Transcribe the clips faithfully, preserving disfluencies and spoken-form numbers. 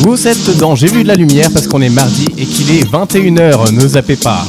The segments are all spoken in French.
Vous êtes dans J'ai vu de la lumière parce qu'on est mardi et qu'il est vingt et une heures, ne zappez pas.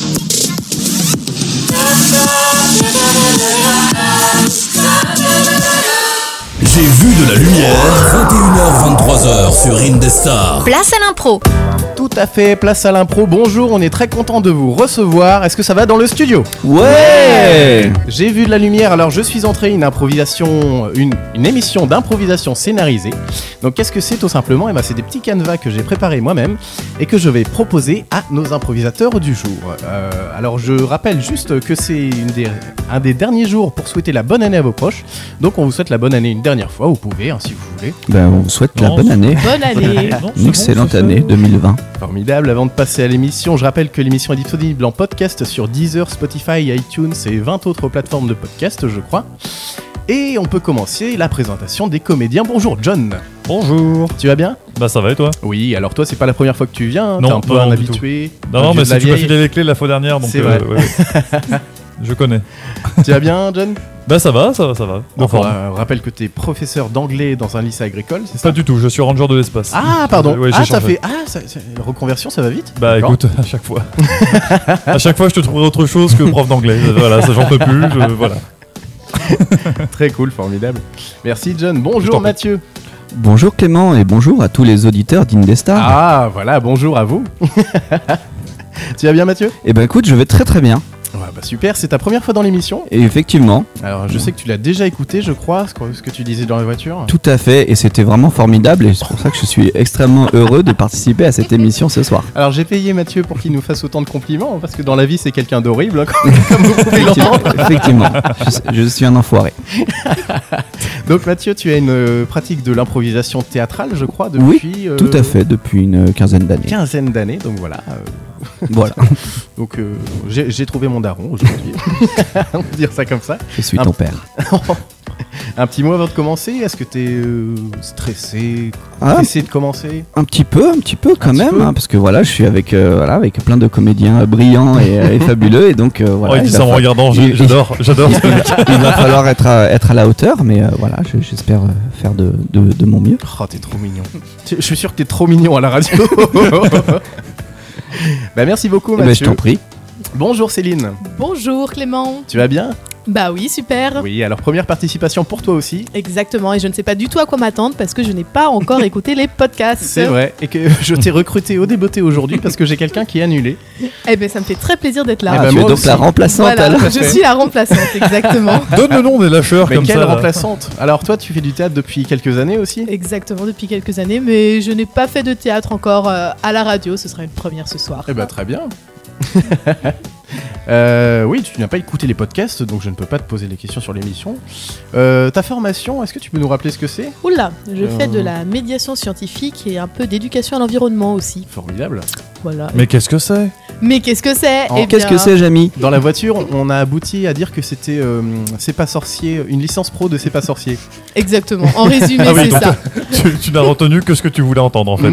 J'ai vu de la lumière, vingt et une heures vingt-trois heures sur Indestar. Place à l'impro. Tout à fait, place à l'impro. Bonjour, on est très content de vous recevoir. Est-ce que ça va dans le studio ? Ouais. J'ai vu de la lumière, alors je suis entré une improvisation, une, une émission d'improvisation scénarisée. Donc qu'est-ce que c'est tout simplement ? Eh ben, c'est des petits canevas que j'ai préparés moi-même et que je vais proposer à nos improvisateurs du jour. Euh, alors je rappelle juste que c'est une des, un des derniers jours pour souhaiter la bonne année à vos proches. Donc on vous souhaite la bonne année une dernière fois, vous pouvez, hein, si vous voulez. Ben, on vous souhaite non, la bonne année. Bonne année. Non, Une excellente bon, année deux mille vingt. Formidable. Avant de passer à l'émission, je rappelle que l'émission est disponible en podcast sur Deezer, Spotify, iTunes et vingt autres plateformes de podcast, je crois. Et on peut commencer la présentation des comédiens. Bonjour John. Bonjour. Tu vas bien ? Bah ça va et toi ? Oui, alors toi c'est pas la première fois que tu viens, hein. Non, t'es un peu non, un non, habitué. Non, non, mais si tu m'as filé les clés la fois dernière, donc c'est euh, vrai. Ouais, ouais. Je connais. Tu vas bien John ? Bah ça va, ça va, ça va. Donc, on euh, rappelle que t'es professeur d'anglais dans un lycée agricole, c'est ça ? Pas du tout, je suis ranger de l'espace. Ah pardon, ouais, ah j'ai t'as changé. fait, ah ça, ça, reconversion ça va vite ? Bah D'accord. écoute, à chaque fois. À chaque fois je te trouverai autre chose que prof d'anglais, voilà, ça j'en peux plus, je, voilà. Très cool, formidable. Merci John, bonjour Mathieu. Bonjour Clément et bonjour à tous les auditeurs d'Indestar. Ah voilà, bonjour à vous. Tu vas bien Mathieu ? Eh ben écoute, je vais très très bien. Ouais, bah super, c'est ta première fois dans l'émission. Et effectivement. Alors je sais que tu l'as déjà écouté, je crois, ce que, ce que tu disais dans la voiture. Tout à fait, et c'était vraiment formidable et c'est pour ça que je suis extrêmement heureux de participer à cette émission ce soir. Alors j'ai payé Mathieu pour qu'il nous fasse autant de compliments, parce que dans la vie c'est quelqu'un d'horrible, hein, comme vous pouvez l'entendre. Effectivement, je, je suis un enfoiré. Donc Mathieu, tu as une euh, pratique de l'improvisation théâtrale, je crois, depuis... Oui, euh, tout à fait, depuis une quinzaine d'années. Quinzaine d'années, donc voilà. Euh... Voilà. Donc euh, j'ai, j'ai trouvé mon daron aujourd'hui. On peut dire ça comme ça. Je suis un ton père. Un petit mot avant de commencer. Est-ce que t'es euh, stressé, ah, pressé de commencer ? Un petit peu, un petit peu quand un même, hein, parce que voilà, je suis avec euh, voilà avec plein de comédiens brillants et, euh, et fabuleux, et donc euh, voilà. Oh, il dit ça en regardant. Il, j'adore, j'adore. Il, il va falloir être à, être à la hauteur, mais euh, voilà, je, j'espère faire de, de, de mon mieux. Oh, t'es trop mignon. Je suis sûr que t'es trop mignon à la radio. Bah merci beaucoup Mathieu. Bah, je t'en prie. Bonjour Céline. Bonjour Clément. Tu vas bien ? Bah oui, super. Oui, alors première participation pour toi aussi. Exactement, et je ne sais pas du tout à quoi m'attendre parce que je n'ai pas encore écouté les podcasts. C'est vrai, et que je t'ai recruté au débeauté aujourd'hui parce que j'ai quelqu'un qui est annulé. Eh ben ça me fait très plaisir d'être là. Ah, Eh ben, tu es moi donc aussi. la remplaçante Voilà, alors. je suis la remplaçante, exactement. Donne le nom des lâcheurs Mais comme quelle ça. là. remplaçante ? Alors toi tu fais du théâtre depuis quelques années aussi ? Exactement, depuis quelques années, mais je n'ai pas fait de théâtre encore euh, à la radio, ce sera une première ce soir. Eh ben très bien. euh, oui, tu n'as pas écouté les podcasts, donc je ne peux pas te poser les questions sur l'émission. Euh, ta formation, est-ce que tu peux nous rappeler ce que c'est ? Oula, je Euh. fais de la médiation scientifique et un peu d'éducation à l'environnement aussi. Formidable. Voilà. Mais qu'est-ce que c'est ? Mais qu'est-ce que c'est ? En- Eh Qu'est-ce bien, que c'est, Jamy ? Dans la voiture, on a abouti à dire que c'était euh, C'est pas sorcier, une licence pro de C'est pas sorcier. Exactement, en résumé, Ah oui, c'est donc ça. tu, tu n'as retenu que ce que tu voulais entendre en fait. Non.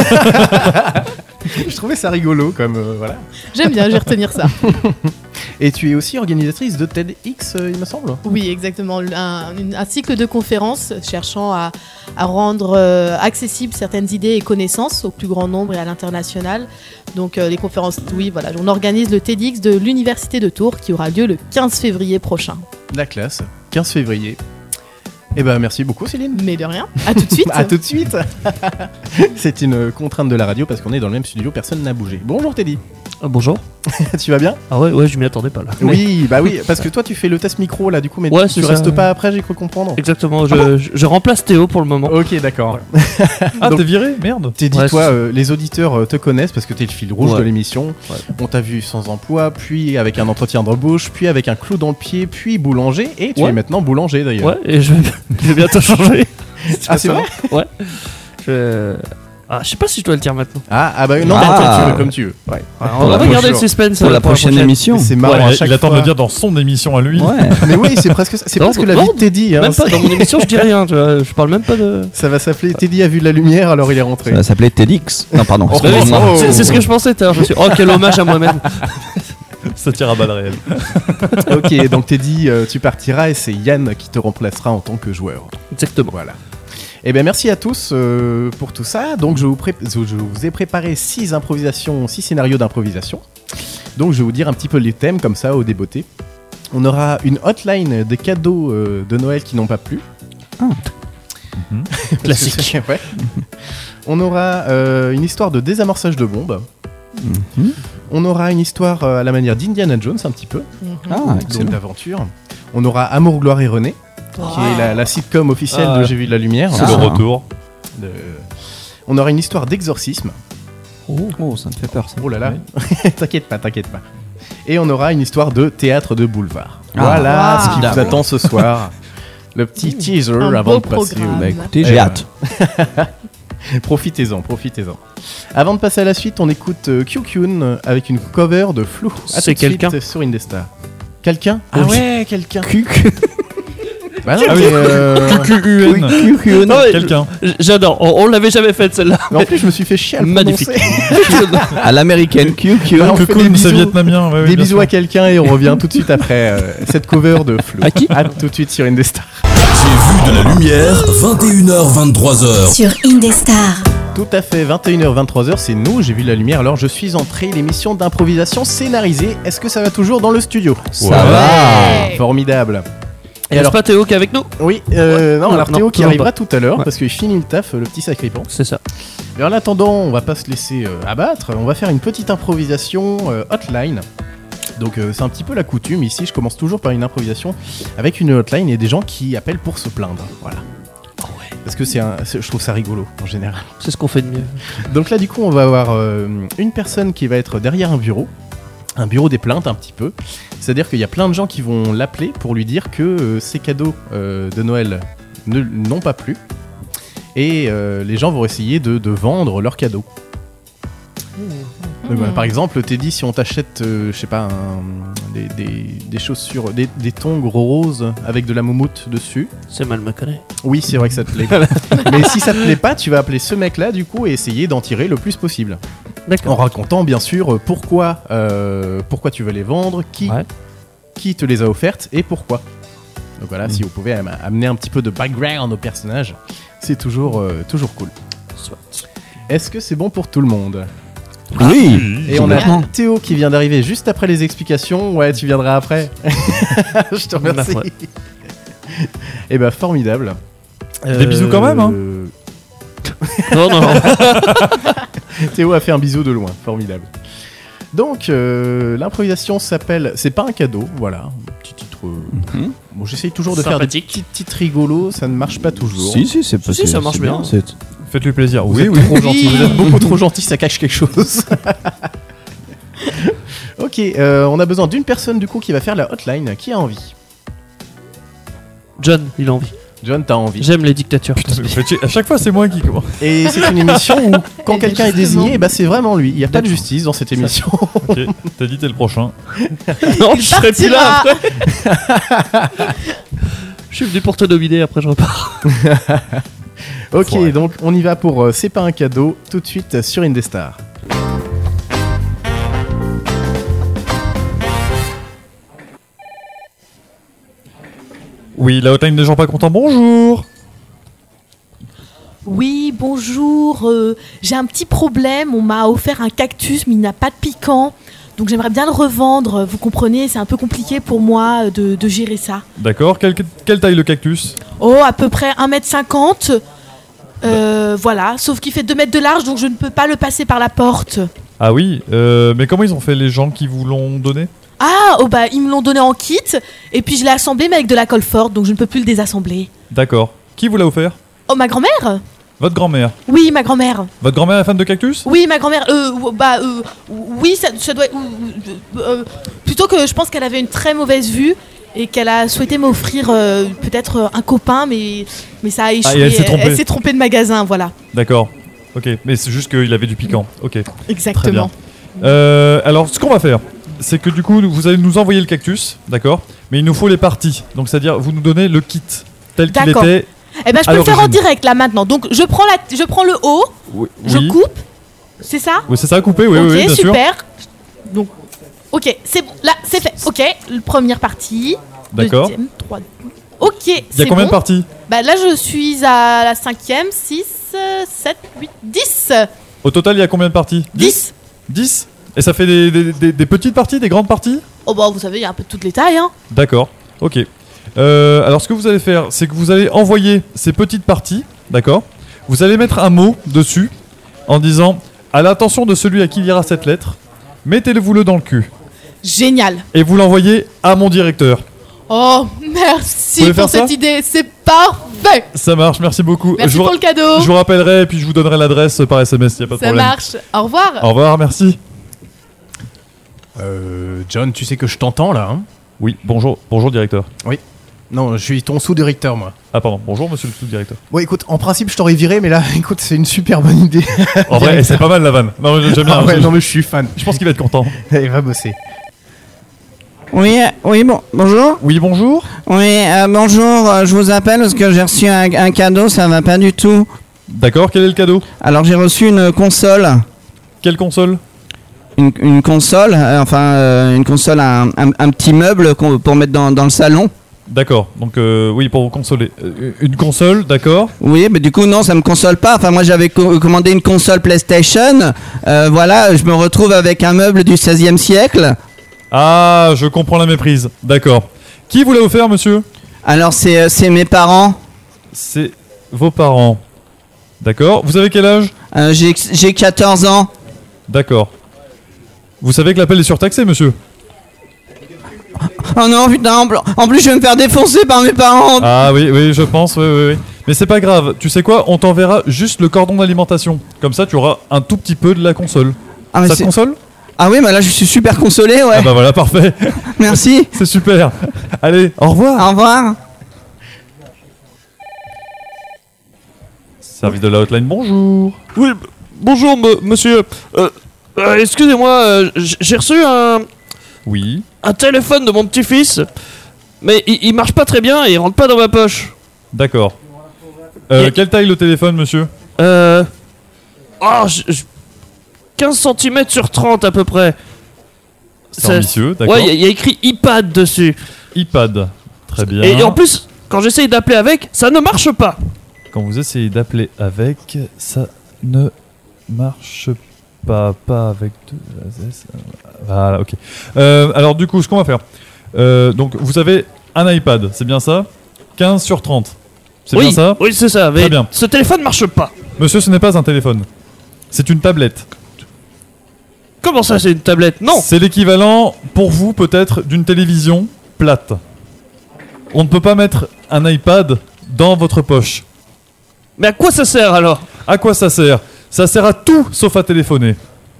Je trouvais ça rigolo comme euh, voilà. J'aime bien, je vais retenir ça. Et tu es aussi organisatrice de TEDx, euh, il me semble. Oui, exactement. Un, une- un cycle de conférences cherchant à, à rendre euh, accessibles certaines idées et connaissances au plus grand nombre et à l'international. Donc euh, les conférences, oui, voilà. On organise le TEDx de l'Université de Tours qui aura lieu le quinze février prochain. La classe, quinze février. Eh ben merci beaucoup Céline. Mais de rien, à tout de suite. À tout de suite. C'est une contrainte de la radio parce qu'on est dans le même studio, personne n'a bougé. Bonjour Teddy. Ah, bonjour. Tu vas bien ? Ah ouais, ouais, je m'y attendais pas là. Oui, bah oui, parce que toi tu fais le test micro là du coup, mais Ouais, tu c'est ça, restes ouais. pas après, j'ai cru comprendre. Exactement, je, je, je remplace Théo pour le moment. Ok, d'accord. Ah, Donc- t'es viré ? Merde. Teddy, Ouais, toi, c'est- euh, les auditeurs euh, te connaissent parce que t'es le fil rouge Ouais. de l'émission. Ouais. On t'a vu sans emploi, puis avec un entretien d'embauche, puis avec un clou dans le pied, puis boulanger, et tu Ouais. es maintenant boulanger d'ailleurs. Ouais, et je, je vais bientôt changer. Ah, c'est vrai ? Ouais. Je... Ah, je sais pas si je dois le dire maintenant. Ah, ah bah non, Ah. mais toi, tu veux comme tu veux. Ouais. Pour on va la regarder le prochaine- suspense Pour euh, la prochaine émission. C'est marrant Ouais, à il- chaque il attend de fois. le dire dans son émission à lui. Ouais. Mais oui, c'est presque ça. C'est Non, presque la non, vie de Teddy. Hein. Même pas, dans mon émission, je dis rien, tu vois, je parle même pas de... Ça va s'appeler Teddy a vu de la lumière, alors il est rentré. Ça va s'appeler TEDx. Non, pardon. Oh, Bah oui, excusez-moi. oh. c'est, c'est ce que je pensais tout à l'heure, je me suis dit, oh quel hommage à moi-même. Ça tire à balles réelles. Ok, donc Teddy, euh, tu partiras et c'est Yann qui te remplacera en tant que joueur. Exactement. Voilà. Eh bien, merci à tous euh, pour tout ça. Donc, je vous, pré- je vous ai préparé six improvisations, six scénarios d'improvisation. Donc, je vais vous dire un petit peu les thèmes comme ça, au débeauté. On aura une hotline des cadeaux euh, de Noël qui n'ont pas plu. Ah. Mm-hmm. Classique. Ouais. On aura euh, une histoire de désamorçage de bombes. Mhm. On aura une histoire euh, à la manière d'Indiana Jones, un petit peu. Ah, Donc, excellent. d'aventure. On aura Amour, Gloire et René, qui est la, la sitcom officielle Ah. de J'ai vu de la lumière. C'est Ah. le retour. De- On aura une histoire d'exorcisme. Oh, oh, ça me fait peur ça. Oh là là, t'inquiète pas, t'inquiète pas. Et on aura une histoire de théâtre de boulevard. Ah. Voilà Wow. ce qui vous D'accord. attend ce soir. Le petit teaser Un avant beau de passer programme. au... Bah écoutez, j'ai Eh hâte. Profitez-en, profitez-en. Avant de passer à la suite, on écoute euh, Q-Kun avec une cover de Flou. À C'est tout de suite quelqu'un sur Indestar. Quelqu'un Ah Oui. ouais, quelqu'un. Cuc. Bah non, Ah oui. mais, euh, Q U N. Cuc. Ah ouais, Quelqu'un. j- J'adore, on, on l'avait jamais faite celle-là. mais en plus, je me suis fait chier à le Magnifique. prononcer. À l'américaine Cuc. Bah, on fait Cocoon, des c'est bisous. vietnamien. ouais, ouais, Des bien bisous sûr. à quelqu'un et on revient tout de suite après euh, cette cover de Flou. À qui À tout de suite sur Indestar. J'ai vu de la lumière, vingt et une heures vingt-trois heures. Sur Indestar. Tout à fait, vingt et une heures vingt-trois heures, c'est nous, j'ai vu la lumière, alors je suis entré, l'émission d'improvisation scénarisée. Est-ce que ça va toujours dans le studio? Ça Ouais. va. Ouais. Formidable. Et Est-ce alors, pas Théo qui est avec nous? oui, euh, non, Non, alors non, Théo qui toujours arrivera pas. tout à l'heure, Ouais. parce qu'il finit le taf, le petit sacripant. C'est ça. Et en attendant, on va pas se laisser euh, abattre, on va faire une petite improvisation euh, hotline. Donc euh, c'est un petit peu la coutume, ici je commence toujours par une improvisation avec une hotline et des gens qui appellent pour se plaindre, voilà. Parce que c'est un, c'est- je trouve ça rigolo en général. C'est ce qu'on fait de mieux. Donc là, du coup, on va avoir euh, une personne qui va être derrière un bureau, un bureau des plaintes un petit peu. C'est-à-dire qu'il y a plein de gens qui vont l'appeler pour lui dire que euh, ses cadeaux euh, de Noël ne- n'ont pas plu. Et euh, les gens vont essayer de, de vendre leurs cadeaux. Donc, voilà, par exemple, t'es dit si on t'achète, euh, je sais pas, un- des, des- des chaussures, des, des tongs roses avec de la moumoute dessus. C'est mal me connaît. Oui, c'est vrai que ça te plaît. Mais si ça te plaît pas, tu vas appeler ce mec-là du coup et essayer d'en tirer le plus possible. En D'accord. racontant bien sûr euh, pourquoi, euh, pourquoi tu veux les vendre, qui, Ouais. qui te les a offertes et pourquoi. Donc voilà, si vous pouvez am- amener un petit peu de background au personnage, c'est toujours, euh, toujours cool. Est-ce que c'est bon pour tout le monde? Oui. Et on a complètement. Théo qui vient d'arriver juste après les explications. Ouais, tu viendras après. Je te remercie. Ouais. Et bah formidable. Des bisous quand même, hein. Euh, Non, non, non. Théo a fait un bisou de loin, formidable. Donc, euh, l'improvisation s'appelle C'est pas un cadeau, voilà. Un petit titre. euh, Mhm. Bon, j'essaye toujours de Sympathique. faire des petits titres rigolos, ça ne marche pas toujours. Si, si, c'est Si, si, ça marche c'est bien. c'est- Faites-lui plaisir. Vous Oui, êtes oui. trop gentil, vous êtes beaucoup trop gentil, ça cache quelque chose. Ok, euh, on a besoin d'une personne du coup qui va faire la hotline. Qui a envie? John, il a envie. John, t'as envie. J'aime les dictatures. Vous faites chier. À chaque fois, c'est moi qui commence. Et c'est une émission où quand Eh bien, quelqu'un est justement. désigné, bah, c'est vraiment lui. Il n'y a pas de D'accord. justice dans cette émission. Ok, t'as dit t'es le prochain. Non, je serai plus là partira. après. Je suis venu pour te dominer, après je repars. Ok, Ouais. donc on y va pour euh, C'est pas un cadeau, tout de suite sur Indestar. Oui, la hotline des gens pas contents, bonjour. Oui, bonjour. euh, j'ai un petit problème. On m'a offert un cactus, mais il n'a pas de piquant. Donc j'aimerais bien le revendre. Vous comprenez, c'est un peu compliqué pour moi euh, de, de gérer ça. D'accord, quelle, quelle taille le cactus? Oh, à peu près un mètre cinquante. Euh, voilà, sauf qu'il fait deux mètres de large, donc je ne peux pas le passer par la porte. Ah oui, euh, mais comment ils ont fait les gens qui vous l'ont donné? Ah, oh bah ils me l'ont donné en kit, et puis je l'ai assemblé, mais avec de la colle forte, donc je ne peux plus le désassembler. D'accord. Qui vous l'a offert? Oh, ma grand-mère? Votre grand-mère. Oui, ma grand-mère. Votre grand-mère est fan de cactus? Oui, ma grand-mère. Euh, bah, euh, oui, ça, ça doit. euh, euh, plutôt que je pense qu'elle avait une très mauvaise vue et qu'elle a souhaité m'offrir euh, peut-être euh, un copain, mais, mais ça a échoué. Ah, et elle s'est trompée. Elle s'est trompée de magasin, voilà. D'accord. Ok, mais c'est juste qu'il avait du piquant. Ok. Exactement. Euh, alors, ce qu'on va faire, c'est que du coup, vous allez nous envoyer le cactus, d'accord? Mais il nous faut les parties. Donc, c'est-à-dire, vous nous donnez le kit tel qu'il D'accord. était. Eh ben, je À peux le faire en l'origine. direct là maintenant. Donc, je prends, la, je prends le haut, Oui. je Oui. coupe. C'est ça? Oui, c'est ça, coupé, oui, Ok, oui, oui, bien sûr. super. Donc, ok, c'est bon. Là, c'est fait. Ok, la première partie. D'accord. Deuxième, trois. Ok, Il y a c'est combien bon. de parties? Bah là, je suis à la cinquième, six, sept, huit, dix. Au total, il y a combien de parties? dix. dix. Et ça fait des, des- des- des petites parties, des grandes parties? Oh bah vous savez, il y a un peu de toutes les tailles, hein. D'accord, ok. Euh, alors ce que vous allez faire, c'est que vous allez envoyer ces petites parties, d'accord? Vous allez mettre un mot dessus en disant à l'attention de celui à qui lira cette lettre, mettez-le-vous-le dans le cul. Génial. Et vous l'envoyez à mon directeur. Oh, Vous merci pouvez pour faire cette ça idée, c'est parfait. Ça marche, merci beaucoup. Merci je, vous, pour le cadeau. je vous rappellerai et puis je vous donnerai l'adresse par S M S, il n'y a pas de Ça problème. marche. Au revoir. Au revoir, merci. Euh, John, tu sais que je t'entends là, hein? Oui, bonjour, bonjour directeur. Non, je suis ton sous-directeur, moi. Ah pardon, bonjour monsieur le sous-directeur. Bon, écoute, en principe, je t'aurais viré, mais là, écoute, c'est une super bonne idée. En vrai, c'est pas mal la vanne. Non, mais j'aime bien. Ah ouais, je, non, mais je suis fan. je pense qu'il va être content. Il va bosser. Oui, oui, bon, bonjour. Oui, bonjour. Oui, euh, bonjour, euh, je vous appelle parce que j'ai reçu un, un cadeau, ça va pas du tout. D'accord, quel est le cadeau? Alors j'ai reçu une console, Quelle console? une, une console, euh, enfin euh, une console, un, un- un petit meuble qu'on- pour mettre dans, dans le salon. D'accord, donc euh, oui, pour vous consoler. Euh, une console, d'accord. Oui, mais du coup non, ça me console pas. Enfin moi j'avais co- commandé une console PlayStation, euh, voilà, je me retrouve avec un meuble du seizième siècle. Ah, je comprends la méprise. D'accord. Qui vous l'a offert, monsieur? Alors c'est euh, c'est mes parents. C'est vos parents. D'accord. Vous avez quel âge? Euh, j'ai j'ai quatorze ans. D'accord. Vous savez que l'appel est surtaxé, monsieur? Oh non, putain, en pl- en plus je vais me faire défoncer par mes parents. Ah oui, oui, je pense, oui, oui, oui. Mais c'est pas grave. Tu sais quoi? On t'enverra juste le cordon d'alimentation. Comme ça, tu auras un tout petit peu de la console. Ah, mais Ça te c'est- console? ah oui, bah là je suis super consolé, ouais. Ah bah voilà, parfait. Merci. C'est super. Allez, au revoir. Au revoir. Service de la hotline, bonjour. Oui, b- bonjour me- monsieur. Euh, euh, Excusez-moi, euh, j- j'ai reçu un, Oui. un téléphone de mon petit-fils, mais il, il marche pas très bien et il rentre pas dans ma poche. D'accord. Euh, Et- Quelle taille le téléphone, monsieur? Euh. Oh, j- j- quinze centimètres sur trente à peu près. C'est Ça- ambitieux, d'accord. Ouais, il y, a- il y a écrit iPad dessus. iPad. Très bien. Et, et en plus, quand j'essaye d'appeler avec, ça ne marche pas. Quand vous essayez d'appeler avec, ça ne marche pas. Pas avec deux. Voilà, ok. Euh, alors, du coup, ce qu'on va faire. Euh, donc, vous avez un iPad, c'est bien ça? quinze sur trente. C'est oui, bien ça? oui, c'est ça. Mais Très bien. ce téléphone marche pas. Monsieur, ce n'est pas un téléphone. C'est une tablette. Comment ça, c'est une tablette? Non. C'est l'équivalent, pour vous, peut-être, d'une télévision plate. On ne peut pas mettre un iPad dans votre poche. Mais à quoi ça sert alors? À quoi ça sert? Ça sert à tout sauf à téléphoner.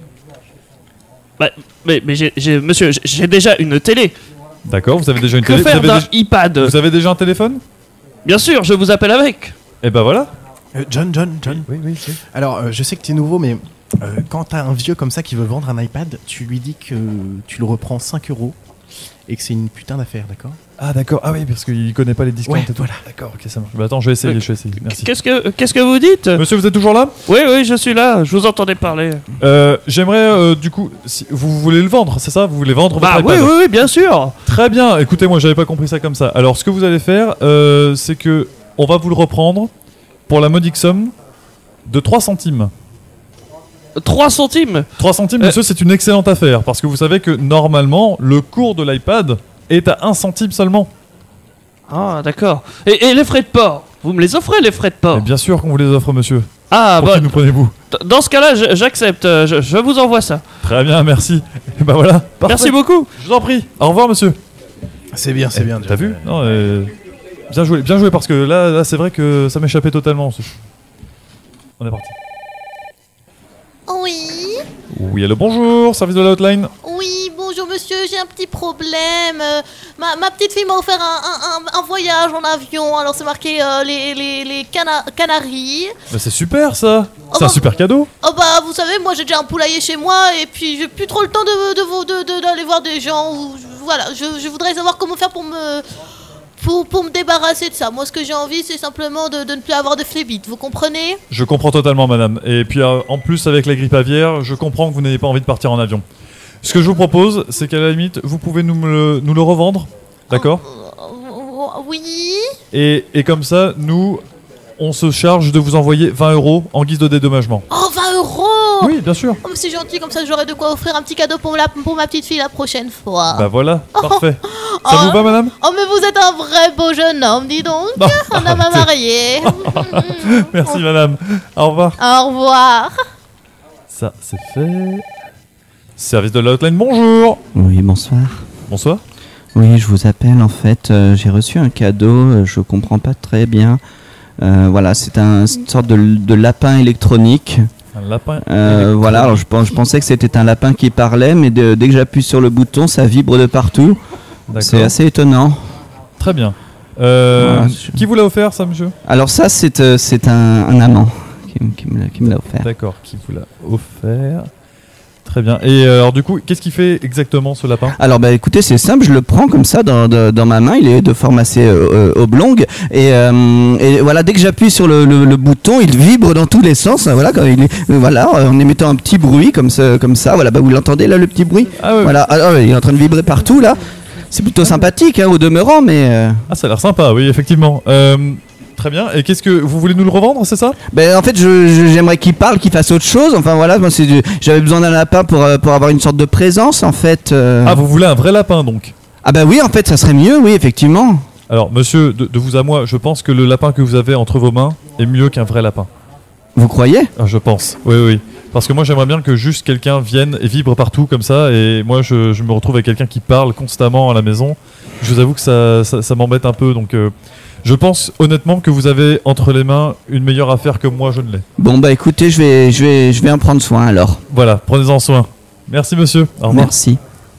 Bah, mais, mais j'ai, j'ai- monsieur, j'ai- j'ai déjà une télé. D'accord, vous avez déjà une Que télé. Vous faire avez, d'un déjà... iPad? vous avez déjà un téléphone? Bien sûr, je vous appelle avec. Et ben voilà. Euh, John, John, John. Oui, oui, oui. Alors, euh, je sais que tu es nouveau, mais euh, quand t'as un vieux comme ça qui veut vendre un iPad, tu lui dis que tu le reprends cinq euros et que c'est une putain d'affaire, d'accord? Ah d'accord, ah oui, parce qu'il connaît pas les discounts Ouais, et tout. voilà. D'accord, ok, ça marche. Bah attends, je vais essayer, je vais essayer. Merci. Qu'est-ce que, qu'est-ce que vous dites? Monsieur, vous êtes toujours là? Oui, oui, je suis là. Je vous entendais parler. euh, J'aimerais, euh, du coup, si vous voulez le vendre, c'est ça? Vous voulez vendre votre Bah oui, iPad? oui, oui, bien sûr. Très bien, écoutez, moi j'avais pas compris ça comme ça. Alors ce que vous allez faire, euh, c'est que on va vous le reprendre pour la modique somme de trois centimes. trois centimes. trois centimes, Euh. monsieur, c'est une excellente affaire, parce que vous savez que normalement, le cours de l'iPad est à un centime seulement. Ah, d'accord. Et, et les frais de port? Vous me les offrez, les frais de port? Mais bien sûr qu'on vous les offre, monsieur. Ah, Pour bah, qui nous prenez-vous? d- dans ce cas-là, je- j'accepte. euh, Je, je vous envoie ça. Très bien, merci. Et bah voilà. Parfait. Merci beaucoup. Je vous en prie. Au revoir, monsieur. C'est bien, c'est bien. T'as vu? Non, euh, bien joué, bien joué, parce que là, là c'est vrai que ça m'échappait totalement. aussi. On est parti. Oui, Oui, allô, bonjour, service de la hotline. oui, bonjour monsieur, j'ai un petit problème. Euh, ma, ma petite fille m'a offert un, un- un- un voyage en avion, alors c'est marqué euh, les, les, les Cana- Canaries. Bah, c'est super ça. Oh C'est un bah- super cadeau. Oh bah vous savez, moi j'ai déjà un poulailler chez moi et puis j'ai plus trop le temps de, de, vous- de- de- d'aller voir des gens. Ou, voilà, je, je voudrais savoir comment faire pour me... Pour, pour me débarrasser de ça. Moi, ce que j'ai envie, c'est simplement de, de ne plus avoir de phlébite. Vous comprenez? Je comprends totalement, madame. Et puis euh, en plus, avec la grippe aviaire, je comprends que vous n'ayez pas envie de partir en avion. Ce que je vous propose, c'est qu'à la limite, vous pouvez nous, me le, nous le revendre. D'accord? Euh, Oui. Et, et comme ça, nous, on se charge de vous envoyer vingt euros en guise de dédommagement. Oh, vingt euros. Oui, bien sûr. Oh, mais c'est gentil, comme ça j'aurai de quoi offrir un petit cadeau pour, la, pour ma petite fille la prochaine fois. Bah voilà, Oh. parfait. Ça Oh. vous va, madame? Oh, mais vous êtes un vrai beau jeune homme, dis donc. Non, Un homme à arrêtez. marier. Merci, madame. Au revoir. Au revoir. Ça, c'est fait. Service de l'outline, bonjour. Oui, bonsoir. Bonsoir. Oui, je vous appelle en fait. euh, j'ai reçu un cadeau. euh, je comprends pas très bien. Euh, voilà, c'est un, une sorte de, de lapin électronique. Un lapin. Euh, voilà, alors je, pens- je pensais que c'était un lapin qui parlait, mais de- dès que j'appuie sur le bouton, ça vibre de partout. C'est D'accord. assez étonnant. Très bien. Euh, Voilà, je- Qui vous l'a offert, ça, monsieur? Alors ça, c'est euh, c'est un, un amant qui, m- qui me l'a- qui me l'a offert. D'accord, qui vous l'a offert. Très bien. Et euh, alors, du coup, qu'est-ce qu'il fait exactement, ce lapin? Alors bah écoutez, c'est simple, je le prends comme ça dans, dans, dans ma main, il est de forme assez euh, euh, oblongue et, euh, et voilà, dès que j'appuie sur le, le, le bouton, il vibre dans tous les sens, hein, voilà, quand il est, euh, voilà, en émettant un petit bruit comme ça, comme ça, voilà, bah vous l'entendez là, le petit bruit, Ah ouais. voilà, alors, il est en train de vibrer partout là, c'est plutôt sympathique hein, au demeurant, mais euh, Ah, ça a l'air sympa, oui, effectivement. Euh, très bien. Et qu'est-ce que vous voulez nous le revendre, c'est ça? ben, en fait je- je- j'aimerais qu'il parle, qu'il fasse autre chose, enfin voilà, moi, c'est du- j'avais besoin d'un lapin pour, euh, pour avoir une sorte de présence en fait. euh. Ah, vous voulez un vrai lapin, donc? Ah bah oui, en fait ça serait mieux, oui, effectivement. Alors, monsieur, de, de vous à moi, je pense que le lapin que vous avez entre vos mains est mieux qu'un vrai lapin. Vous croyez? Ah, je pense. Oui, oui. Parce que moi, j'aimerais bien que juste quelqu'un vienne et vibre partout comme ça. Et moi, je, je me retrouve avec quelqu'un qui parle constamment à la maison. Je vous avoue que ça, ça, ça m'embête un peu. Donc, euh, je pense honnêtement que vous avez entre les mains une meilleure affaire que moi, je ne l'ai. Bon bah écoutez, je vais, je vais, je vais en prendre soin alors. Voilà, prenez-en soin. Merci, monsieur. Au revoir. Merci.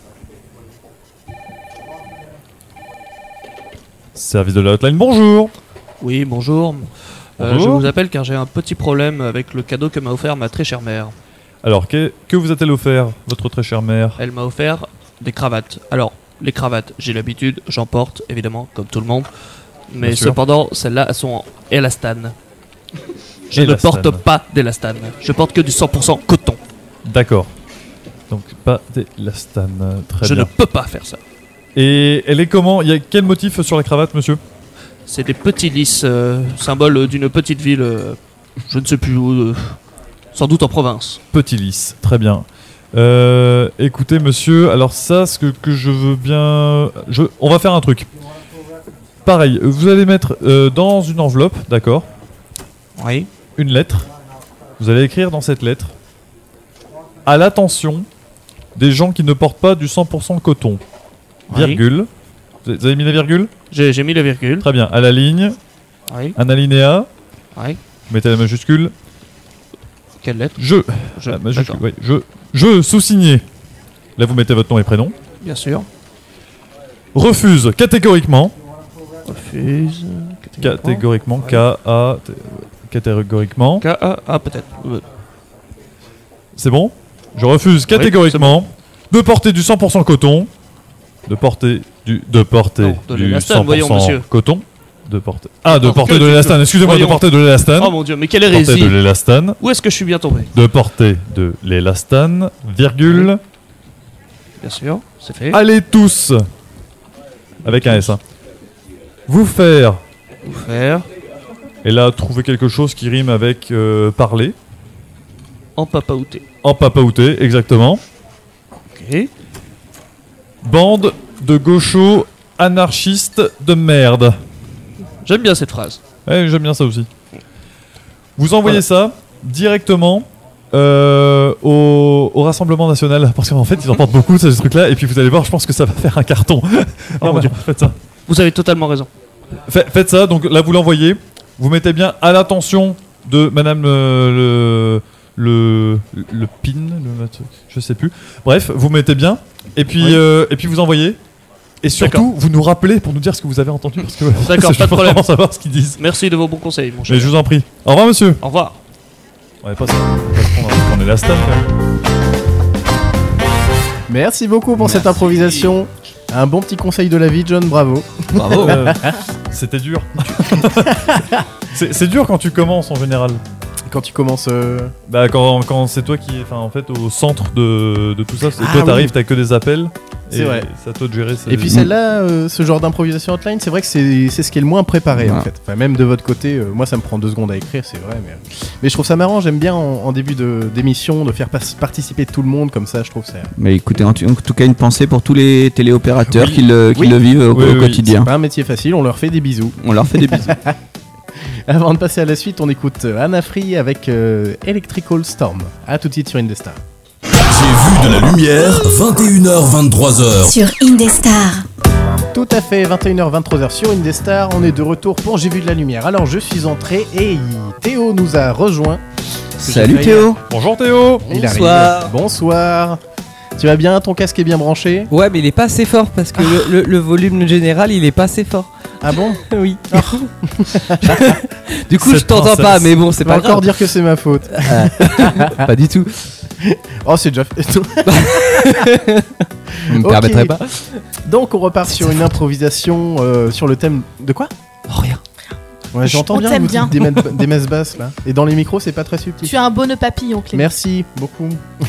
Service de la hotline, bonjour. Oui, bonjour. Euh, Bonjour. je vous appelle car j'ai un petit problème avec le cadeau que m'a offert ma très chère mère. Alors, que, que vous a-t-elle offert, votre très chère mère? Elle m'a offert des cravates. Alors, les cravates, j'ai l'habitude, j'en porte, évidemment, comme tout le monde. Mais Bien sûr. cependant, celles-là, elles sont en élastane. Je ne Élastane. porte pas d'élastane. Je porte que du cent pour cent coton. D'accord. Donc, pas d'élastane. Très je bien. ne peux pas faire ça. Et elle est comment? Il y a quel motif sur la cravate, monsieur? C'est des petits lys, euh, symbole d'une petite ville, euh, je ne sais plus où, euh, sans doute en province. Petit lys, très bien. Euh, écoutez, monsieur, alors ça, ce que, que je veux bien... Je, on va faire un truc. Pareil, vous allez mettre euh, dans une enveloppe, d'accord, Oui. une lettre. Vous allez écrire dans cette lettre à l'attention des gens qui ne portent pas du cent pour cent coton. Oui. Virgule. Vous avez mis la virgule? J'ai j'ai mis la virgule. Très bien. À la ligne, Oui. un alinéa, Oui. vous mettez la majuscule. Quelle lettre? Je. Je. La majuscule, D'accord. oui, je. Je sous-signé. Là, vous mettez votre nom et prénom. Bien sûr. Refuse catégoriquement. Refuse. Catégoriquement. K A. T- Catégoriquement. K A A peut-être. Euh, C'est bon? Je refuse catégoriquement de porter du cent pour cent coton. De porter du. De porter Non, de du l'élastane, cent pour cent voyons, monsieur. coton. De porter. Ah, de Non, porter que de du- l'élastane. Excusez-moi, de Voyons. porter de l'élastane. Oh mon dieu, mais quelle Porter hérésie! de l'élastane. Où est-ce que je suis bien tombé? De porter de l'élastane. Virgule. Bien sûr, c'est fait. Allez tous. Avec un S. hein. Vous faire. Vous faire Et là, trouver quelque chose qui rime avec euh, parler. en papaouté. En papaouté, exactement. Ok. Bande de gauchos anarchistes de merde. J'aime bien cette phrase. Ouais, j'aime bien ça aussi. Vous envoyez ça directement euh, au, au Rassemblement National. Parce qu'en fait, ils en portent beaucoup de ces trucs-là. Et puis vous allez voir, je pense que ça va faire un carton. Oh Non, mon mais Dieu. faites ça. Vous avez totalement raison. Fa- faites ça, donc là vous l'envoyez. Vous mettez bien à l'attention de madame euh, le, le, le pin, le, je sais plus. Bref, vous mettez bien. Et puis, Oui. euh, et puis vous envoyez. Et surtout, vous nous rappelez pour nous dire ce que vous avez entendu. Parce que D'accord, je pas de veux problème. vraiment savoir ce qu'ils disent. Merci de vos bons conseils, mon cher. Mais je vous en prie. Au revoir, monsieur. Au revoir. On va pas se on va se prendre un truc en élastane, quand même. Merci beaucoup pour cette improvisation. Un bon petit conseil de la vie, John, bravo. Bravo. Euh, C'était dur. c'est c'est dur quand tu commences en général. Quand tu commences. Euh... Bah quand, quand c'est toi qui est enfin, en fait au centre de, de tout ça, c'est Ah, toi oui. t'arrives, t'as que des appels. C'est et vrai. C'est à toi de gérer. Et puis celle-là, euh, ce genre d'improvisation hotline, c'est vrai que c'est c'est ce qui est le moins préparé Ouais. en fait. Enfin, même de votre côté, euh, moi ça me prend deux secondes à écrire, c'est vrai. Mais, mais je trouve ça marrant, j'aime bien en, en début de- d'émission de faire pas- participer tout le monde comme ça, je trouve ça. Mais écoutez, en, tu- en tout cas, une pensée pour tous les téléopérateurs Oui. qui le, qui Oui. le vivent au, Oui, au oui, quotidien. C'est pas un métier facile, on leur fait des bisous. On leur fait des bisous. Avant de passer à la suite, on écoute euh, Anna Free avec euh, Electrical Storm. A tout de suite sur Indestar. J'ai vu de la lumière, vingt et une heures vingt-trois heures. Sur Indestar. Tout à fait, vingt et une heures vingt-trois heures sur Indestar, on est de retour pour J'ai vu de la lumière. Alors je suis entré et Théo nous a rejoint. Salut J'ai Théo. Bonjour Théo. Il Bonsoir. arrive. Bonsoir. Tu vas bien? Ton casque est bien branché? Ouais, mais il est pas assez fort parce que le, le- le volume général il est pas assez fort. Ah bon? Oui. Du coup, je Cette t'entends princesse. pas, mais bon, c'est C'est pas pas encore grave. dire que c'est ma faute. Pas du tout. Oh, c'est déjà fait. Je me Ok. permettrai pas. Donc on repart sur une improvisation euh, sur le thème de quoi? Oh, rien. Ouais, j'entends On bien, t'aime vous bien. dites des, me- des messes basses là. Et dans les micros, c'est pas très subtil. Tu as un beau nœud papillon, Clément. Merci beaucoup.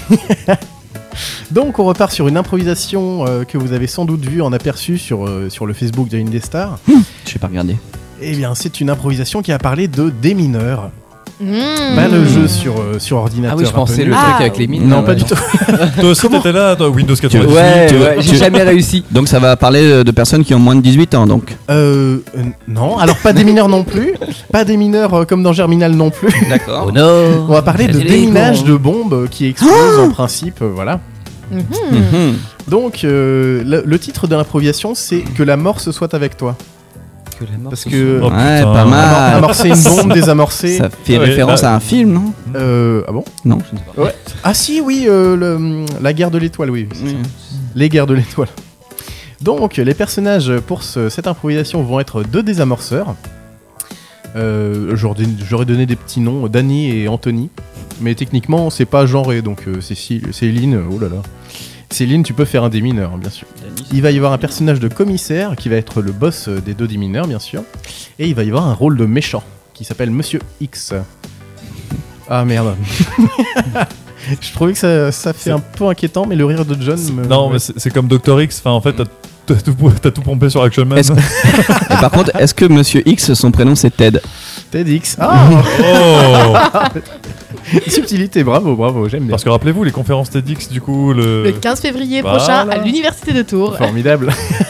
Donc on repart sur une improvisation euh, que vous avez sans doute vue en aperçu sur, euh, sur le Facebook de Indestar. Je vais pas regarder. Eh bien c'est une improvisation qui a parlé de démineurs. Mmh. Pas le jeu sur, euh, sur ordinateur. Ah oui, je un peu pensais nul. le Ah, truc avec les mines. Non, là, pas ouais. du tout. Toi aussi t'étais là, toi, Windows quatre-vingt-dix-huit. Ouais, euh, ouais, j'ai jamais réussi. Donc ça va parler de personnes qui ont moins de dix-huit ans donc. Euh, euh, non, alors pas des mineurs non plus. Pas des mineurs euh, comme dans Germinal non plus. D'accord. Oh non. On va parler de C'est les déminage cons. de bombes euh, qui explosent en principe, euh, voilà. Mhm. Mhm. Donc euh, le, le titre de l'improvisation c'est que la mort se soit avec toi. Que la mort Parce se que Oh, Ouais, putain. pas amor- mal. amorcer une bombe, désamorcer. Ça fait Ouais, référence bah- à un film, non? Euh, ah bon? Non, je ne sais pas. Ah si, oui, euh, le- la guerre de l'étoile, oui. c'est ça. Les guerres de l'étoile. Donc, les personnages pour ce- cette improvisation vont être deux désamorceurs. Euh, j'aurais j'aurais donné des petits noms, Danny et Anthony. Mais techniquement, c'est pas genré, donc euh, c'est Cy- Céline, oh là là. Céline, tu peux faire un démineur, hein, bien sûr. Il va y avoir un personnage de commissaire qui va être le boss euh, des deux démineurs, bien sûr. Et il va y avoir un rôle de méchant qui s'appelle Monsieur X. Ah merde. Je trouvais que ça, ça fait un peu inquiétant, mais le rire de John me... Non, mais c'est c'est comme Doctor X. Enfin, en fait, t'as t'as tout, t'as tout pompé sur Action Man. Est-ce Et par contre, est-ce que Monsieur X, son prénom c'est Ted? TEDx. Ah Oh. Subtilité, bravo, bravo, j'aime bien. Parce que rappelez-vous, les conférences TEDx, du coup, le. Le quinze février Voilà. prochain à l'université de Tours. Formidable.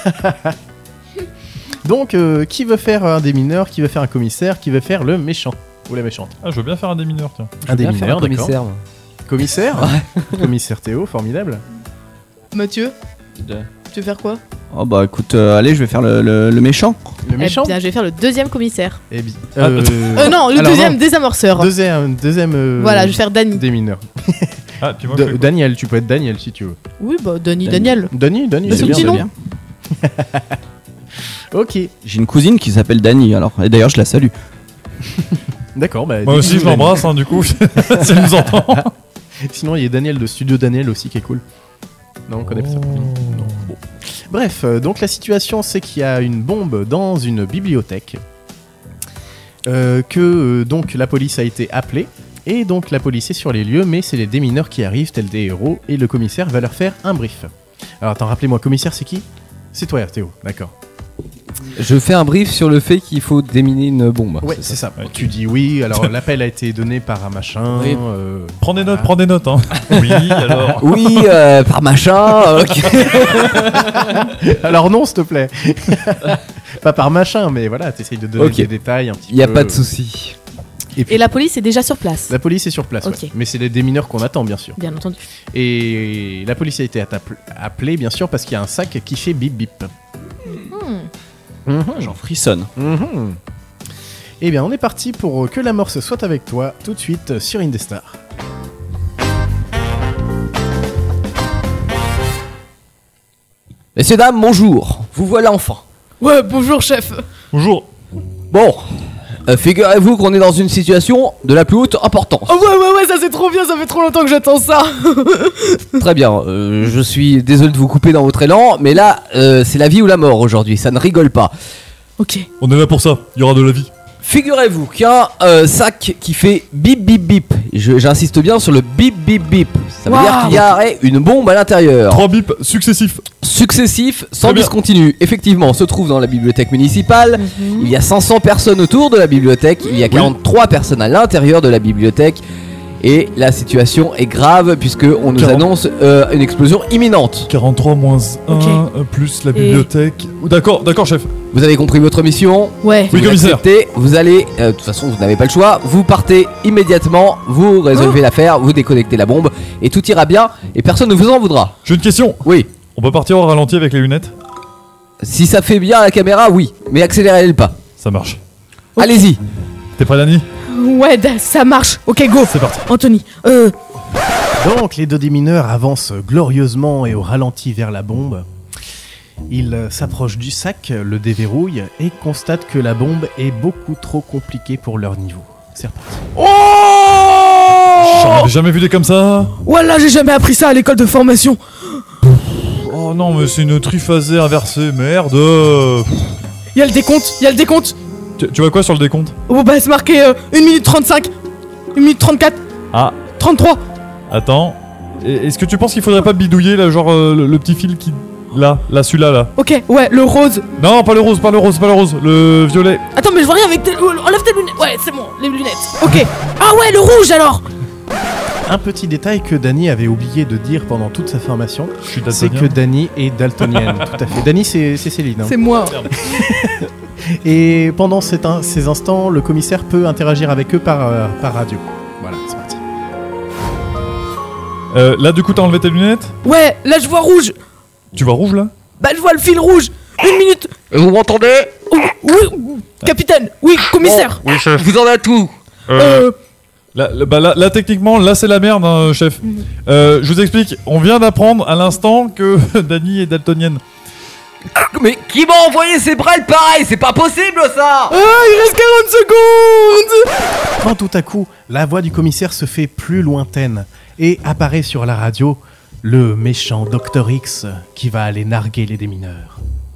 Donc, euh, qui veut faire un démineur, qui veut faire un commissaire, qui veut faire le méchant ou la méchante? Ah, je veux bien faire un démineur, tiens. Un Bien faire démineur, un d'accord. commissaire. moi. Commissaire Commissaire Théo, formidable. Mathieu, tu veux faire quoi? Oh bah écoute, euh, allez, je vais faire le, le- le méchant. Le méchant Eh bien, je vais faire le deuxième commissaire. Eh bien. Ah, Euh, Euh, non, le alors deuxième non. désamorceur. Deuxième, deuxième euh, Voilà, je vais faire Danny. démineur. Ah, puis moi, je Da- fais quoi Daniel, tu peux être Daniel si tu veux. Oui, bah Danny, Danny. Daniel. Dany, Dany, Bah, c'est son bien. petit nom. Dany. Ok, J'ai une cousine qui s'appelle Dani alors. Et d'ailleurs, je la salue. d'accord. Bah, Moi des aussi, bisous, je l'embrasse, hein, du coup, si elle nous entend. Dany. Sinon, il y a Daniel de Studio Daniel aussi qui est cool. Non, on connaît pas ça. Oh. Non. Bon. Bref, euh, donc la situation c'est qu'il y a une bombe dans une bibliothèque. Euh, que euh, donc la police a été appelée. Et donc la police est sur les lieux, mais c'est les démineurs qui arrivent, tels des héros, et le commissaire va leur faire un brief. Alors attends, rappelez-moi, commissaire c'est qui? C'est toi, Théo, d'accord. Je fais un brief sur le fait qu'il faut déminer une bombe. Ouais, c'est ça. Ouais. Tu dis oui, alors l'appel a été donné par un machin. Oui. euh, Prends des notes, voilà. prends des notes, hein. Oui, alors. Oui, euh, par machin. Ok. Alors non, s'il te plaît. Pas par machin, mais voilà, t'essayes de donner Ok. des détails un petit peu. Il y a pas de souci. Et puis, Et la police est déjà sur place. la police est sur place, Ok. ouais. Mais c'est les démineurs qu'on attend, bien sûr. Bien entendu. Et la police a été attape- appelée, bien sûr, parce qu'il y a un sac qui fait bip bip. Hmm. Mhm. J'en frissonne. Mhm. Eh bien, on est parti pour que la mort se soit avec toi, tout de suite sur Indestar. Messieurs, dames, bonjour. Vous voilà enfin. Ouais, bonjour chef. Bonjour. Bon, euh, figurez-vous qu'on est dans une situation de la plus haute importance. Oh ouais, ouais, ouais, ça c'est trop bien, ça fait trop longtemps que j'attends ça. Très bien, euh, je suis désolé de vous couper dans votre élan, mais là, euh, c'est la vie ou la mort aujourd'hui, ça ne rigole pas. Ok. On est là pour ça, il y aura de la vie. Figurez-vous qu'il y a un euh, sac qui fait bip bip bip. Je- J'insiste bien sur le bip bip bip. Ça veut Waouh. dire qu'il y aurait une bombe à l'intérieur. Trois bips successifs. Successifs, sans Très bien. discontinu. Effectivement, on se trouve dans la bibliothèque municipale. Il y a cinq cents personnes autour de la bibliothèque. Il y a quarante-trois personnes à l'intérieur de la bibliothèque. Et la situation est grave puisque on nous quarante. annonce euh, une explosion imminente. quarante-trois moins un Ok. euh, plus la bibliothèque. Ou D'accord, d'accord, chef. Vous avez compris votre mission? Ouais. Oui, Vous commissaire. acceptez, vous allez, euh, de toute façon vous n'avez pas le choix, vous partez immédiatement, vous résolvez l'affaire, vous déconnectez la bombe et tout ira bien et personne ne vous en voudra. J'ai une question. Oui, On peut partir au ralenti avec les lunettes? si ça fait bien à la caméra, oui, mais accélérez le pas. Ça marche. Allez-y. T'es prêt, Dani? Ouais, da- ça marche. Ok, go. C'est parti. Anthony, euh, Donc les deux démineurs avancent glorieusement et au ralenti vers la bombe. Ils euh, s'approchent du sac, le déverrouillent et constatent que la bombe est beaucoup trop compliquée pour leur niveau. C'est reparti. J'en avais jamais vu des comme ça. voilà, j'ai jamais appris ça à l'école de formation. Oh non, mais c'est une triphasée inversée, merde. Il y a le décompte, il y a le décompte. Tu, tu vois quoi sur le décompte? Oh bah c'est marqué euh, une minute trente-cinq, une minute trente-quatre, Ah, trente-trois. attends. Et- Est-ce que tu penses qu'il faudrait pas bidouiller là, genre euh, le, le petit fil qui. Là, là, celui-là, là. Ok, ouais, le rose. Non, pas le rose, pas le rose, pas le rose, le violet. Attends, mais je vois rien avec tes... Enlève tes lunettes. Ouais, c'est bon, les lunettes. Ok. Ah ouais, le rouge alors. Un petit détail que Dany avait oublié de dire pendant toute sa formation, Je suis c'est daltonien. que Dany est daltonienne. Tout à fait. Dany, c'est c'est Céline. hein. C'est moi. Et pendant cet in- ces instants, le commissaire peut interagir avec eux par, euh, par radio. Voilà, c'est parti. Euh, là, du coup, t'as enlevé tes lunettes? Ouais, là je vois rouge. Tu vois rouge là? Bah je vois le fil rouge. Une minute. Vous m'entendez? Oh, oui, capitaine. Oui, commissaire. Oui, chef. Vous en avez tout. Euh, Là, là, bah là, là, techniquement, là c'est la merde, hein, chef. Euh, je vous explique, on vient d'apprendre à l'instant que Dany est daltonienne. Mais qui m'a envoyé ces brels pareils? C'est pas possible ça. Ah, il reste quarante secondes. Quand tout à coup, la voix du commissaire se fait plus lointaine et apparaît sur la radio le méchant docteur X qui va aller narguer les démineurs.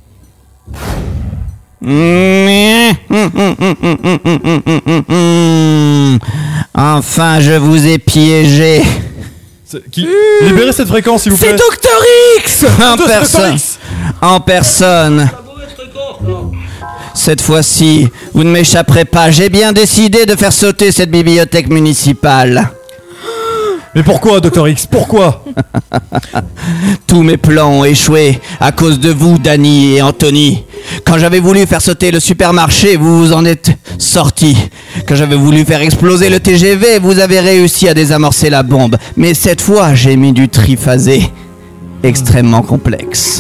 Enfin, je vous ai piégé. C'est- Qui... Libérez cette fréquence, s'il vous C'est plaît. docteur X. En Docteur personne. X. En personne. Cette fois-ci, vous ne m'échapperez pas. J'ai bien décidé de faire sauter cette bibliothèque municipale. Mais pourquoi, docteur X? Pourquoi? Tous mes plans ont échoué à cause de vous, Dany et Anthony. Quand j'avais voulu faire sauter le supermarché, vous vous en êtes sortis. Quand j'avais voulu faire exploser le T G V, vous avez réussi à désamorcer la bombe. Mais cette fois, j'ai mis du triphasé extrêmement complexe.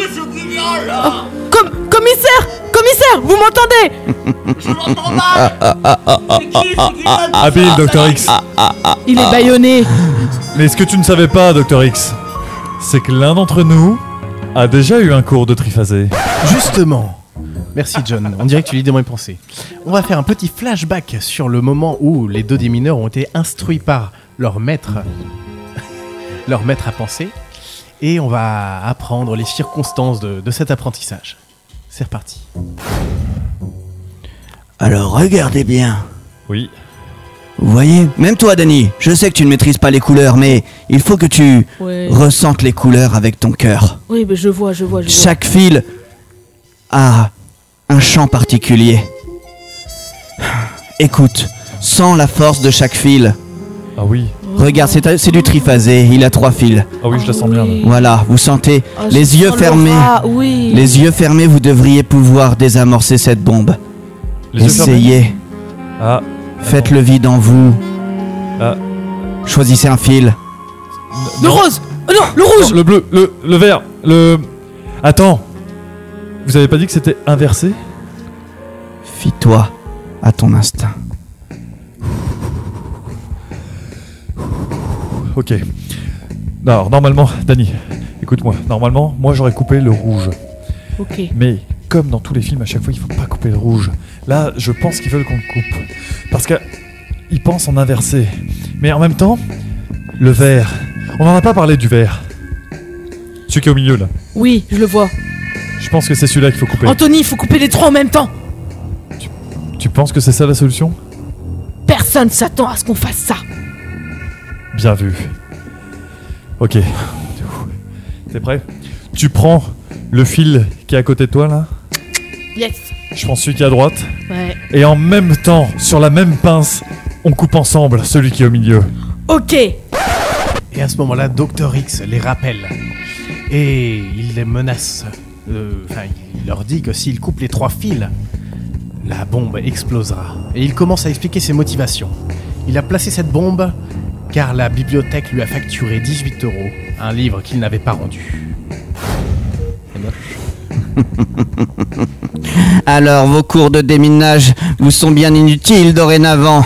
Com- commissaire, commissaire, vous m'entendez? Habile, docteur X. Il est bâillonné. Mais ce que tu ne savais pas, docteur X, c'est que l'un d'entre nous a déjà eu un cours de triphasé. Justement. Merci John, on dirait que tu lis dans mes pensées. On va faire un petit flashback sur le moment où les deux démineurs ont été instruits par leur maître, leur maître à penser, et on va apprendre les circonstances de, de cet apprentissage. C'est reparti. Alors regardez bien. Oui. Vous voyez, même toi, Dany, je sais que tu ne maîtrises pas les couleurs, mais il faut que tu Ouais. ressentes les couleurs avec ton cœur. Oui, mais je vois, je vois, je vois. Chaque fil a un chant particulier. Écoute, sens la force de chaque fil. Ah oui. Regarde, c'est c'est du triphasé, il a trois fils. Ah oui, je la sens bien. là. Voilà, vous sentez Ah, je les yeux sens fermés. l'aura, oui. Les yeux fermés, vous devriez pouvoir désamorcer cette bombe. Les yeux fermés. Essayez, Ah. faites le vide en vous. Ah. Choisissez un fil. Le rose. Euh, non, le rouge. Non, le bleu, le, le vert, le... Attends. Vous avez pas dit que c'était inversé? Fie-toi à ton instinct. Ok. Alors, normalement, Dany, écoute-moi. Normalement, moi j'aurais coupé le rouge. Ok. Mais comme dans tous les films, à chaque fois, il faut pas couper le rouge. Là, je pense qu'ils veulent qu'on le coupe. Parce qu'ils pensent en inversé. Mais en même temps, le vert. On n'en a pas parlé du vert. Celui qui est au milieu, là. Oui, je le vois. Je pense que c'est celui-là qu'il faut couper. Anthony, il faut couper les trois en même temps. Tu, penses que c'est ça la solution? Personne s'attend à ce qu'on fasse ça. Bien vu. Ok. T'es prêt? Tu prends le fil qui est à côté de toi là. Yes. Je prends celui qui est à droite. Ouais. Et en même temps, sur la même pince, on coupe ensemble celui qui est au milieu. Ok. Et à ce moment-là, docteur X les rappelle. Et il les menace. Euh, Enfin, il leur dit que s'ils coupent les trois fils, la bombe explosera. Et il commence à expliquer ses motivations. Il a placé cette bombe car la bibliothèque lui a facturé dix-huit euros, un livre qu'il n'avait pas rendu. Alors, vos cours de déminage vous sont bien inutiles dorénavant.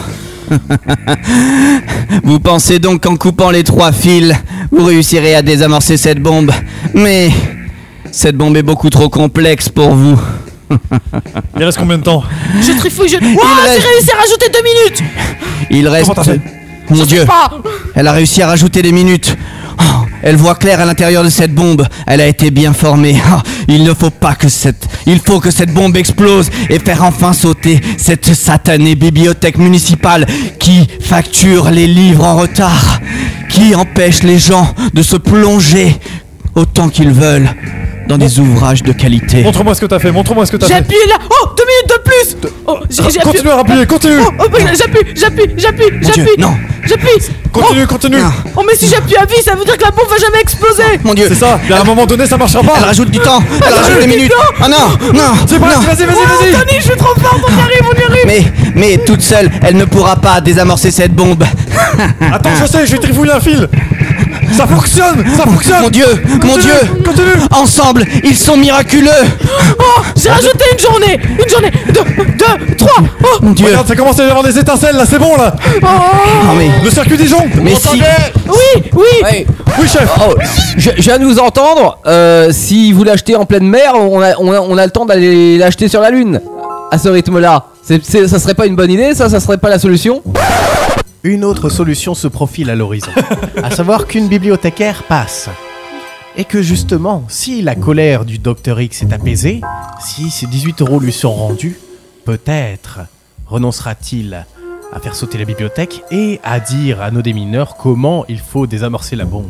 Vous pensez donc qu'en coupant les trois fils, vous réussirez à désamorcer cette bombe. Mais cette bombe est beaucoup trop complexe pour vous. Il reste combien de temps? Je trifouille, je... Ouah, reste- j'ai réussi à rajouter deux minutes. Il reste... Comment t'as fait? Mon Dieu, Pas. elle a réussi à rajouter des minutes. Oh, elle voit clair à l'intérieur de cette bombe. Elle a été bien formée. Oh, il ne faut pas que cette... Il faut que cette bombe explose et faire enfin sauter cette satanée bibliothèque municipale qui facture les livres en retard, qui empêche les gens de se plonger autant qu'ils veulent dans des ouvrages de qualité. Montre-moi ce que t'as fait, montre-moi ce que t'as J'ai fait. appuyé là. Oh, deux minutes de plus. Oh, j'ai j'ai appuyé. Continue à appuyer, continue. Oh, oh, bah, j'appuie, j'appuie, j'appuie, Mon Dieu, j'appuie. non. J'appuie. Continue, continue. Non. Oh, mais si j'appuie à vie, ça veut dire que la bombe va jamais exploser. Mon Dieu, C'est ça, et à un moment donné ça marchera elle pas. rajoute du temps. Elle rajoute des minutes. Oh non, non, C'est pas non. grave, vas-y, vas-y, Oh, vas-y. Tony, je suis trop fort, on y arrive, on y arrive. Mais, mais toute seule, elle ne pourra pas désamorcer cette bombe. Attends, je sais, je vais trifouiller un fil. Ça fonctionne, ça fonctionne. Mon Dieu, mon Dieu. Continue. Ensemble, ils sont miraculeux. Oh, j'ai rajouté une journée. Une journée. Deux, deux, trois. Oh, Mon Dieu. Regarde, ça commence à y avoir des étincelles là, c'est bon là. Oh, mais, Le circuit Dijon. mais si. oui, oui. Ouais. Oui, chef. Oh, je, je viens de vous entendre. Euh, si vous l'achetez en pleine mer, on a, on a, on a le temps d'aller l'acheter sur la Lune. À ce rythme-là, c'est, c'est, ça serait pas une bonne idée, ça, ça serait pas la solution? Une autre solution se profile à l'horizon, à savoir qu'une bibliothécaire passe. Et que justement, si la colère du docteur X est apaisée, si ces dix-huit euros lui sont rendus, peut-être renoncera-t-il à faire sauter la bibliothèque et à dire à nos démineurs comment il faut désamorcer la bombe.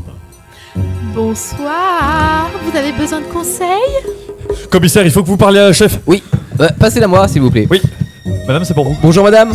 Bonsoir. Vous avez besoin de conseils? Commissaire, il faut que vous parliez à la chef. Oui. Euh, passez-la moi, s'il vous plaît. Oui. Madame, c'est pour vous. Bonjour, madame.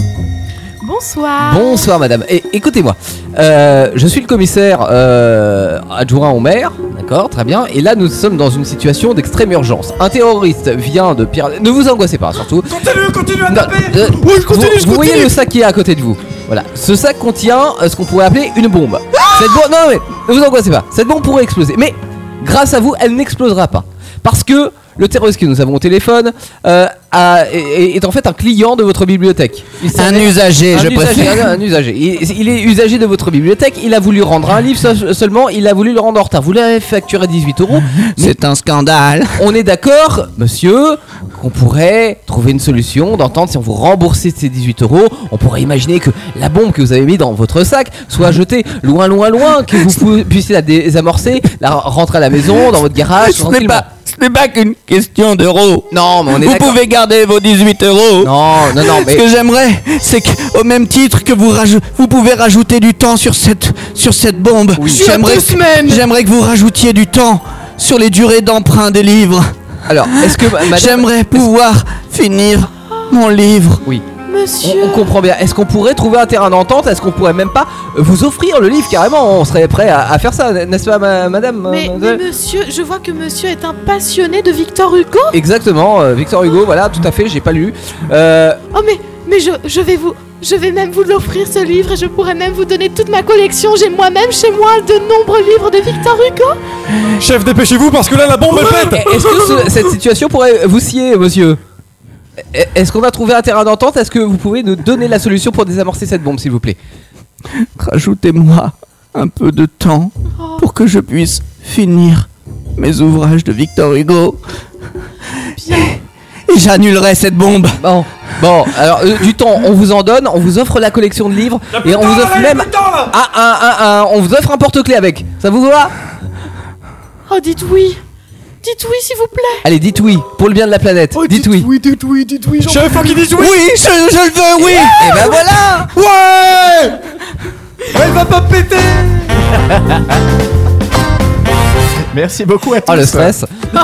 Bonsoir. Bonsoir, madame. Et écoutez-moi, euh, je suis le commissaire euh, adjoint au maire, d'accord, très bien. Et là, nous sommes dans une situation d'extrême urgence. Un terroriste vient de pirater. Ne vous angoissez pas, surtout. Continue, continue à Non, taper. euh, Oui, je continue, vous, je vous voyez continue. le sac qui est à côté de vous. Voilà. Ce sac contient euh, ce qu'on pourrait appeler une bombe. Cette bombe, non, mais ne vous angoissez pas. Cette bombe pourrait exploser, mais grâce à vous, elle n'explosera pas, parce que le terroriste que nous avons au téléphone euh, a- est, est en fait un client de votre bibliothèque. Il Un s'avère- usager, un je usager, préfère. Un, un usager. Il, il est usager de votre bibliothèque. Il a voulu rendre un livre, se- seulement il a voulu le rendre en retard. Vous l'avez facturé dix-huit euros. C'est un scandale. On est d'accord, monsieur, qu'on pourrait trouver une solution d'entente si on vous remboursait ces dix-huit euros. On pourrait imaginer que la bombe que vous avez mise dans votre sac soit jetée loin, loin, loin, que vous pu- puissiez la désamorcer, la rentrer à la maison, dans votre garage. Ce n'est tranquillement. pas, ce n'est pas qu'une question d'euros. Non, mais on est Vous d'accord. pouvez garder vos dix-huit euros. Non, non, non, Ce mais. que j'aimerais, c'est qu'au même titre que vous, rajou- vous pouvez rajouter du temps sur cette, sur cette bombe, j'aimerais, deux semaines. j'aimerais que vous rajoutiez du temps sur les durées d'emprunt des livres. Alors, est-ce que. madame- J'aimerais pouvoir finir mon livre. Oui. Monsieur. On, on comprend bien. Est-ce qu'on pourrait trouver un terrain d'entente? Est-ce qu'on pourrait même pas vous offrir le livre carrément? On serait prêt à, à faire ça, n'est-ce pas, ma- madame? Mais, euh, mais monsieur, je vois que monsieur est un passionné de Victor Hugo. Exactement, euh, Victor Hugo, voilà, tout à fait, j'ai pas lu. Euh, Oh mais, mais je, je vais vous, je vais même vous l'offrir ce livre et je pourrais même vous donner toute ma collection. J'ai moi-même chez moi de nombreux livres de Victor Hugo. Chef, dépêchez-vous parce que là la bombe elle pète. Est-ce que ce- cette situation pourrait vous scier, monsieur? Est-ce qu'on a trouvé un terrain d'entente? Est-ce que vous pouvez nous donner la solution pour désamorcer cette bombe, s'il vous plaît? Rajoutez-moi un peu de temps pour que je puisse finir mes ouvrages de Victor Hugo. Et j'annulerai cette bombe. Bon, bon, alors euh, du temps, on vous en donne, on vous offre la collection de livres et on vous offre même ah, un, un, un- on vous offre un porte-clés avec. Ça vous va? Oh dites oui. Dites oui, s'il vous plaît. Allez, dites oui, pour le bien de la planète. Oh, dites oui. Oui, dites oui, dites oui. Je veux qu'il dise oui. Oui, je, je le veux, oui. Et ben voilà. Ouais. Elle va pas péter. Merci beaucoup à tous. Oh, le stress. Waouh.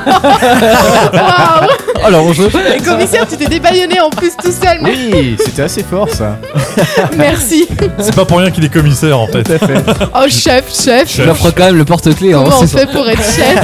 Oh, l'enjeu. Et commissaire, tu t'es débaillonné en plus tout seul. mais- Oui, c'était assez fort ça. Merci. C'est pas pour rien qu'il est commissaire en fait. Tout à fait. Oh, chef, chef. Je l'offre quand même le porte-clés. hein, Comment on c'est fait pour être chef?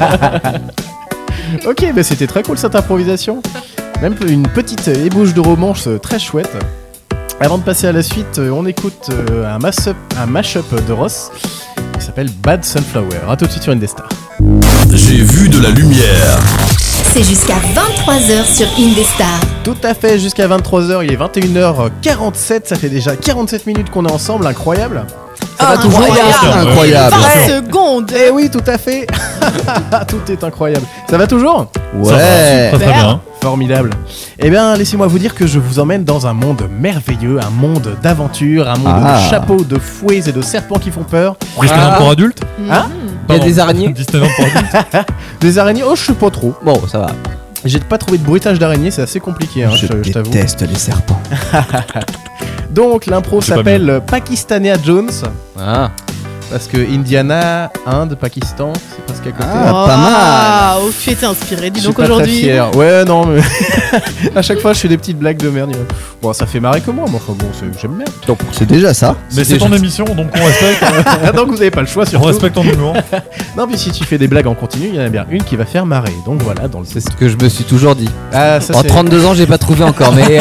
Ok, bah c'était très cool cette improvisation. Même une petite ébauche de romance euh, très chouette. Avant de passer à la suite, euh, on écoute euh, un mash-up, un mash-up de Ross qui s'appelle Bad Sunflower. A tout de suite sur Indestar. J'ai vu de la lumière. C'est jusqu'à vingt-trois heures sur Indestar. Tout à fait, jusqu'à vingt-trois heures, il est vingt et une heures quarante-sept, ça fait déjà quarante-sept minutes qu'on est ensemble, incroyable. Ça va toujours bien. Incroyable. vingt secondes. Eh oui, tout à fait. Tout est incroyable. Ça va toujours? Ça va, Ouais. très très bien. Formidable. Eh bien, laissez-moi vous dire que je vous emmène dans un monde merveilleux, un monde d'aventure, un monde Ah. de chapeaux, de fouets et de serpents qui font peur. Disneyland pour adultes. Hein? Il y a des araignées. Disneyland pour adultes. Des araignées? Oh, je sais pas trop. Bon, ça va. J'ai pas trouvé de bruitage d'araignée, c'est assez compliqué, hein, Je je, je t'avoue. déteste les serpents. Donc, l'impro C'est pas s'appelle Pakistania Jones. Ah. Parce que Indiana, Inde, Pakistan, c'est presque à côté. Ah, pas mal. Ah, oh, tu étais inspiré, dis Je suis donc pas très aujourd'hui. fier. Ouais, non, mais à chaque fois, je fais des petites blagues de merde. Bon, ça fait marrer que moi, mais enfin bon, c'est- j'aime bien. Donc c'est déjà ça. Mais c'est ton émission, donc on respecte. Donc vous avez pas le choix, On surtout. respecte ton humour. Non, puis si tu fais des blagues en continu, il y en a bien une qui va faire marrer. Donc voilà, dans le. C'est ce que je me suis toujours dit. Ah, ça En c'est. trente-deux ans, j'ai pas trouvé encore, mais. euh,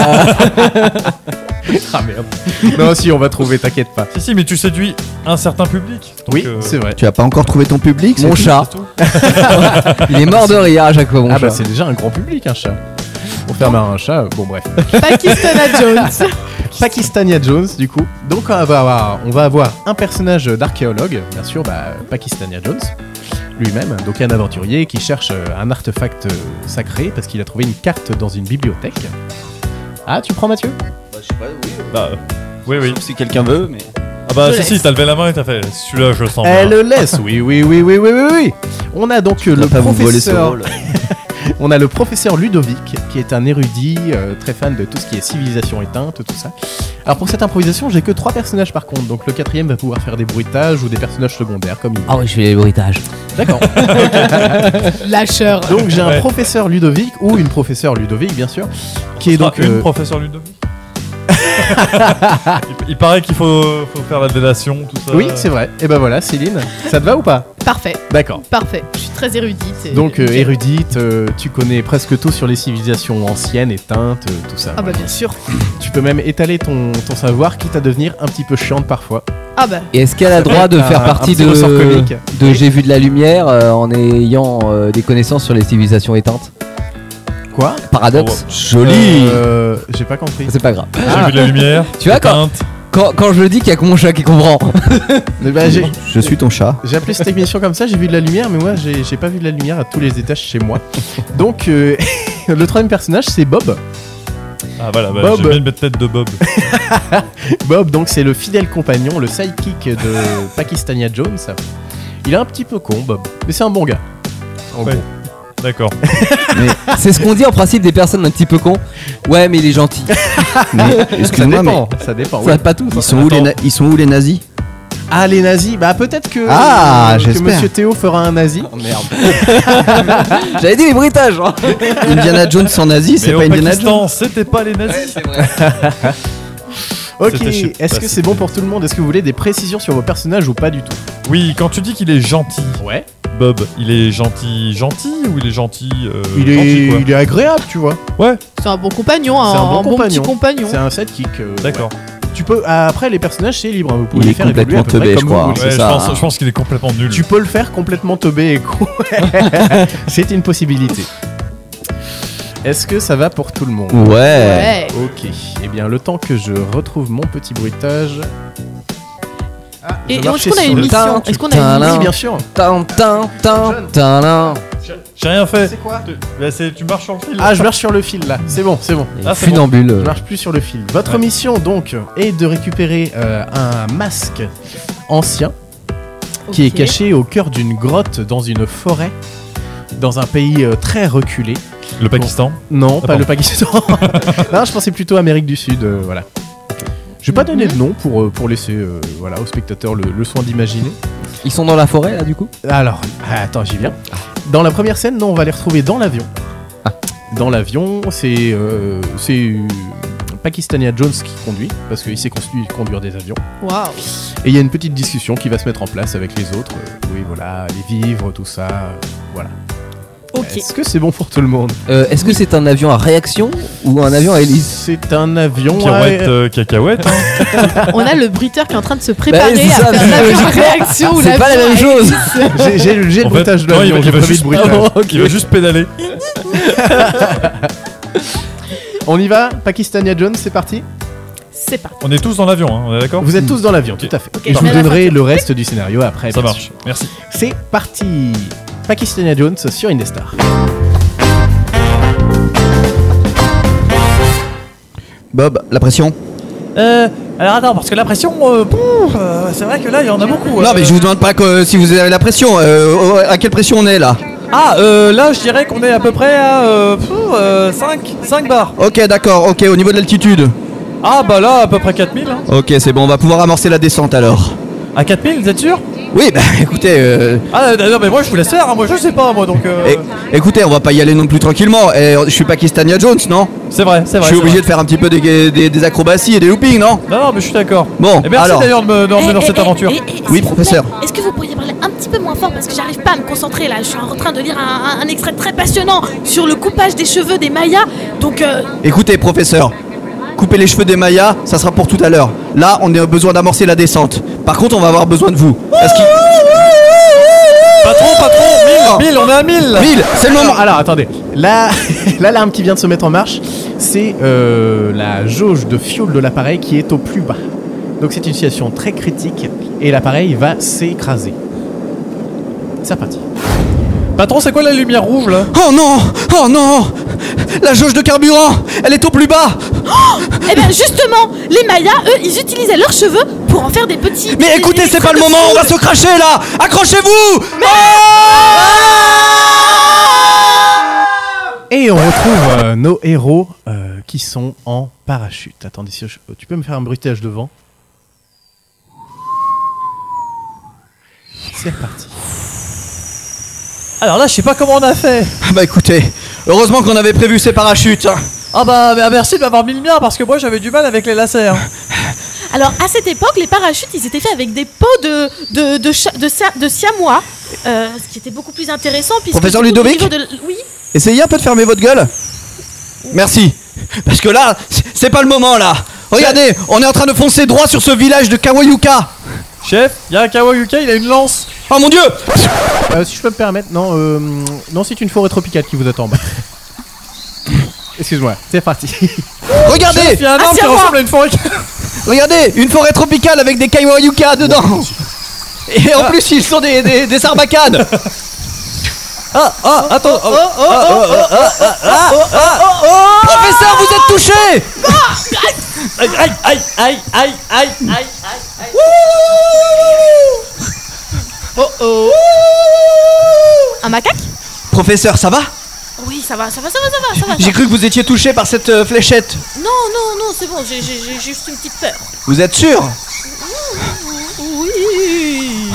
Ah merde. Non, si, on va trouver, t'inquiète pas. Si, si, mais tu séduis un certain public. Donc, Oui, euh, c'est vrai. Tu as pas encore trouvé ton public, c'est Mon tout. chat. c'est tout. Il est mort de rire à chaque fois, mon Ah bah chat. c'est déjà un grand public, un chat. Pour faire marrer un chat, bon bref. Pakistana Jones. Pakistania Jones, du coup. Donc on va avoir, on va avoir un personnage d'archéologue, bien sûr, bah, Pakistania Jones, lui-même. Donc un aventurier qui cherche euh, un artefact euh, sacré parce qu'il a trouvé une carte dans une bibliothèque. Ah, tu prends Mathieu? Bah, euh, oui, oui. Si quelqu'un veut, mais. Ah bah, Je si, si, laisse. t'as levé la main et t'as fait. Celui-là, je le sens. Elle bien. le laisse, oui, oui, oui, oui, oui, oui, oui. On a donc euh, le pas vous voler ce professeur. rôle. On a le professeur Ludovic, qui est un érudit, euh, très fan de tout ce qui est civilisation éteinte, tout ça. Alors pour cette improvisation, j'ai que trois personnages par contre, donc le quatrième va pouvoir faire des bruitages ou des personnages secondaires, comme il Ah oui, je fais les bruitages. D'accord. Lâcheur. Donc j'ai un Ouais. professeur Ludovic, ou une professeure Ludovic bien sûr, qui est Ah, donc... une euh, professeur Ludovic. il, il paraît qu'il faut, faut faire la délation, tout ça. Oui, c'est vrai. Et ben voilà, Céline, ça te va ou pas? Parfait, D'accord. parfait. Je suis très érudite. et- Donc euh, nickel. érudite, euh, tu connais presque tout sur les civilisations anciennes, éteintes, euh, tout ça. Ah bah voilà. bien sûr. Tu peux même étaler ton, ton savoir, quitte à devenir un petit peu chiante parfois. Ah bah. Et est-ce qu'elle a le droit de Un- faire un partie petit de, ressort comique. de Oui. J'ai vu de la lumière euh, en ayant euh, des connaissances sur les civilisations éteintes? Quoi? Paradoxe. Joli. Euh, J'ai pas compris. C'est pas grave. J'ai vu de la lumière. Tu vois, quand, éteinte. quand, quand je le dis qu'il y a que mon chat qui comprend. Mais bah, j'ai Je suis ton chat. j'ai appelé cette émission comme ça, j'ai vu de la lumière, mais moi j'ai j'ai pas vu de la lumière à tous les étages chez moi. Donc euh, le troisième personnage c'est Bob. Ah voilà, bah, Bob. j'ai mis une bête tête de Bob. Bob, donc c'est le fidèle compagnon, le sidekick de Pakistania Jones. Il est un petit peu con, Bob, mais c'est un bon gars. En Ouais. gros. D'accord. C'est ce qu'on dit en principe des personnes un petit peu cons. Ouais, mais il est gentil. Mais Ça excuse-moi, mais dépend, ça dépend. Ça oui. va pas tout. ils sont où les na- ils sont où les nazis? Ah les nazis, bah peut-être que, Ah, que j'espère. Monsieur Théo fera un nazi. Oh merde. J'avais dit les bruitages. Hein. Indiana Jones sans nazi, c'est Mais pas au Indiana Jones. Pakistan, c'était pas les nazis. c'est vrai. Ok, C'était chez- est-ce que bah, c'est bon pour tout le monde? Est-ce que vous voulez des précisions sur vos personnages ou pas du tout? Oui, quand tu dis qu'il est gentil, Ouais. Bob, il est gentil, gentil ou il est gentil euh, Il est, gentil, quoi. il est agréable, tu vois. Ouais, C'est un bon compagnon, C'est un, un bon bon compagnon. petit compagnon. C'est un sidekick. euh, d'accord. ouais. Tu peux après les personnages c'est libre, hein, vous pouvez Il les est faire évoluer à peu complètement près teubé, comme je vous crois. voulez. Ouais, c'est je ça, pense, hein. je pense qu'il est complètement nul. Tu peux le faire complètement teubé et con. C'est une possibilité. Est-ce que ça va pour tout le monde? Ouais. Ouais. Ok. Eh bien, le temps que je retrouve mon petit bruitage. Ah, Et, je et marchais est-ce qu'on a sur une le- mission? Est-ce qu'on a une Tin, mission Oui, bien sûr. Tin, tin, tin, tin, tin. J'ai rien fait. C'est quoi? Bah, c'est- tu marches sur le fil. Ah, je marche sur le fil là. C'est bon, c'est bon. Ah, c'est bon. Funambule. Je marche plus sur le fil. Votre Ouais. mission donc est de récupérer euh, un masque ancien qui est Ok. caché au cœur d'une grotte dans une forêt dans un pays euh, très reculé. Le Pakistan? Non, Ah, pas pardon. le Pakistan. Non, je pensais plutôt Amérique du Sud, euh, voilà. Je vais pas donner de nom pour, euh, pour laisser euh, voilà, aux spectateurs le, le soin d'imaginer. Ils sont dans la forêt là du coup? Alors, ah, attends, j'y viens. Dans la première scène, non, on va les retrouver dans l'avion. Ah. Dans l'avion, c'est euh, c'est euh, Pakistania Jones qui conduit, parce qu'il sait construire- conduire des avions. Waouh. Et il y a une petite discussion qui va se mettre en place avec les autres. Euh, oui, voilà, les vivres, tout ça, euh, voilà. Ok. Est-ce que c'est bon pour tout le monde? Euh, Est-ce que c'est un avion à réaction ou un avion à hélice? C'est un avion Pirouette, à... euh, cacahuète. Hein. On a le bruiteur qui est en train de se préparer Bah, c'est à ça, faire c'est l'avion logique. en réaction ou C'est pas la l'avion même à chose. hélice. J'ai j'ai- j'ai le En fait, bruitage de non, il l'avion, va- il j'ai va prévu juste- le bruitage. Il va juste pédaler. On y va, Pakistania Jones, c'est parti. C'est parti. On est tous dans l'avion, hein, on est d'accord? Vous êtes tous dans l'avion, tout à fait. Ok, Et je je vous mets la donnerai ceinture. le reste du scénario après. Ça bien marche, sûr. merci. C'est parti. Pakistania Jones sur Indestar. Bob, la pression. Euh, alors attends, parce que la pression, euh, pouf, euh, c'est vrai que là, il y en a beaucoup. Non, euh. mais je vous demande pas que, si vous avez la pression. Euh, oh, à quelle pression on est là? Ah, euh, là, je dirais qu'on est à peu près à euh, pouf, euh, cinq bars. Ok, d'accord, ok, au niveau de l'altitude. Ah, bah là, à peu près quatre mille. Hein. Ok, c'est bon, on va pouvoir amorcer la descente alors. À quatre mille, vous êtes sûr? Oui, bah écoutez, euh, Ah, non, mais moi, je vous laisse faire, hein, moi, je sais pas, moi, donc. Euh... é- écoutez, on va pas y aller non plus tranquillement. Et je suis Pakistania Jones, non? C'est vrai, c'est vrai. Je suis c'est obligé vrai. de faire un petit peu des, des, des acrobaties et des loopings, non? Non, non, mais je suis d'accord. Bon, Et merci alors. d'ailleurs de me- de m'emmener dans Eh, cette eh, aventure. eh, eh, s'il Oui, vous professeur. plaît, est-ce que vous pourriez parler un petit peu moins fort parce que j'arrive pas à me concentrer là. Je suis en train de lire un, un- un extrait très passionnant sur le coupage des cheveux des Mayas. Donc, euh, Écoutez, professeur, couper les cheveux des Mayas, ça sera pour tout à l'heure. Là, on a besoin d'amorcer la descente. Par contre, on va avoir besoin de vous. Est-ce qu'il... Patron, patron, mille, mille, on est à mille. là. Mille, c'est le moment. Alors, alors, attendez. Là, l'alarme qui vient de se mettre en marche, c'est euh, la jauge de fioul de l'appareil qui est au plus bas. Donc c'est une situation très critique et l'appareil va s'écraser. C'est parti. Patron, c'est quoi la lumière rouge là? Oh non, oh non, la jauge de carburant, elle est au plus bas. eh bien justement, les Mayas, eux, ils utilisaient leurs cheveux pour en faire des petits. Mais des- écoutez, des c'est pas creux le de moment, on va foudre. se cracher là. Accrochez-vous. Et on retrouve euh, nos héros euh, qui sont en parachute. Attendez, si je- tu peux me faire un bruitage de vent? C'est reparti. Alors là, je sais pas comment on a fait. Bah écoutez, heureusement qu'on avait prévu ces parachutes. hein. Ah bah, bah, merci de m'avoir mis le mien parce que moi j'avais du mal avec les lacets. hein. Alors à cette époque, les parachutes, ils étaient faits avec des peaux de de de, cha- de, sia- de siamois, euh, ce qui était beaucoup plus intéressant. Puisque Professeur du coup, au Ludovic niveau de l- Oui. Essayez un peu de fermer votre gueule. Merci. Parce que là, c'est- c'est pas le moment là. Regardez, on est en train de foncer droit sur ce village de Kawayuka. Chef, il y a un Kawayuka, il a une lance. Oh mon dieu. Euh, si je peux me permettre, non, euh, non, c'est une forêt tropicale qui vous attend en bas. Excuse-moi, c'est parti. Regardez, Chef, il y a un arbre qui siamois. ressemble à une forêt. regardez, une forêt tropicale avec des Kawayuka dedans. Et en plus, ils sont des, des, des sarbacanes. Ah, ah, attends. oh, Professeur, vous êtes touché. Aïe, aïe, aïe, aïe, aïe, aïe, aïe, aïe. Oh oh. Un macaque? Professeur, ça va? Oui, ça va, ça va, ça va, ça va, ça va. J'ai cru que vous étiez touché par cette euh, fléchette. Non, non, non, c'est bon, j'ai j'ai- j'ai juste une petite peur. Vous êtes sûr? Oui.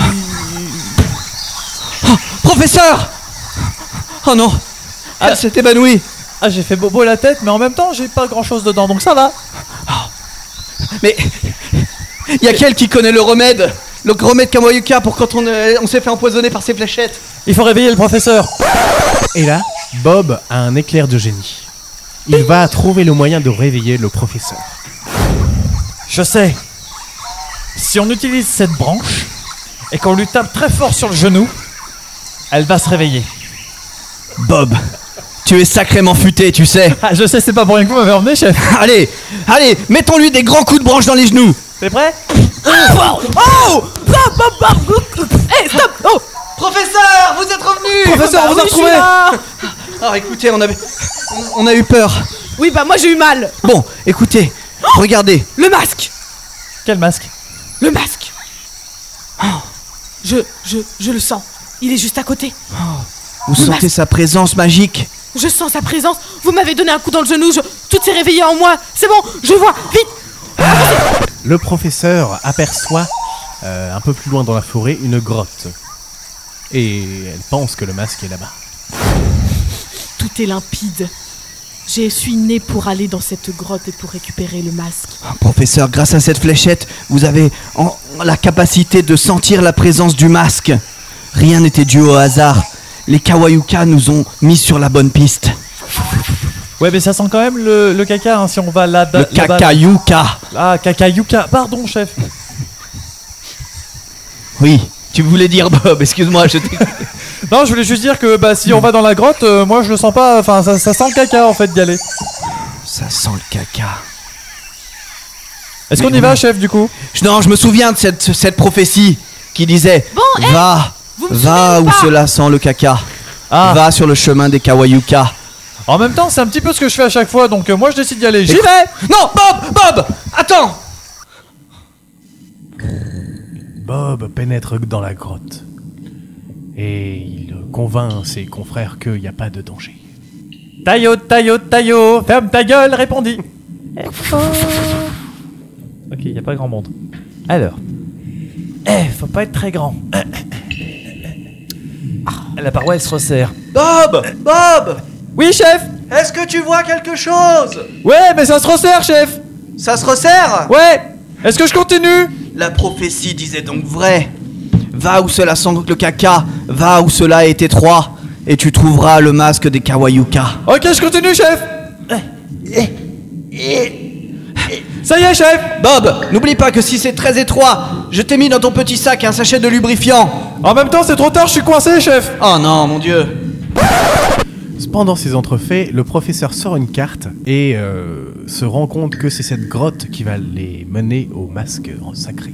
Professeur. Oh non, elle s'est évanouie. Ah, j'ai fait bobo la tête, mais en même temps, j'ai pas grand chose dedans, donc ça va. Mais y a quel qui connaît le remède? Le remède Kawayuka pour quand on, euh, on s'est fait empoisonner par ces fléchettes? Il faut réveiller le professeur. Et là, Bob a un éclair de génie. Il va trouver le moyen de réveiller le professeur. Je sais. Si on utilise cette branche et qu'on lui tape très fort sur le genou, elle va se réveiller. Bob, tu es sacrément futé, tu sais. Ah, je sais, c'est pas pour rien que vous m'avez emmené, chef. Allez, allez, mettons-lui des grands coups de branche dans les genoux. T'es prêt? Oh, oh Eh, stop! Oh! Professeur, vous êtes revenu. Professeur, on vous a oui, je suis retrouvé. là. Alors écoutez, on, avait, on, on a eu peur. Oui, bah moi j'ai eu mal. Bon, écoutez, regardez. Le masque. Quel masque? Le masque. Oh. Je, je, je le sens. Il est juste à côté. Vous sentez sa présence magique? Je sens sa présence. Vous m'avez donné un coup dans le genou. Je... Tout s'est réveillé en moi. C'est bon, je vois. Vite. Le professeur aperçoit, euh, un peu plus loin dans la forêt, une grotte. Et elle pense que le masque est là-bas. Tout est limpide. Je suis né pour aller dans cette grotte et pour récupérer le masque. Professeur, grâce à cette fléchette, vous avez en- la capacité de sentir la présence du masque. Rien n'était dû au hasard. Les Kawayuka nous ont mis sur la bonne piste. Ouais, mais ça sent quand même le, le caca hein, si on va là. Le Kakayuka. Ah, Kakayuka. Pardon, chef. Oui, tu voulais dire Bob, excuse-moi, je t'ai... Non, je voulais juste dire que bah, si on va dans la grotte, euh, moi je le sens pas. Enfin, ça, ça sent le caca en fait d'y aller. Ça sent le caca. Est-ce qu'on y va, chef, du coup? Non, je me souviens de cette, cette prophétie qui disait Bon, hey, va, vous me va suivez où ou pas cela sent le caca. Ah. Va sur le chemin des Kawayuka. En même temps, c'est un petit peu ce que je fais à chaque fois, donc euh, moi je décide d'y aller. J'y Écoute- vais. Non, Bob, Bob, attends. Bob pénètre dans la grotte. Et il convainc ses confrères qu'il n'y a pas de danger. Taillot, taillot, taillot, ferme ta gueule, répondit. Ok, y a pas grand monde. Alors. Eh, faut pas être très grand. Ah, la paroi elle se resserre. Bob, Bob, Oui, chef. est-ce que tu vois quelque chose? Ouais, mais ça se resserre, chef. Ça se resserre? Ouais. Est-ce que je continue? La prophétie disait donc vrai. Va où cela sent le caca, va où cela est étroit, et tu trouveras le masque des Kawayuka. Ok, je continue, chef. Ça y est, chef. Bob, n'oublie pas que si c'est très étroit, je t'ai mis dans ton petit sac un sachet de lubrifiant. En même temps, c'est trop tard, je suis coincé, chef. Oh non, mon Dieu. Pendant ces entrefaits, le professeur sort une carte et euh, se rend compte que c'est cette grotte qui va les mener au masque sacré.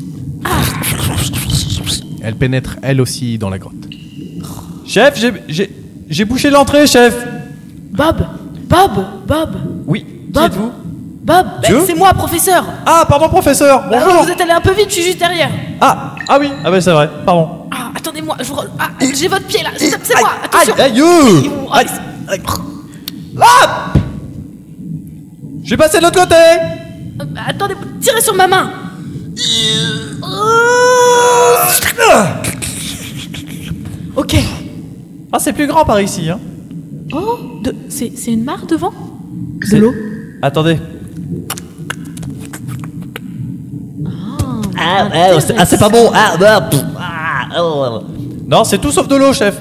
Elle pénètre elle aussi dans la grotte. Chef, j'ai j'ai j'ai bouché l'entrée, chef. Bob, Bob, Bob, Oui. Qui Bob. êtes-vous? Bob, ben, Dieu c'est moi, professeur. Ah, pardon, professeur. Ah, Bonjour. vous êtes allé un peu vite, je suis juste derrière. Ah, ah oui. Ah bah c'est vrai. Pardon. Ah, attendez-moi, je vous... re- Ah, j'ai votre pied là, c'est c'est moi, attention. Aïe, aïe. Ah, Ah Je vais passer de l'autre côté. euh, attendez, tirez sur ma main. Ok. Ah, c'est plus grand par ici, hein. Oh, de... c'est c'est une mare devant? De C'est- l'eau. Attendez. Ah, Ah, c'est pas bon. Ah, bah, pff, ah, oh. Non, c'est tout sauf de l'eau, chef.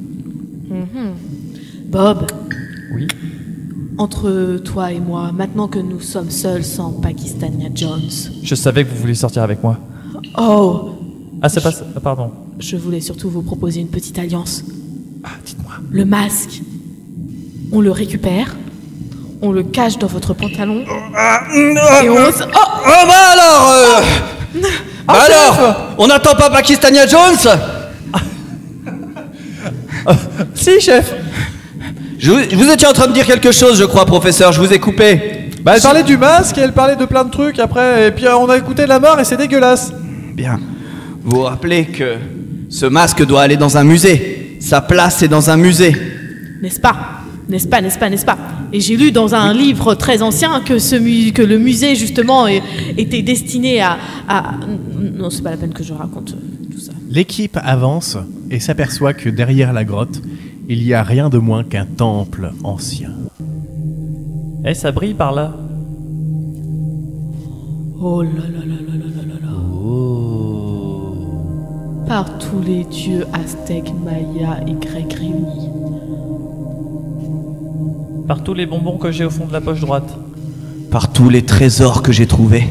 Bob, Oui. entre toi et moi, maintenant que nous sommes seuls sans Pakistania Jones. Je savais que vous vouliez sortir avec moi. Oh, Ah, c'est pas ça. Ah, pardon. je voulais surtout vous proposer une petite alliance. Ah, dites-moi. Le masque, on le récupère, on le cache dans votre pantalon, et on... s- Oh, Oh bah alors euh... Bah alors, on n'attend pas Pakistania Jones? Si, chef. je, vous- vous étiez en train de dire quelque chose, je crois, professeur, je vous ai coupé. Bah, elle parlait du masque et elle parlait de plein de trucs après. Et puis euh, on a écouté la mare et c'est dégueulasse. Bien. Vous vous rappelez que ce masque doit aller dans un musée. Sa place est dans un musée. n'est-ce pas? N'est-ce pas, n'est-ce pas, n'est-ce pas? Et j'ai lu dans un livre très ancien que, ce mu- que le musée, justement, est- était destiné à, à... Non, c'est pas la peine que je raconte euh, tout ça. L'équipe avance et s'aperçoit que derrière la grotte, il y a rien de moins qu'un temple ancien. Eh, ça brille par là. Oh là là là là là là là là. Par tous les dieux aztèques, mayas et grecs réunis. Par tous les bonbons que j'ai au fond de la poche droite. Par tous les trésors que j'ai trouvés.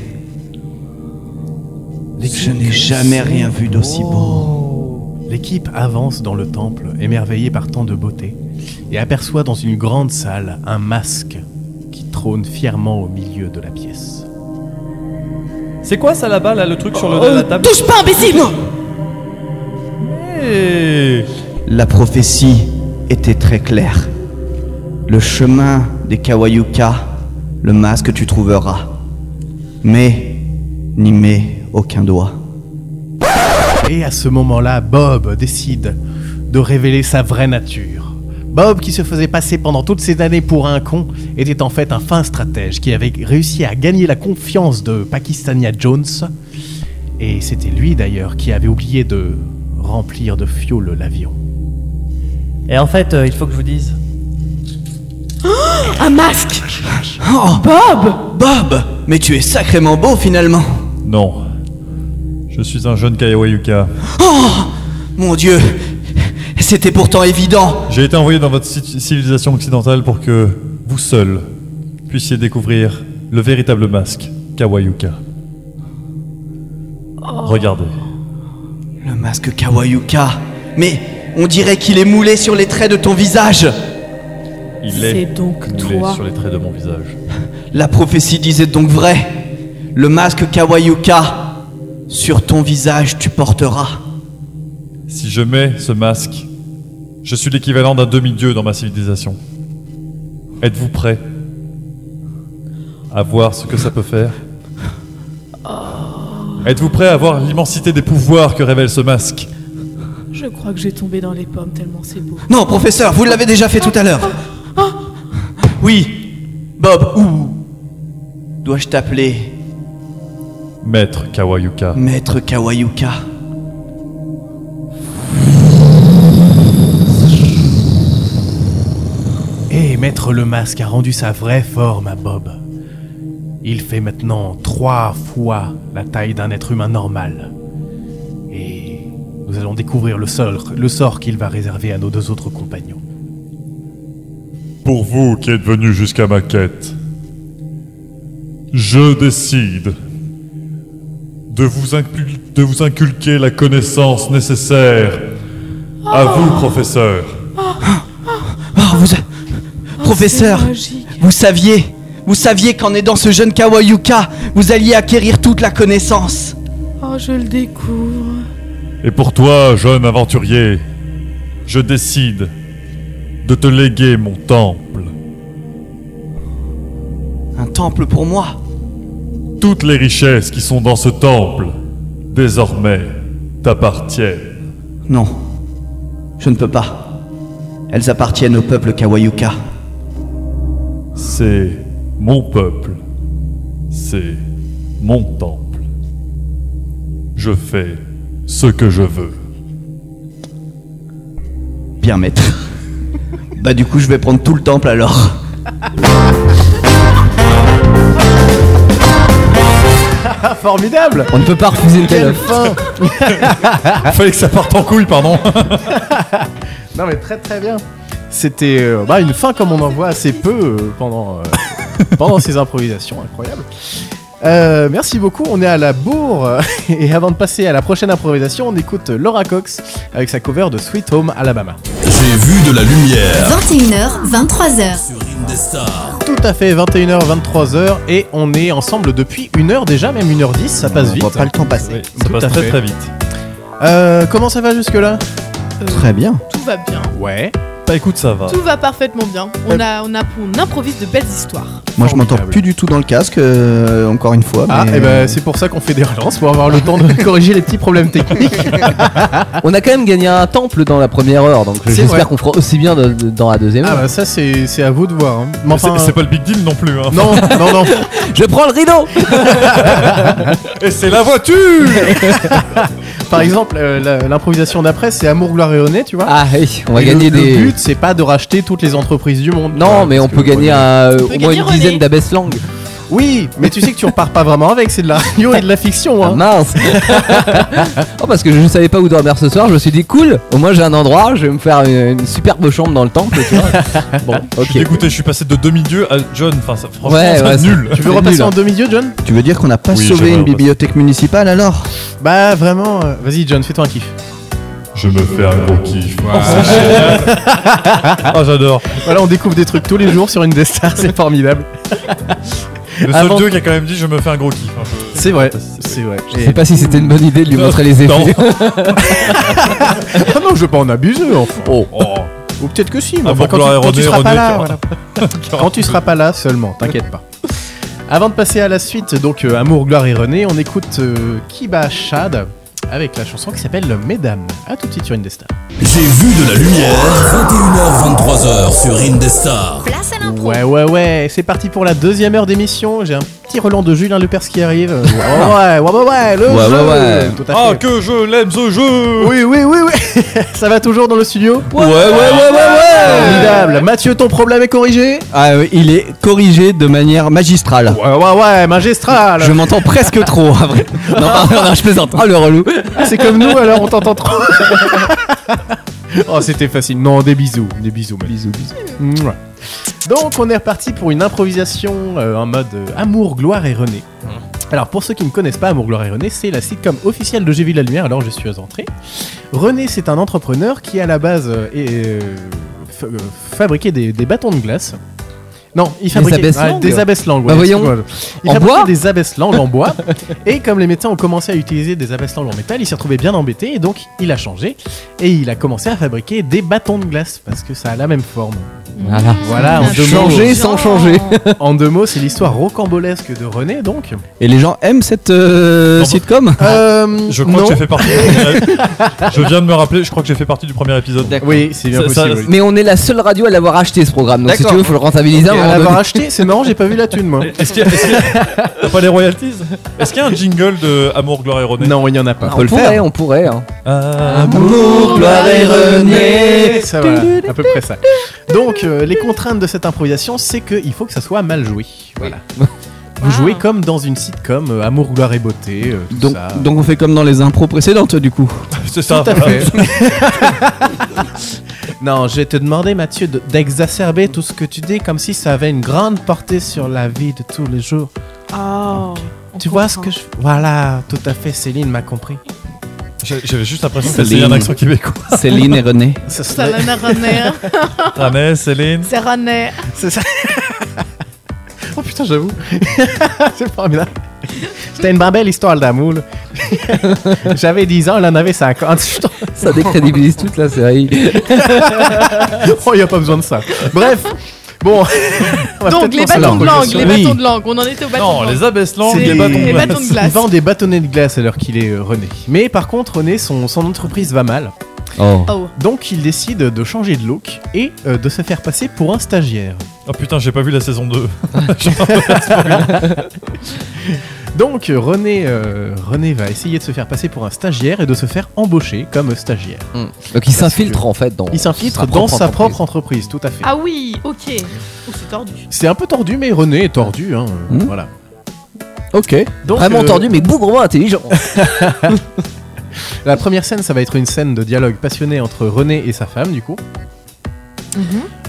Je n'ai jamais rien vu d'aussi beau. L'équipe avance dans le temple, émerveillée par tant de beauté, et aperçoit dans une grande salle un masque qui trône fièrement au milieu de la pièce. C'est quoi ça là-bas, là, le truc sur le dos de la table? Touche pas, imbécile! Hey. La prophétie était très claire. Le chemin des Kawayuka, le masque tu trouveras. Mais n'y mets aucun doigt. Et à ce moment-là, Bob décide de révéler sa vraie nature. Bob, qui se faisait passer pendant toutes ces années pour un con, était en fait un fin stratège qui avait réussi à gagner la confiance de Pakistania Jones. Et c'était lui d'ailleurs qui avait oublié de remplir de fioul l'avion. Et en fait, euh, il faut que je vous dise. Oh, un masque. Oh, Bob Bob, mais tu es sacrément beau finalement. Non. Je suis un jeune Kawayuka. Oh, mon Dieu, c'était pourtant évident. J'ai été envoyé dans votre ci- civilisation occidentale pour que vous seul puissiez découvrir le véritable masque Kawayuka. Regardez. Le masque Kawayuka. Mais on dirait qu'il est moulé sur les traits de ton visage. Il C'est est donc moulé toi. sur les traits de mon visage. La prophétie disait donc vrai. Le masque Kawayuka. Sur ton visage tu porteras. Si je mets ce masque, je suis l'équivalent d'un demi-dieu dans ma civilisation. Êtes-vous prêts à voir ce que ça peut faire? Êtes-vous prêts à voir l'immensité des pouvoirs que révèle ce masque? Je crois que j'ai tombé dans les pommes tellement c'est beau. Non, professeur, vous l'avez déjà fait tout à l'heure. Oui, Bob, où dois-je t'appeler? Maître Kawayuka. Maître Kawayuka. Et Maître le Masque a rendu sa vraie forme à Bob. Il fait maintenant trois fois la taille d'un être humain normal. Et nous allons découvrir le sort, le sort qu'il va réserver à nos deux autres compagnons. Pour vous qui êtes venus jusqu'à ma quête, je décide de vous, incul- de vous inculquer la connaissance nécessaire à vous, professeur. Oh, vous... Professeur, c'est magique. vous saviez, vous saviez qu'en aidant ce jeune Kawayuka, vous alliez acquérir toute la connaissance. Oh, je le découvre. Et pour toi, jeune aventurier, je décide de te léguer mon temple. Un temple pour moi. Toutes les richesses qui sont dans ce temple, désormais, t'appartiennent. Non, je ne peux pas. Elles appartiennent au peuple Kawayuka. C'est mon peuple. C'est mon temple. Je fais ce que je veux. Bien, maître. Bah du coup, je vais prendre tout le temple alors. Formidable! On ne peut pas refuser une telle Quelle offre. fin! Fallait que ça parte en couille, pardon. Non mais très très bien. C'était euh, bah, une fin comme on en voit assez peu euh, pendant, euh, pendant ces improvisations incroyables. Euh, merci beaucoup, on est à la bourre. Et avant de passer à la prochaine improvisation, on écoute Laura Cox avec sa cover de Sweet Home Alabama. J'ai vu de la lumière. vingt et une heures, vingt-trois heures. Sur Indestar. Tout à fait, vingt et une heures, vingt-trois heures. Et on est ensemble depuis une heure déjà, même une heure dix, ça passe On vite. voit pas le temps passer. Oui, ça Tout passe à très fait. très vite. Euh, comment ça va jusque là? Très bien. Tout va bien. Ouais. Bah écoute, ça va. Tout va parfaitement bien. On, a, on, a, on improvise de belles histoires. Moi, je m'entends Formidable. plus du tout dans le casque, euh, encore une fois. Ah, mais, et ben euh, c'est pour ça qu'on fait des relances, pour avoir le temps de corriger les petits problèmes techniques. On a quand même gagné un temple dans la première heure, donc C'est vrai. j'espère qu'on fera aussi bien de- de- dans la deuxième Ah heure. bah ça c'est c'est à vous de voir. Hein. Mais Mais enfin, c'est- C'est pas le big deal non plus. Hein. non, non, non. Je prends le rideau. Et c'est la voiture. Par exemple, euh, la- l'improvisation d'après, c'est Amour, gloire et honneur, tu vois. Ah oui, on va Et gagner le, des. Le but, c'est pas de racheter toutes les entreprises du monde. tu Non, vois, mais parce on que, peut gagner ouais. un- au peut moins gagner une René. dizaine d'abbesses langues. Oui, mais tu sais que tu repars pas vraiment avec, c'est de la radio et de la fiction. Ah, Hein. mince. Oh, parce que je ne savais pas où dormir ce soir, je me suis dit cool, au moins j'ai un endroit, je vais me faire une, une superbe chambre dans le temple, tu vois. Bon, Je suis ok. dégoûté, je suis passé de demi-dieu à John. Enfin, ça, franchement, Ouais, c'est ouais, nul. Tu veux C'est repasser nul, en hein. demi-dieu, John? Tu veux dire qu'on n'a pas Oui, sauvé j'aimerais une repasser. bibliothèque municipale alors? Bah vraiment, euh, vas-y John, fais-toi un kiff. Je me fais un gros kiff. Ah, j'adore. Voilà, on découvre des trucs tous les jours sur une des stars, c'est formidable. Le seul Avant- dieu qui a quand même dit je me fais un gros kiff. un peu. C'est vrai, c'est vrai. Je sais pas si c'était une bonne idée de lui montrer les Non. effets. Ah non, je veux pas en abuser. Enfin. Oh. Ou peut-être que si, mais Ah, enfin, quand, pour tu, Gloire et quand tu René, seras pas René, là, tu- voilà. Quand tu seras pas là seulement, t'inquiète pas. Avant de passer à la suite, donc euh, Amour, gloire et René, on écoute euh, Kiba Shad avec la chanson qui s'appelle Mesdames. A tout de suite sur Indestar. J'ai vu de la lumière. vingt et une heures vingt-trois heures sur Indestar. Place à l'impro. Ouais, ouais, ouais, c'est parti pour la deuxième heure d'émission. J'ai un petit Roland de Julien Lepers qui arrive. Ouais, ouais, ouais, ouais, ouais, le Ouais, jeu. ouais, ouais. Tout à Ah, fait. que je l'aime ce jeu. Oui, oui, oui, oui. Ça va toujours dans le studio? Ouais, ouais, ouais, ouais, ouais. Formidable. Mathieu, ton problème est corrigé? Ah oui, il est corrigé de manière magistrale. Ouais, ouais, ouais, magistral. Je m'entends presque trop, à vrai. Non, pardon, non, je plaisante. Oh, le relou. Ah, c'est comme nous, alors on t'entend trop. Oh, c'était facile. Non, des bisous. Des bisous, mec. Bisous, bisous. Mouah. Donc, on est reparti pour une improvisation euh, en mode euh, Amour, Gloire et René. Alors, pour ceux qui ne connaissent pas Amour, Gloire et René, c'est la sitcom officielle de J'ai vu de la lumière, alors je suis entré. René, c'est un entrepreneur qui, à la base, euh, est, euh, fa- euh, fabriquait des, des bâtons de glace. Non, il fabriquait abaisse-langues des abaisse-langues. Bah ouais, voyons. excuse-moi. Il En fabriquait bois des abaisse-langues en bois. Et comme les médecins ont commencé à utiliser des abaisse-langues en métal, il s'est retrouvé bien embêté et donc il a changé. Et il a commencé à fabriquer des bâtons de glace parce que ça a la même forme. Voilà. Voilà, en deux mots. Changer sans changer. En deux mots, c'est l'histoire rocambolesque de René, donc. Et les gens aiment cette euh, Non, sitcom Euh, Je crois non. que j'ai fait partie. Du premier... Je viens de me rappeler. Je crois que j'ai fait partie du premier épisode. Oui, c'est bien Ça- ça- possible. oui. Mais on est la seule radio à l'avoir acheté ce programme. Donc si D'accord. tu veux, faut le rentabiliser à un Et à moment l'avoir donné. acheté, c'est marrant, j'ai pas vu la thune moi. Est-ce qu'il y a, est-ce qu'il y a- T'as pas les royalties? Est-ce qu'il y a un jingle de Amour, Gloire et René? Non, il y en a pas. On le pourrait, faire. on pourrait. hein. Amour, gloire et René. Ça va, à peu près ça. Donc, euh, les contraintes de cette improvisation, c'est qu'il faut que ça soit mal joué. Voilà. Vous jouez comme dans une sitcom, euh, Amour, Gloire et Beauté, euh, tout donc, ça. donc on fait comme dans les impros précédentes du coup. C'est ça. Tout à fait. Non, je vais te demander, Mathieu, de- d'exacerber tout ce que tu dis comme si ça avait une grande portée sur la vie de tous les jours. Oh, on Tu vois ce comprend. que je... Voilà, tout à fait, Céline m'a compris. J'ai- J'avais juste l'impression que Céline. c'était un accent québécois. Céline et René. Ça Ça serait- l'en a René. René, Céline. C'est René. C'est ça. Oh putain, j'avoue. C'est formidable. C'était une bien belle histoire d'amour. là. J'avais dix ans, elle en avait cinquante. Putain. Ça décrédibilise toute la série. Oh, il n'y a pas besoin de ça. Bref. Bon. On va Donc peut-être les passer à bâtons de langue, l'improvisation. les Oui. bâtons de langue. On en était au bâton Non, de langue. les abaisse-langues, C'est les des- bâtons de les glace. bâtons de Il glace. vend des bâtonnets de glace alors qu'il est euh, René. Mais par contre, René, son, son entreprise va mal. Oh. Oh. Donc il décide de changer de look et euh, de se faire passer pour un stagiaire. Oh putain, j'ai pas vu la saison deux. Donc euh, René, euh, René va essayer de se faire passer pour un stagiaire et de se faire embaucher comme stagiaire. Hmm. Donc il s'infiltre en fait dans. Il s'infiltre sa dans propre sa entreprise. propre entreprise, tout à fait. Ah oui, ok. Oh, c'est tordu. C'est un peu tordu, mais René est tordu, hein. euh, Hmm. Voilà. Ok. Donc, Vraiment euh, tordu, mais bougrement intelligent. La première scène, ça va être une scène de dialogue passionné entre René et sa femme, du coup. Mhm.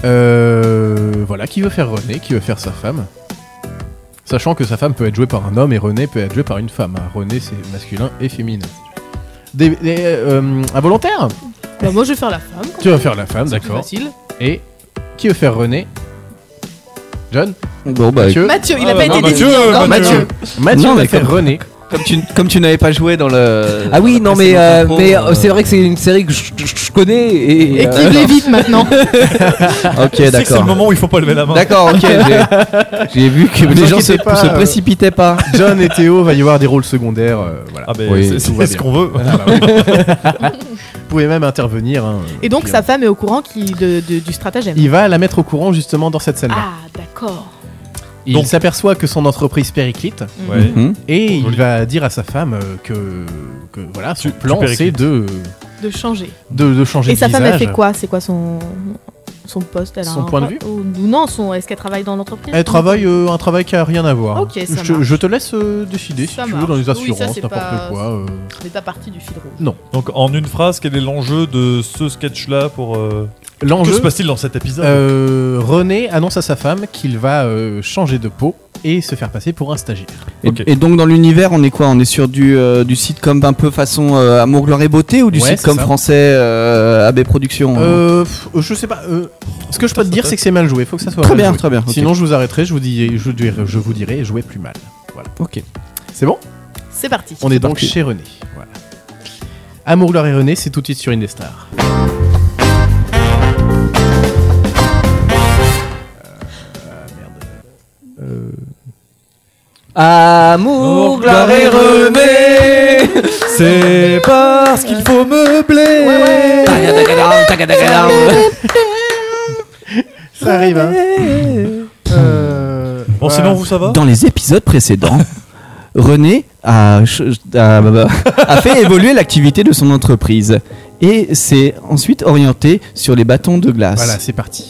Euh, voilà, qui veut faire René, qui veut faire sa femme. Sachant que sa femme peut être jouée par un homme et René peut être joué par une femme. hein. René, c'est masculin et féminin. Des, des, euh, un volontaire? Bah, moi, je vais faire la femme. Tu vas faire la femme, C'est plus d'accord. facile. Et qui veut faire René? John? Bon bah Mathieu? Mathieu, il a Ah pas bah été non, désigné Mathieu, encore. Mathieu. Mathieu Non, va mais faire comme- René. comme tu comme tu n'avais pas joué dans le. Ah oui, non mais, euh, précédente mais impro, euh, c'est euh, vrai que c'est une série que je, je- je connais et. Et euh, qui l'évite maintenant. Ok, C'est que c'est le d'accord. moment où il faut pas lever la main. D'accord, ok. J'ai j'ai vu que les gens se, inquiétez pas, se euh, précipitaient pas. John et Théo, va y avoir des rôles secondaires. euh, voilà. Ah ben Oui, c'est- tout va c'est ce bien. qu'on veut. Ah bah oui. Vous pouvez même intervenir. hein, Et donc, puis, sa euh, femme est au courant qu'il- de- de- du stratagème. Il va la mettre au courant justement dans cette scène-là. Ah, d'accord. Il Donc- s'aperçoit que son entreprise périclite Ouais. Mhm. et il Joli. va dire à sa femme euh, que, que voilà, son Tu- tu plan c'est périclites. de, De changer. de, de changer Et de sa femme, elle visage. fait quoi C'est quoi son, son poste elle a Son un- point de vue ou, ou non, son, est-ce qu'elle travaille dans l'entreprise Elle travaille euh, un travail qui a rien à voir. Ok, ça je, te- marche. je te laisse euh, décider si Ça tu veux dans les marche. Oui, ça, assurances, c'est n'importe pas- quoi. euh. C'est pas partie du fil rouge. Donc en une phrase, quel est l'enjeu de ce sketch-là pour euh, que L'enjeu, se passe-t-il dans cet épisode? euh, René annonce à sa femme qu'il va euh, changer de peau et se faire passer pour un stagiaire. Et, Ok. et donc dans l'univers, on est quoi? On est sur du, euh, du sitcom un peu façon euh, Amour, Gloire et Beauté ou du Ouais, sitcom c'est ça. français euh, A B Productions? Euh, pff, je sais pas. euh, ce que je peux te dire, c'est que c'est mal joué. Faut que ça soit Très mal bien, joué. très bien. ok. Sinon, je vous arrêterai. Je vous dis, je, vous dirai- je vous dirai, jouez plus mal. Voilà. Ok. C'est bon? C'est parti. On est donc parti. chez René. Voilà. Amour, Gloire et René, c'est tout de suite sur Indestar. Amour, gloire et René, C'est parce qu'il faut meubler. Ça arrive, hein. Euh, Bon, voilà. sinon, vous, ça va? Dans les épisodes précédents, René a, a, a fait évoluer l'activité de son entreprise et s'est ensuite orienté sur les bâtons de glace. Voilà, c'est parti.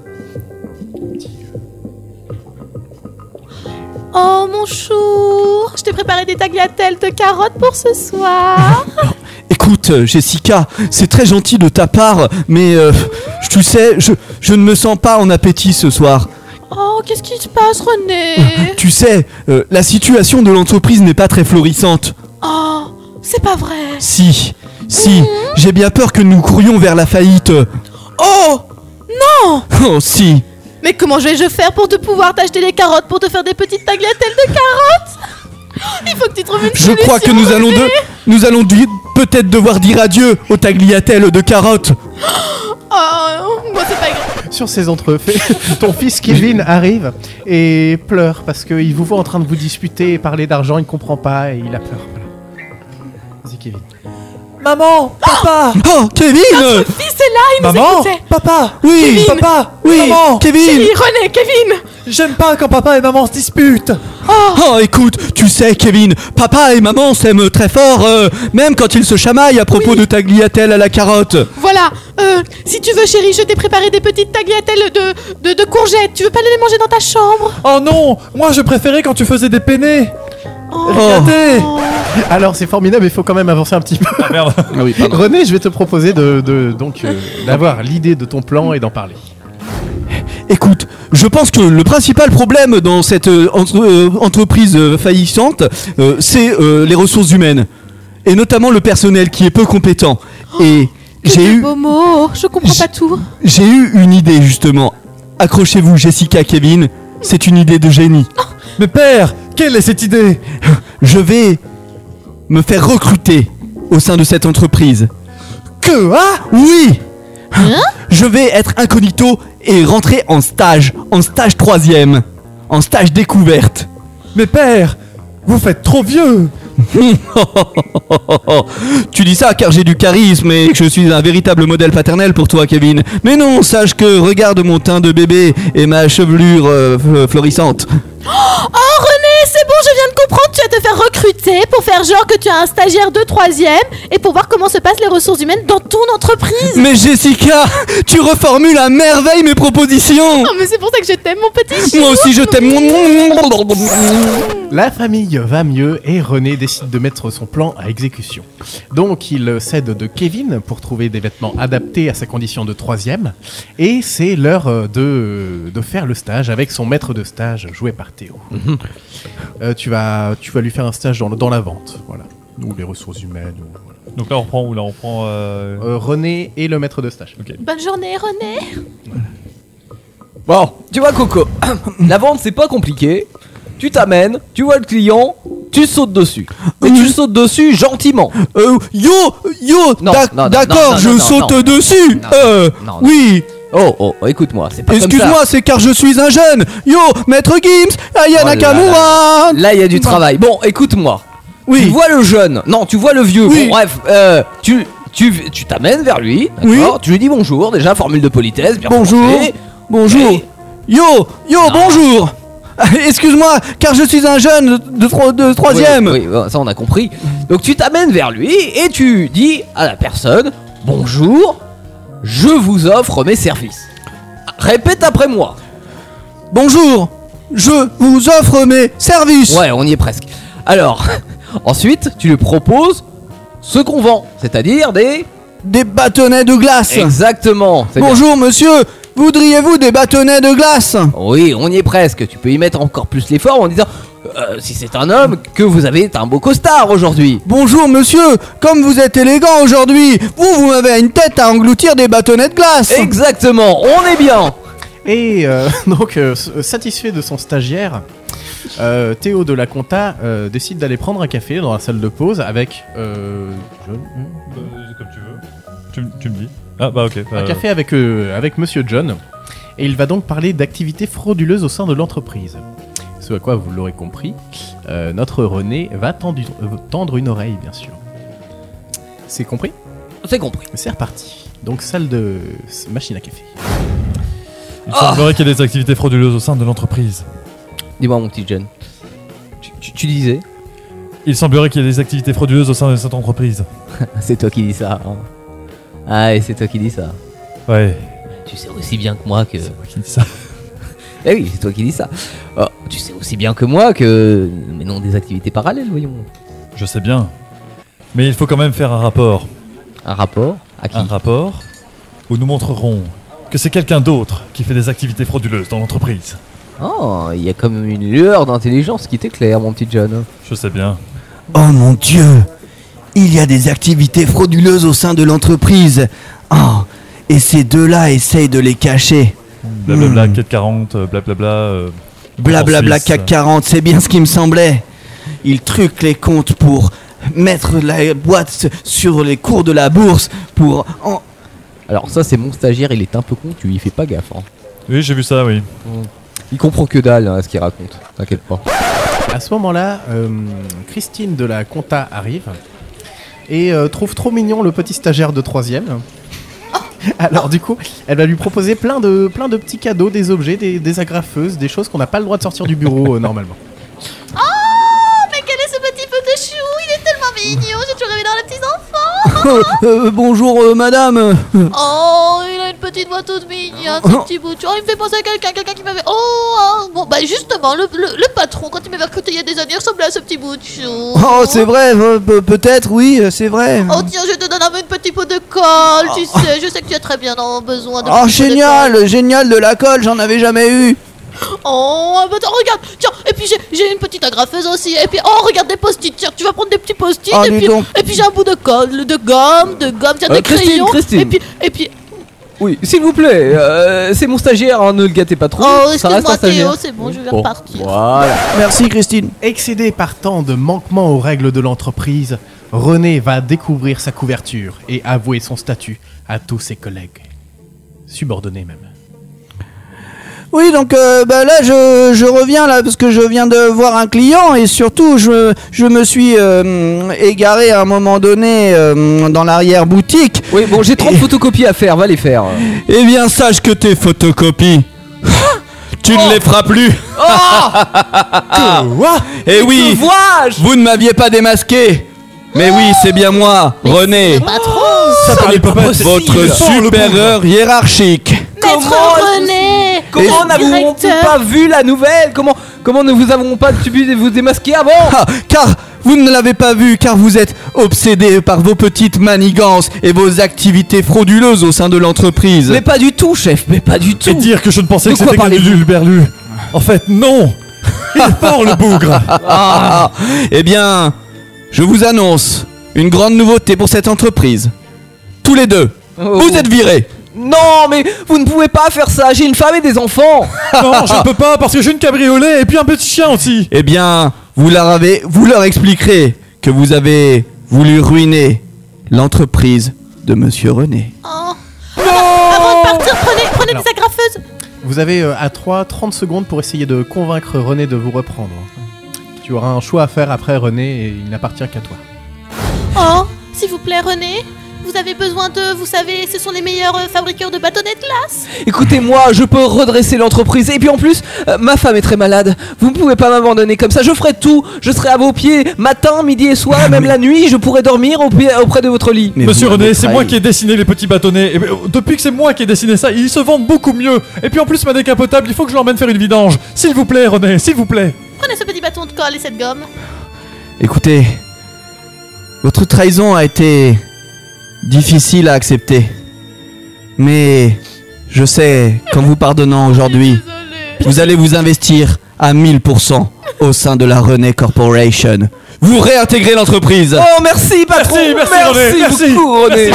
Oh mon chou, je t'ai préparé des tagliatelles de carottes pour ce soir. Écoute, euh, Jessica, c'est très gentil de ta part, mais euh, tu sais, je, je ne me sens pas en appétit ce soir. Oh, qu'est-ce qui se passe, René? Tu sais, euh, la situation de l'entreprise n'est pas très florissante. Oh, c'est pas vrai. Si, si, j'ai bien peur que nous courions vers la faillite. Oh, non. Oh, si. Mais comment vais-je faire pour te pouvoir t'acheter des carottes pour te faire des petites tagliatelles de carottes? Il faut que tu trouves une Je solution. crois que nous allons, René. de, nous allons du- peut-être devoir dire adieu aux tagliatelles de carottes. Oh, moi c'est pas grave. Sur ces entrefaits, ton fils Kevin arrive et pleure parce qu'il vous voit en train de vous disputer et parler d'argent, il ne comprend pas et il a peur. Voilà. Vas-y Kevin. Maman, papa. Oh, Kevin. Notre fils est là, il nous Maman, écoutait. papa. Oui, Kevin. Papa. oui, Maman. Kevin. Chérie, René, Kevin. J'aime pas quand papa et maman se disputent. Oh, écoute, tu sais, Kevin, papa et maman s'aiment très fort, euh, même quand ils se chamaillent à propos de tagliatelles à la carotte. Voilà, euh, si tu veux chérie, je t'ai préparé des petites tagliatelles de, de, de courgettes. Tu veux pas les manger dans ta chambre? Oh non, moi je préférais quand tu faisais des penne. Oh. Regardez. Alors c'est formidable, il faut quand même avancer un petit peu. Ah merde. Ah oui, pardon. René, je vais te proposer de, de donc euh, d'avoir l'idée de ton plan et d'en parler. Écoute, je pense que le principal problème dans cette euh, entre- euh, entreprise euh, faillissante, euh, c'est euh, les ressources humaines. Et notamment le personnel qui est peu compétent. Et j'ai Quel eu, beau mot, je comprends pas tout. j'ai eu une idée justement. Accrochez-vous, Jessica, Kevin, c'est une idée de génie. Mais père, quelle est cette idée? Je vais me faire recruter au sein de cette entreprise. Que ah? Oui. Hein? Je vais être incognito et rentrer en stage, en stage troisième, en stage découverte. Mais père, vous faites trop vieux. Tu dis ça car j'ai du charisme et que je suis un véritable modèle paternel pour toi, Kevin. Mais non, sache que regarde mon teint de bébé et ma chevelure euh, f- florissante. Oh René, c'est bon, je viens de comprendre, tu vas te faire recruter pour faire genre que tu as un stagiaire de troisième et pour voir comment se passent les ressources humaines dans ton entreprise. Mais Jessica, tu reformules à merveille mes propositions. Oh mais c'est pour ça que je t'aime mon petit chou. Moi aussi je t'aime. La famille va mieux et René décide de mettre son plan à exécution. Donc il s'aide de Kevin pour trouver des vêtements adaptés à sa condition de troisième et c'est l'heure euh, de, de faire le stage avec son maître de stage joué par Théo. Euh, tu, vas, tu vas lui faire un stage dans, dans la vente, voilà, ou les ressources humaines. Ou, voilà. Donc là, on reprend où? Là, on reprend. Euh... Euh, René et le maître de stage. Ok. Bonne journée René. Bon, tu vois Coco, la vente c'est pas compliqué. Tu t'amènes, tu vois le client, tu sautes dessus. Et tu sautes dessus gentiment. Euh, yo, yo, Non, d'ac- non, non, d'accord, non, je non, saute non. dessus. Non, euh, non, non. oui. Oh, oh, oh, écoute-moi, c'est pas comme ça. Excuse-moi, c'est car je suis un jeune. Yo, maître Gims, Aya Oh là Nakamura. Là, il y a du travail. Bon, écoute-moi. Oui. Tu vois le jeune. Non, tu vois le vieux. Oui. Bon, bref, euh, tu tu tu t'amènes vers lui. D'accord. Tu lui dis bonjour. Déjà, formule de politesse. Bien Bonjour. français. Bonjour. Et- Yo, yo, bonjour. Excuse-moi, car je suis un jeune de, tro- de troisième. Oui, oui, ça on a compris. Donc tu t'amènes vers lui et tu dis à la personne bonjour, je vous offre mes services. Répète après moi. Bonjour, je vous offre mes services. Ouais, on y est presque. Alors, ensuite, tu lui proposes ce qu'on vend, c'est-à-dire des... Des bâtonnets de glace. Exactement. c'est Bonjour monsieur, voudriez-vous des bâtonnets de glace? bien. Oui, on y est presque. Tu peux y mettre encore plus l'effort en disant, euh, si c'est un homme, que vous avez un beau costard aujourd'hui. Bonjour monsieur, comme vous êtes élégant aujourd'hui, vous, vous m'avez une tête à engloutir des bâtonnets de glace. Exactement, on est bien. Et euh, donc, euh, s- satisfait de son stagiaire, euh, Théo de la Compta euh, décide d'aller prendre un café dans la salle de pause avec euh, John, Euh, comme tu veux. Tu, m- tu me dis. Ah bah ok. un euh, café avec, euh, avec Monsieur John. Et il va donc parler d'activités frauduleuses au sein de l'entreprise. Ce à quoi vous l'aurez compris, euh, notre René va tendu- euh, tendre une oreille, bien sûr. C'est compris ? C'est compris. C'est reparti. Donc salle de machine à café. Il semblerait qu'il y ait des activités frauduleuses au sein de l'entreprise. Dis-moi mon petit jeune. Tu, tu- tu disais Il semblerait qu'il y ait des activités frauduleuses au sein de cette entreprise. C'est toi qui dis ça. Hein. Ah, et c'est toi qui dis ça. Ouais. Tu sais aussi bien que moi que. C'est moi qui dis ça. Eh oui, c'est toi qui dis ça. Oh, tu sais aussi bien que moi que. Mais non, des activités parallèles, voyons. Je sais bien. Mais il faut quand même faire un rapport. Un rapport à qui Un rapport où nous montrerons que c'est quelqu'un d'autre qui fait des activités frauduleuses dans l'entreprise. Oh, il y a comme une lueur d'intelligence qui t'éclaire, mon petit John. Je sais bien. Oh mon Dieu, il y a des activités frauduleuses au sein de l'entreprise. Oh, et ces deux-là essayent de les cacher. Blablabla, C A C quarante, euh, blablabla. euh, Blablabla en Suisse. C A C quarante, c'est bien ce qui me semblait. Ils truquent les comptes pour mettre la boîte sur les cours de la bourse pour... en- Alors ça, c'est mon stagiaire, il est un peu con, tu y fais pas gaffe. Hein. Oui, j'ai vu ça, oui. Il comprend que dalle hein, à ce qu'il raconte, t'inquiète pas. À ce moment-là, euh, Christine de la compta arrive et euh, trouve trop mignon le petit stagiaire de troisième. Alors du coup, elle va lui proposer plein de, plein de petits cadeaux, des objets, des, des agrafeuses, des choses qu'on n'a pas le droit de sortir du bureau euh, normalement. Oh, mais quel est ce petit peu de chou? Il est tellement mignon, j'ai toujours rêvé dans les petits enfants. Euh, bonjour euh, madame. Oh, il a une petite voix toute mignonne, ce petit bout de chou. Oh, il me fait penser à quelqu'un, quelqu'un qui m'avait... Oh, oh, bon, bah justement, le, le, le patron, quand il m'avait recruté il y a des années, il ressemblait à ce petit bout de chou. Oh, c'est vrai, euh, pe- peut-être, oui, euh, c'est vrai. Oh tiens, je te donne un petit pot de colle, tu sais, je sais que tu as très bien en besoin de... Oh, petits pots de génial, génial de la colle, j'en avais jamais eu. Oh, bah, attends, regarde, tiens, et puis j'ai, j'ai une petite agrafeuse aussi, et puis, oh, regarde des post-it, tiens, tu vas prendre des petits post-it, Oh, et, dis puis, donc. et puis j'ai un bout de colle, de gomme, de gomme, tiens, Euh, des Christine, crayons, Christine. et puis, et puis, Oui, s'il vous plaît, euh, c'est mon stagiaire, hein, ne le gâtez pas trop. oh, ça reste un excuse-moi stagiaire. Théo, c'est bon, je vais Bon, repartir. Voilà. Merci Christine. Excédé par tant de manquements aux règles de l'entreprise, René va découvrir sa couverture et avouer son statut à tous ses collègues. Subordonnés même. Oui, donc euh, bah là je, je reviens là parce que je viens de voir un client et surtout je, je me suis euh, égaré à un moment donné euh, dans l'arrière-boutique. Oui, bon, j'ai trente Et- photocopies à faire, va les faire. Eh bien sache que tes photocopies, tu ne les feras plus. Oh Eh oui, Que vois-je vous ne m'aviez pas démasqué. Mais oui, c'est bien moi, René, Ça n'est n'est pas pas possible. votre supérieur hiérarchique. Maître Comment- René, Comment n'avons-nous directeur. pas vu la nouvelle Comment comment ne vous avons pas pu vous démasquer avant Ah, car vous ne l'avez pas vu, car vous êtes obsédé par vos petites manigances et vos activités frauduleuses au sein de l'entreprise. Mais pas du tout, chef, mais pas du tout. Et dire que je ne pensais De que quoi c'était qu'un parlez-vous Luluberlu. En fait, non. Il est fort le bougre. Ah, eh bien, je vous annonce une grande nouveauté pour cette entreprise. Tous les deux, Oh. vous êtes virés. Non, mais vous ne pouvez pas faire ça. J'ai une femme et des enfants. Non, je ne peux pas parce que j'ai une cabriolet et puis un petit chien aussi. Eh bien, vous leur avez, vous leur expliquerez que vous avez voulu ruiner l'entreprise de Monsieur René. Oh. Avant de partir, prenez, prenez Alors. des agrafeuses. Vous avez euh, à trois trente secondes pour essayer de convaincre René de vous reprendre. Tu auras un choix à faire après René et il n'appartient qu'à toi. Oh, s'il vous plaît René, vous avez besoin de, vous savez, ce sont les meilleurs euh, fabricants de bâtonnets de glace. Écoutez-moi, je peux redresser l'entreprise. Et puis en plus, euh, ma femme est très malade. Vous ne pouvez pas m'abandonner comme ça. Je ferai tout. Je serai à vos pieds matin, midi et soir, même la nuit. Je pourrai dormir au pied- auprès de votre lit. Mais Monsieur vous m'avez René, c'est trahi. moi qui ai dessiné les petits bâtonnets. Et ben, euh, depuis que c'est moi qui ai dessiné ça, ils se vendent beaucoup mieux. Et puis en plus, ma décapotable, il faut que je l'emmène faire une vidange. S'il vous plaît, René, s'il vous plaît. Prenez ce petit bâton de colle et cette gomme. Écoutez, votre trahison a été difficile à accepter. Mais je sais qu'en vous pardonnant aujourd'hui, vous allez vous investir à mille pour cent au sein de la René Corporation. Vous réintégrez l'entreprise. Oh, merci, patron. Merci, merci, René, merci. beaucoup, René.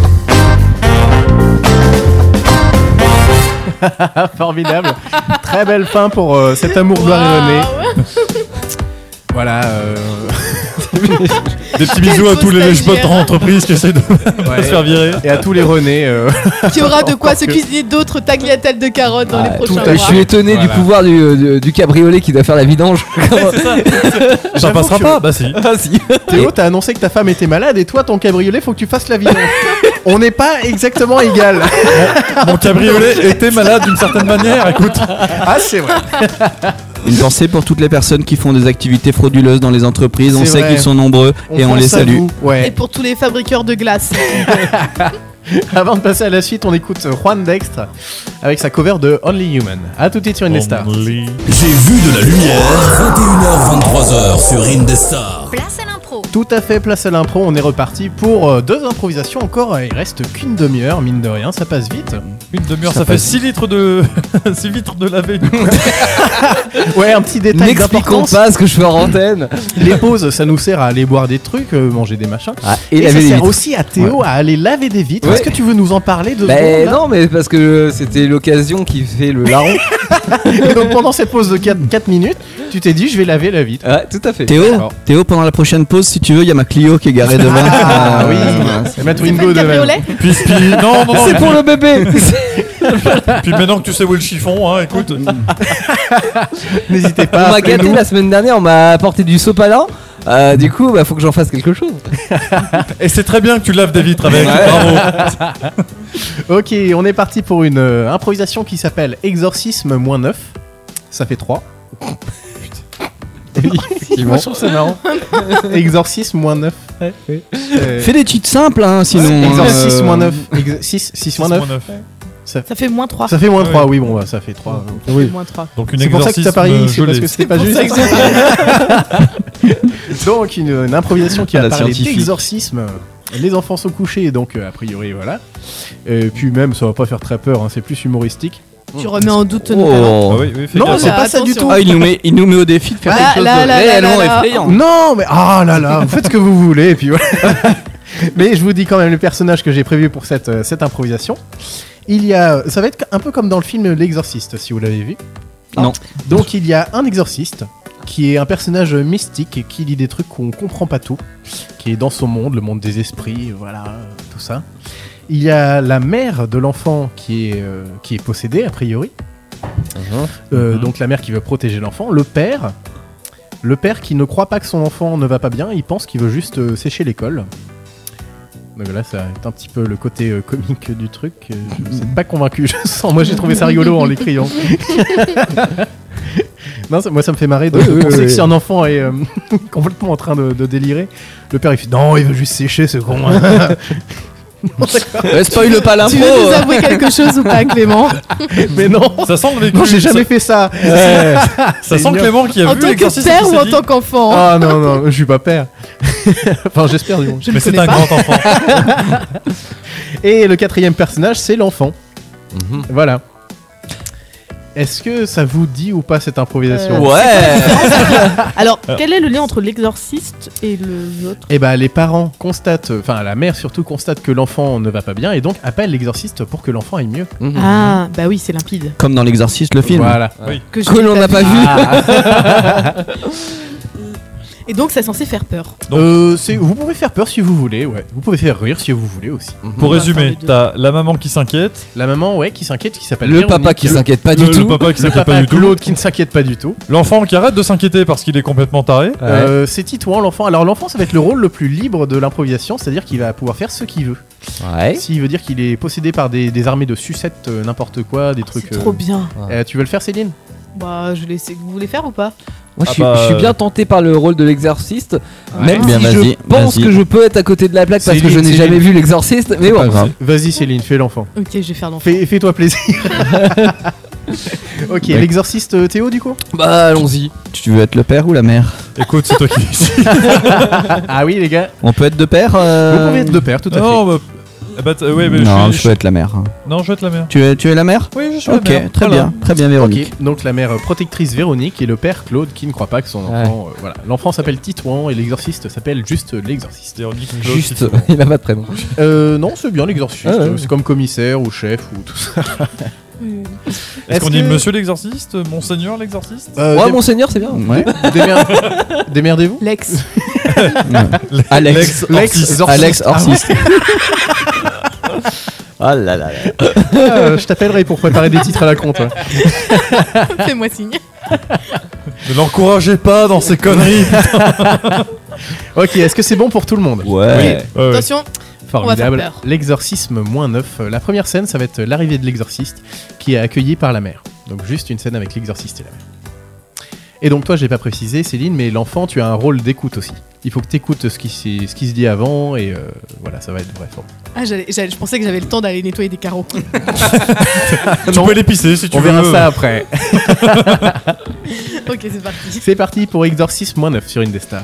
Formidable. Très belle fin pour euh, cet amour gloire et René. Voilà. euh, Des petits bisous à tous les lèche-bottes en entreprise qui essaient de Ouais. se faire virer. Et à tous les René. euh, Qui aura de quoi Encore se que- cuisiner d'autres tagliatelles de carottes dans Ah, les prochains tout à mois. fait. Je suis étonné du Voilà. pouvoir du, du, du cabriolet qui doit faire la vidange. Ça J'avoue passera que- pas? Bah si. Ah si. Théo, t'as annoncé que ta femme était malade et toi, ton cabriolet, faut que tu fasses la vidange. On n'est pas exactement égal. Mon cabriolet était malade d'une certaine manière, écoute. Ah, c'est vrai. Une pensée pour toutes les personnes qui font des activités frauduleuses dans les entreprises. On C'est sait vrai. qu'ils sont nombreux et on pense les à salue. vous. Et Ouais. pour tous les fabriqueurs de glace. Avant de passer à la suite, on écoute Juan Dextre avec sa cover de Only Human. A tout de suite sur Indestar. Only. J'ai vu de la lumière. vingt et une heures vingt-trois heures sur Indestar. Place à l'impro. Tout à fait, place à l'impro, on est reparti pour euh, deux improvisations encore. Il reste qu'une demi-heure, mine de rien, ça passe vite. Une demi-heure, Ça ça, fait passe. six litres de six litres de lavé. Ouais, un petit détail N'expliquons d'importance. pas ce que je fais en antenne. Les pauses, ça nous sert à aller boire des trucs, euh, manger des machins. Ah, Et, et ça laver les sert vitres. aussi à Théo à aller laver des vitres. Ouais. Est-ce que tu veux nous en parler de Ben non, mais parce que c'était l'occasion qui fait le larron. Donc pendant cette pause de quatre minutes, tu t'es dit je vais laver la vitre. Ouais, tout à fait. Théo, D'accord. Théo, pendant la prochaine pause, si tu veux, il y a ma Clio qui est garée devant. Ah oui, Euh, et ma C'est pas Twingo une de même. cabriolet Puis, puis non, non, non. C'est pour le bébé. Puis maintenant que tu sais où est le chiffon, hein, écoute. N'hésitez On pas. m'a gâté appelez-nous. la semaine dernière, on m'a apporté du sopalin. Euh, du coup, bah, faut que j'en fasse quelque chose. Et c'est très bien que tu laves des vitres avec. Bravo. Ok, on est parti pour une euh, improvisation qui s'appelle Exorcisme moins neuf. Ça fait trois. Moi je trouve ça marrant. Exorcisme moins neuf. Fais des cheats simples, hein, sinon. Exorcisme euh, moins neuf. six, six moins neuf. Ça fait moins trois. Ça fait moins Ouais. trois, oui, bon, bah, ça fait trois. Oui. Moins trois. Donc une C'est pour ça que tu t'as exorcisme parié, c'est parce gelé. que c'était pas pour juste. ça Donc une, une improvisation qui À va la parler scientifique. d'exorcisme. Les enfants sont couchés, donc euh, a priori voilà. Et puis même, ça va pas faire très peur, hein, c'est plus humoristique. Tu remets en doute nos talents. Ah oui, oui, fais Non, gaffe. c'est pas ça Attention. du tout. Ah, il nous, met, il nous met au défi de faire Là, quelque chose là, de là, là, réellement là, là. effrayant. Non, mais ah là là, vous faites ce que vous voulez, et puis voilà. Mais je vous dis quand même le personnage que j'ai prévu pour cette, euh, cette improvisation. Il y a, ça va être un peu comme dans le film L'Exorciste, si vous l'avez vu. Non. Donc il y a un exorciste qui est un personnage mystique et qui lit des trucs qu'on comprend pas tout, qui est dans son monde, le monde des esprits, voilà, euh, tout ça. Il y a la mère de l'enfant qui est euh, qui est possédée a priori. Euh, Mhm. Donc la mère qui veut protéger l'enfant, le père, le père qui ne croit pas que son enfant ne va pas bien, il pense qu'il veut juste euh, sécher l'école. Donc là, ça est un petit peu le côté euh, comique du truc. Euh, je ne suis pas convaincu, je sens. Moi, j'ai trouvé ça rigolo en l'écrivant. Non, ça- moi, ça me fait marrer de, Oui, de oui, penser oui, que oui. si un enfant est euh, complètement en train de, de délirer, le père il fait non, il veut juste sécher ce con. Ouais, spoil pas l'info. Tu veux nous euh. avouer quelque chose ou pas, Clément? Mais non, Ça sent le vécu. non, j'ai jamais ça, fait ça. ça C'est sent ignoble. Clément qui a En vu tant que l'exorcisme. père qui ou s'est en dit, tant qu'enfant? Ah non, non, je suis pas père. Enfin, j'espère du moins. Je Mais ne c'est connais un pas. grand enfant. Et le quatrième personnage, c'est l'enfant. Voilà. Est-ce que ça vous dit ou pas cette improvisation Euh, Ouais. Alors, quel est le lien entre l'exorciste et le autre? Eh ben, les parents constatent, enfin la mère surtout constate que l'enfant ne va pas bien et donc appelle l'exorciste pour que l'enfant aille mieux. Ah, bah oui, c'est limpide. Comme dans l'Exorciste, le film. Voilà. Oui. Que, je Que n'ai l'on n'a pas vu. Ah. Et donc, c'est censé faire peur. Donc- Euh, c'est- vous pouvez faire peur si vous voulez, ouais. Vous pouvez faire rire si vous voulez aussi. Pour On va faire résumer, les deux. t'as la maman qui s'inquiète, La maman, ouais, qui s'inquiète, qui s'appelle Le Véronique. papa qui Le- s'inquiète pas le, du le tout. papa qui Le s'inquiète papa pas du tout, Claude qui ne s'inquiète pas du tout. l'enfant qui arrête de s'inquiéter parce qu'il est complètement taré. Euh, c'est Titouan, l'enfant. Alors l'enfant, ça va être le rôle le plus libre de l'improvisation, c'est-à-dire qu'il va pouvoir faire ce qu'il veut. Ouais. S'il veut dire qu'il est possédé par des, des armées de sucettes, euh, n'importe quoi, des trucs. C'est trop euh, bien. euh, tu veux le faire, Céline? Bah, je laisse. Vous voulez faire ou pas? Moi, Ah je suis, bah, je suis euh, bien tenté par le rôle de l'exorciste, même Bien, si vas-y, je pense vas-y. que je peux être à côté de la plaque parce que Céline, je n'ai Céline. jamais vu l'exorciste. Mais Pas bon, grave. Vas-y, Céline, fais l'enfant. Ok, je vais faire l'enfant. Fais, fais-toi plaisir. Ok, Ouais. l'exorciste euh, Théo, du coup? bah allons-y. Tu veux être le père ou la mère? Écoute, c'est toi qui décides. Ah oui, les gars. On peut être deux pères euh, Vous pouvez être deux pères, tout à Non, bah, bah, t- ouais, mais Non, je je suis, peux être la mère. non, je vais être la mère. Tu es, tu es la mère? Oui, je suis Ok, la mère. très Voilà. bien, très bien, fait. Véronique. Ok, donc la mère euh, protectrice Véronique et le père Claude qui ne croit pas que son enfant. euh, voilà. L'enfant s'appelle Titouan et l'exorciste s'appelle juste l'exorciste. Véronique, Claude, Juste, Titouan. il a pas de prénom. Euh, non, c'est bien l'exorciste. Ah ouais. C'est comme commissaire ou chef ou tout ça. Est-ce Est-ce qu'on dit que- monsieur l'exorciste, monseigneur l'exorciste? Euh, Ouais, dé- monseigneur, c'est bien. Ouais. démer- Démerdez-vous. Lex. Alex. Lex- Alex Orsis. Oh là là là. Euh, je t'appellerai pour préparer des titres à la compte. Ouais. Fais-moi signe. Ne l'encouragez pas dans ces conneries. Ok, est-ce que c'est bon pour tout le monde? Ouais. Oui. Ouais, Attention. Formidable. On va faire peur. L'exorcisme moins neuf. La première scène, ça va être l'arrivée de l'exorciste qui est accueilli par la mère. Donc juste une scène avec l'exorciste et la mère. Et donc toi, j'ai pas précisé, Céline, mais l'enfant, tu as un rôle d'écoute aussi. Il faut que tu écoutes ce qui, ce qui se dit avant et euh, voilà, ça va être vrai fort. Ah, j'allais- j'allais- je pensais que j'avais le temps d'aller nettoyer des carreaux. Tu peux l'épicer si tu On veux. verra ça après. Ok, c'est parti. C'est parti pour Exorcisme moins neuf sur Indestar.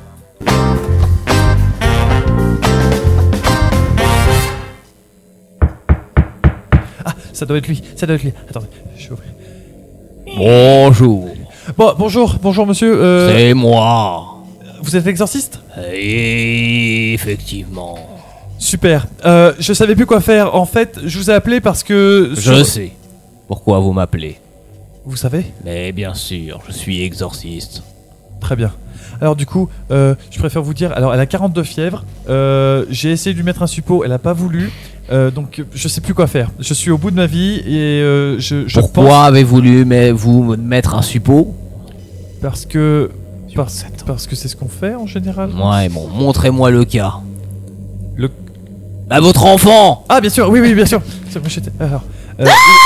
Ah, ça doit être lui, ça doit être lui. Attendez, je vais ouvrir. Bonjour. Bon, bonjour, bonjour monsieur. euh, C'est moi. Vous êtes exorciste? Et effectivement. Super. Euh, je savais plus quoi faire. En fait, je vous ai appelé parce que. Je sur- sais. Pourquoi vous m'appelez? Vous savez? Mais bien sûr, je suis exorciste. Très bien. Alors du coup, euh, je préfère vous dire, alors elle a quarante-deux fièvres, euh, j'ai essayé de lui mettre un suppôt, elle a pas voulu, euh, donc je sais plus quoi faire. Je suis au bout de ma vie et euh, je, je Pourquoi pense... avez-vous voulu mais vous me mettre un suppôt? Parce que... Parce, parce que c'est ce qu'on fait en général. Ouais, bon, montrez-moi le cas. Le... Bah votre enfant! Ah bien sûr, oui oui bien sûr. C'est- moi, j'étais- Alors, euh,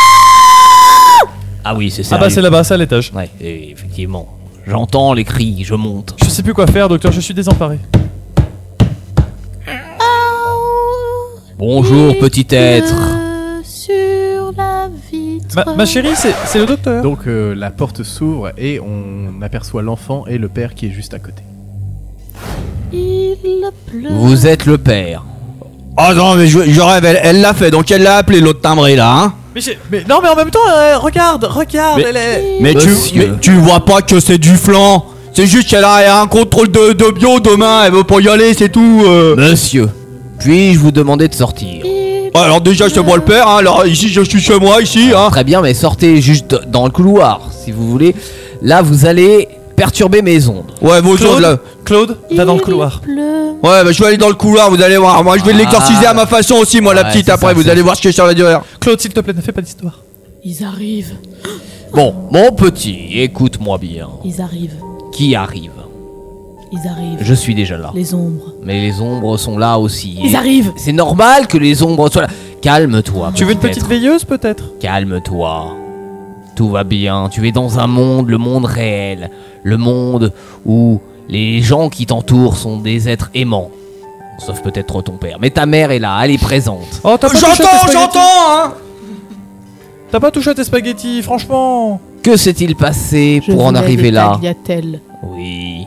Ah oui, c'est ah ça. bah c'est là-bas, c'est à l'étage. Ouais, et effectivement. J'entends les cris, je monte. Je sais plus quoi faire, docteur, je suis désemparé. Bonjour petit être. Euh, sur la vitre. Ma, ma chérie, c'est c'est le docteur. Donc euh, la porte s'ouvre et on aperçoit l'enfant et le père qui est juste à côté. Il pleut. Vous êtes le père. Oh non, mais je, je rêve, elle elle l'a fait, donc elle l'a appelé l'autre timbré là, hein. Mais, j'ai- mais non mais en même temps, euh, regarde, regarde, Mais- elle est... Mais tu, Monsieur. mais tu vois pas que c'est du flan. C'est juste qu'elle a un contrôle de, de bio demain, elle veut pas y aller, c'est tout. euh. Monsieur, puis-je vous demander de sortir? Il Ouais, alors déjà, c'est moi le père, hein. Alors ici, je suis chez moi, ici, hein. Très bien, mais sortez juste dans le couloir, si vous voulez. Là, vous allez perturber mes ondes. Ouais, vos Claude, choses là. Claude, va dans le il couloir. pleut. Ouais, bah je vais aller dans le couloir, vous allez voir. Moi, je vais Ah. l'exorciser à ma façon aussi, moi, la Ouais, petite. c'est Après, ça, vous c'est allez ça. voir ce que ça va durer. Claude, s'il te plaît, ne fais pas d'histoire. Ils arrivent. Bon, mon petit, écoute-moi bien. Ils arrivent. Qui arrive? Ils arrivent. Je suis déjà là. Les ombres. Mais les ombres sont là aussi. Ils Et arrivent. C'est normal que les ombres soient là. Calme-toi. Tu veux une petit petite être. veilleuse peut-être? Calme-toi. Tout va bien. Tu es dans un monde, le monde réel. Le monde où les gens qui t'entourent sont des êtres aimants. Sauf peut-être ton père. Mais ta mère est là, elle est présente. Oh, t'as pas touché à tes J'entends, spaghettis. j'entends, hein. T'as pas touché à tes spaghettis, franchement. Que s'est-il passé Je pour en voulais arriver des là? tagliatelles. Oui.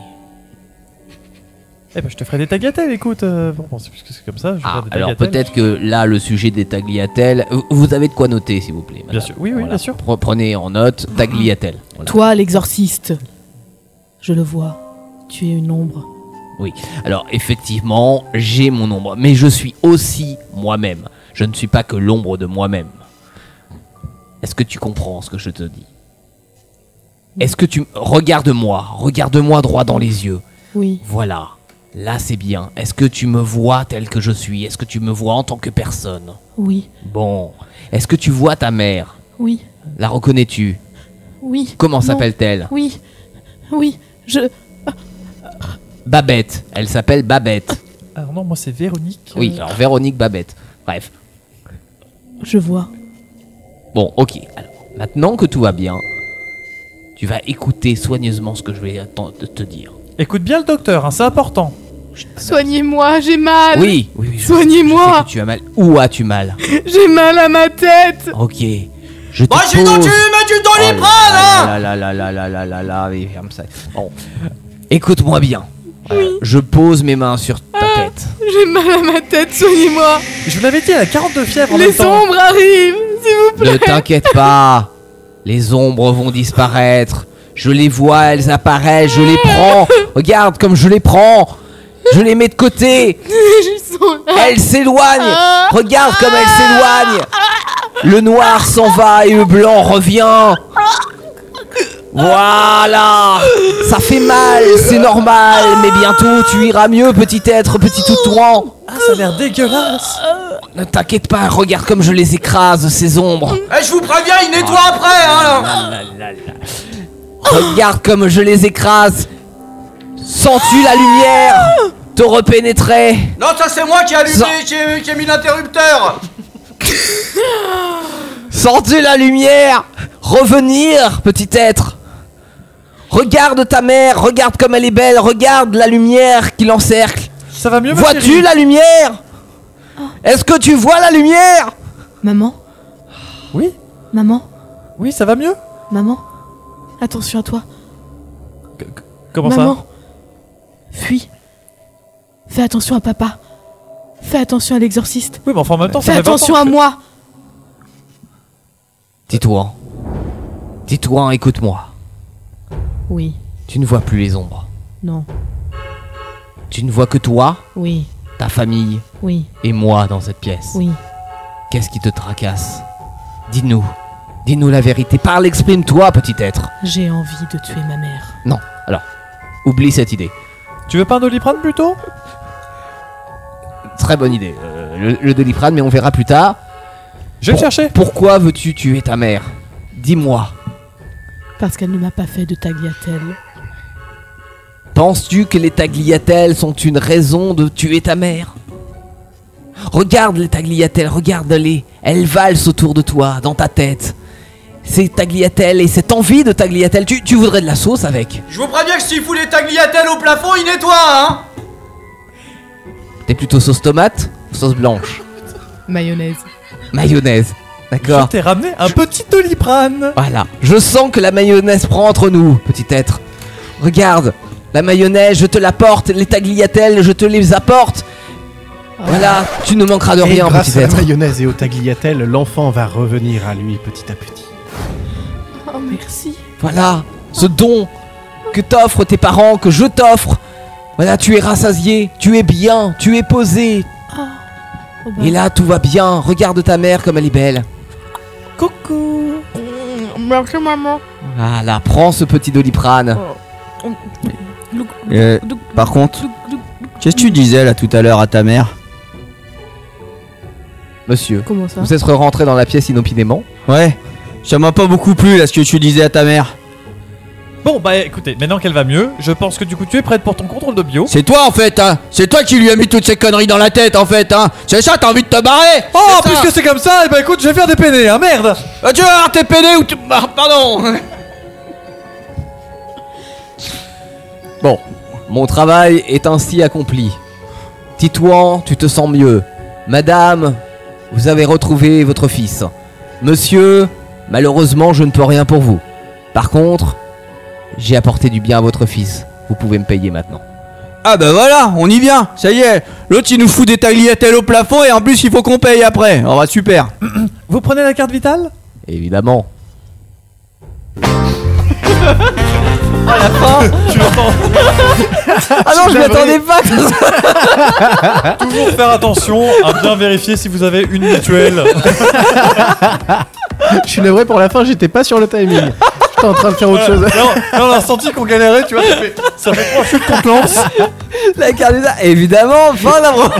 Eh ben, je te ferai des tagliatelles, écoute. euh, Bon, bon, c'est parce que c'est comme ça. Je vais Ah, faire des alors tagliatelles. peut-être que là, le sujet des tagliatelles. Vous- Vous avez de quoi noter, s'il vous plaît, madame. Bien sûr. Oui, oui, Voilà. bien sûr. Pre- Prenez en note tagliatelle. Voilà. Toi, l'exorciste. Je le vois. Tu es une ombre. Oui. Alors, effectivement, j'ai mon ombre. Mais je suis aussi moi-même. Je ne suis pas que l'ombre de moi-même. Est-ce que tu comprends ce que je te dis? Est-ce que tu... Regarde-moi. Regarde-moi droit dans les yeux. Oui. Voilà. Là, c'est bien. Est-ce que tu me vois tel que je suis? Est-ce que tu me vois en tant que personne? Oui. Bon. Est-ce que tu vois ta mère? Oui. La reconnais-tu? Oui. Comment Non. s'appelle-t-elle? Oui. Oui. Je. Babette. Elle s'appelle Babette. Alors non, moi c'est Véronique. Oui, alors Véronique Babette. Bref. Je vois. Bon, ok. Alors, maintenant que tout va bien, tu vas écouter soigneusement ce que je vais attendre de te dire. Écoute bien le docteur, hein, c'est important. Soignez-moi, j'ai mal. Oui, oui, oui. je- Soignez-moi. je sais que tu as mal. Où as-tu mal? J'ai mal à ma tête. Ok. Je te Moi, j'ai dans pose- tu mets du Oh là doliprane, hein. là là là là là là là là, oui, ferme ça. Bon. Écoute-moi bien. Voilà. Je pose mes mains sur ta tête. J'ai mal à ma tête, soignez-moi. Je vous l'avais dit, elle a quarante-deux fièvres en même Les temps. ombres arrivent, s'il vous plaît. Ne t'inquiète pas. Les ombres vont disparaître. Je les vois, elles apparaissent, je les prends. Regarde comme je les prends. Je les mets de côté. Ils sont là. Elles s'éloignent. Regarde comme elles s'éloignent. Le noir s'en va et le blanc revient. Voilà. Ça fait mal, c'est normal, mais bientôt tu iras mieux, petit être, petit toutouan. Ah, ça a l'air dégueulasse. Ne t'inquiète pas, regarde comme je les écrase, ces ombres. Eh, je vous préviens, il nettoie après, hein là. Regarde comme je les écrase. Sens-tu la lumière te repénétrer? Non, ça c'est moi qui ai allumé, Ça- qui ai, qui ai mis l'interrupteur. Sens-tu la lumière revenir, petit être? Regarde ta mère, regarde comme elle est belle, regarde la lumière qui l'encercle. Ça va mieux, ma Vois-tu chérie la lumière? Est-ce que tu vois la lumière? Maman? Oui? Maman? Oui, ça va mieux? Maman? Attention à toi. Comment Maman, ça? fuis. Fais attention à papa. Fais attention à l'exorciste. Oui, mais enfin en même temps, ça Fais fait vingt attention ans à que- moi. Dis-toi. Dis-toi, écoute-moi. Oui, Tu ne vois plus les ombres. non, Tu ne vois que toi, oui, ta famille oui, et moi dans cette pièce. oui. Qu'est-ce qui te tracasse? Dis-nous. Dis-nous la vérité. Parle, exprime-toi, petit être. J'ai envie de tuer ma mère. Non, alors, oublie cette idée. Tu veux pas un Doliprane plutôt? Très bonne idée. Euh, le, le Doliprane, mais on verra plus tard. Je vais le chercher. Pourquoi veux-tu tuer ta mère? Dis-moi. Parce qu'elle ne m'a pas fait de tagliatelle. Penses-tu que les tagliatelles sont une raison de tuer ta mère? Regarde les tagliatelles, regarde-les. Elles valsent autour de toi, dans ta tête. Ces tagliatelles et cette envie de tagliatelles, tu, tu voudrais de la sauce avec? Je vous préviens que s'il fout les tagliatelles au plafond, il nettoie, hein. T'es plutôt sauce tomate ou sauce blanche? Mayonnaise. Mayonnaise, Je d'accord. t'ai ramené un petit Doliprane. Voilà. Je sens que la mayonnaise prend entre nous, petit être. Regarde, la mayonnaise, je te l'apporte. Les tagliatelles, je te les apporte. Voilà, tu ne manqueras de Et rien, grâce petit à la être. mayonnaise et au tagliatelle, l'enfant va revenir à lui petit à petit. Oh, merci. Voilà, ce don que t'offrent tes parents, que je t'offre. Voilà, tu es rassasié, tu es bien, tu es posé. Oh, bah. Et là, tout va bien. Regarde ta mère comme elle est belle. Coucou. Merci, maman. Voilà, prends ce petit Doliprane. Euh, par contre, qu'est-ce que tu disais là tout à l'heure à ta mère? Monsieur, Comment ça? vous êtes rentré dans la pièce inopinément. Ouais, ça m'a pas beaucoup plu là ce que tu disais à ta mère. Bon, bah écoutez, maintenant qu'elle va mieux, je pense que du coup tu es prête pour ton contrôle de bio. C'est toi en fait, hein. C'est toi qui lui as mis toutes ces conneries dans la tête en fait, hein. C'est ça, t'as envie de te barrer? Oh, C'est ça. puisque c'est comme ça, et bah écoute, je vais faire des peinés, hein, merde. Ah, tu vas avoir tes pédés ou tu... Ah, pardon. Bon, mon travail est ainsi accompli. Titouan, tu te sens mieux. Madame, vous avez retrouvé votre fils. Monsieur, malheureusement, je ne peux rien pour vous. Par contre, j'ai apporté du bien à votre fils. Vous pouvez me payer maintenant. Ah bah voilà, on y vient, ça y est. L'autre il nous fout des tagliatelles au plafond et en plus il faut qu'on paye après. Oh bah super. Vous prenez la carte vitale? Évidemment. À la fin, tu l'entends. Ah non, je m'attendais pas. Toujours faire attention à bien vérifier si vous avez une mutuelle. Je suis navré pour la fin, j'étais pas sur le timing. J'étais en train de faire autre chose. Non, on a senti qu'on galérait, tu vois, ça fait, ça fait trois chutes qu'on te lance. La carte d'État, évidemment, fin d'abord.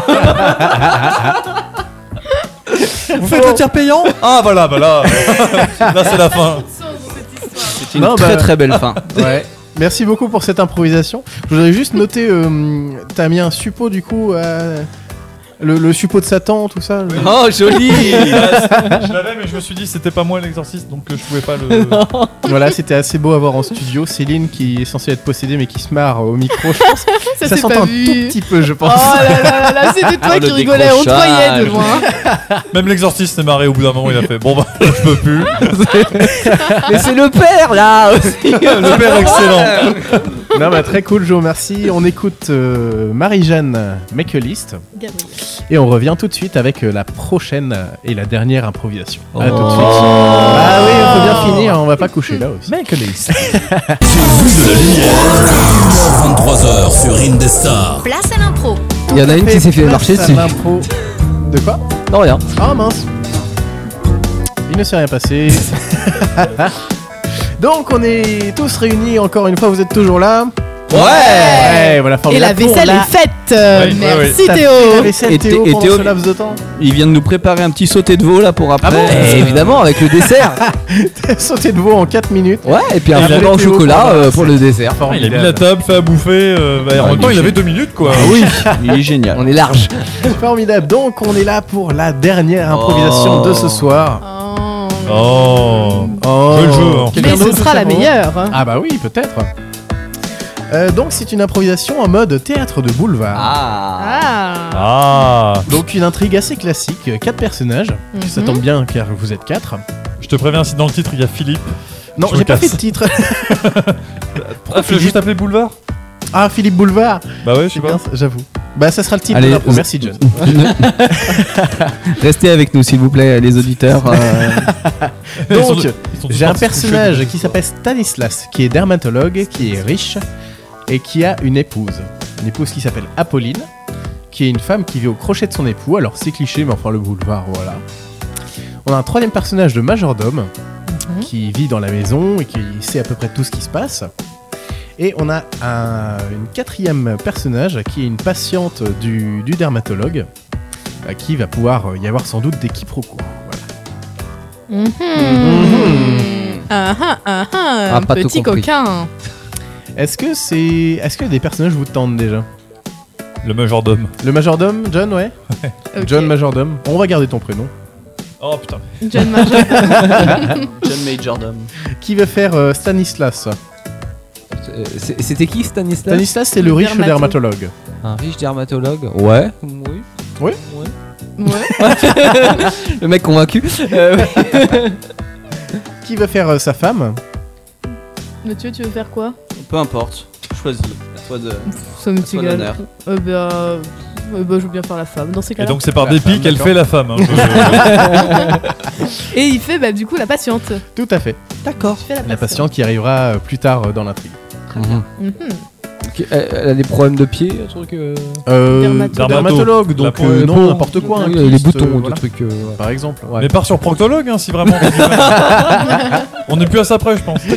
Vous faites le tir payant? Ah voilà, bah là, là c'est la fin. C'est une Non, très bah- très belle fin. Ouais. Merci beaucoup pour cette improvisation. Je voudrais juste noter, euh, t'as mis un suppôt du coup, euh, le, le suppôt de Satan, tout ça. le- Oh joli. Je l'avais, mais je me suis dit c'était pas moi l'exorciste, donc euh, je pouvais pas le. Voilà, c'était assez beau à voir en studio. Céline qui est censée être possédée mais qui se marre au micro, je pense. Ça, Ça c'est s'entend pas un vu. tout petit peu, je pense. Oh là là là là, c'était toi Oh, qui le rigolais, on te voyait décrochage. de loin. Même l'exorciste s'est marré au bout d'un moment, il a fait bon bah je peux plus. Mais c'est le père là aussi. Le père excellent. Non, bah très cool, Joe, merci. On écoute euh, Marie-Jeanne Make-A-List Gabriel. et on revient tout de suite avec euh, la prochaine et la dernière improvisation. À tout de Oh. suite. Ah oui, on peut bien finir, on va pas coucher là aussi. Make a list. J'ai vu de la lumière. vingt et une heures vingt-trois heures sur Indestar. Place à l'impro. Il y en a une qui s'est fait Place marcher à dessus. l'impro. De quoi? Non, rien. Ah mince. Il ne s'est rien passé. Donc on est tous réunis encore une fois, vous êtes toujours là. Ouais, ouais voilà, Et la vaisselle est faite. euh, Oui, oui, Merci T'as Théo. fait la vaisselle, Et Théo, Thé- et pendant Théo- ce laps de temps. Il vient de nous préparer un petit sauté de veau là pour après. Ah bon Eh, évidemment, avec le dessert. Sauté de veau en quatre minutes. Ouais, et puis un Et il a fondant au Théo chocolat pendant- euh, pour le dessert. Ah, il a mis la table, fait à bouffer. euh, bah, en Ah, même temps, il il est avait deux minutes quoi. Ah oui, il est génial. On est large. Formidable. Donc on est là pour la dernière improvisation Oh. de ce soir. Oh. Oh. Jeu le jeu, hein. Quelqu'un Mais ce d'autre sera la veut faire meilleure. Ah bah oui, peut-être. Euh, donc c'est une improvisation en mode théâtre de boulevard. Ah. Ah. Ah. Donc une intrigue assez classique, quatre personnages. Ça Mhm. tombe bien car vous êtes quatre. Je te préviens, si dans le titre il y a Philippe. Non, Je me j'ai pas casse. fait de titre. Ah, tu veux juste appeler Boulevard? Ah, Philippe Boulevard. Bah ouais, je sais C'est pas. bien, j'avoue. Bah ça sera le titre Allez, de l'impro. z- Merci John. Restez avec nous s'il vous plaît, les auditeurs. euh. Ils sont- Donc, ils sont tous j'ai un partis se coucher. personnage qui s'appelle Stanislas, qui est dermatologue, qui est riche et qui a une épouse. Une épouse qui s'appelle Apolline, qui est une femme qui vit au crochet de son époux. Alors c'est cliché, mais enfin le boulevard, voilà. On a un troisième personnage de majordome qui vit dans la maison et qui sait à peu près tout ce qui se passe. Et on a un une quatrième personnage qui est une patiente du, du dermatologue, à qui va pouvoir y avoir sans doute des quiproquos. Voilà. Mhm. Ah ah ah ah, Ah, un pas tout petit compris. coquin. Est-ce que c'est, est-ce que des personnages vous tentent déjà? Le majordome. Le majordome, John, ouais. Ok. John majordome. On va garder ton prénom. Oh putain. John Major. John Majordome. Qui va faire euh, Stanislas? Euh, c'est- C'était qui Stanislas? Stanislas, c'est le riche Dermato. dermatologue. Un riche dermatologue. Ouais. Oui. Oui. Ouais. Le mec convaincu. Euh, ouais. Qui va faire euh, sa femme? Mathieu, tu veux faire quoi? Peu importe, choisis. À toi de. Ça me Soit égal. l'honneur. Euh, bah, euh, bah, je veux bien faire la femme dans ces Et cas-là. donc c'est par La dépit femme, qu'elle d'accord. fait la femme. hein. Je- Et il fait bah, du coup la patiente. Tout à fait. D'accord. Je fais la, La patiente qui arrivera euh, plus tard euh, dans l'intrigue. Mhm. Mhm. Ok, Elle elle a des problèmes de pied, un truc. euh, Euh, Dermatologue. dermatologue, La donc peau, euh, la non, peau. n'importe quoi. un oui, les kyste, boutons, euh, des voilà. trucs. euh, ouais. Par exemple. ouais. Mais part sur proctologue hein, si vraiment. On n'est plus à ça près, je pense.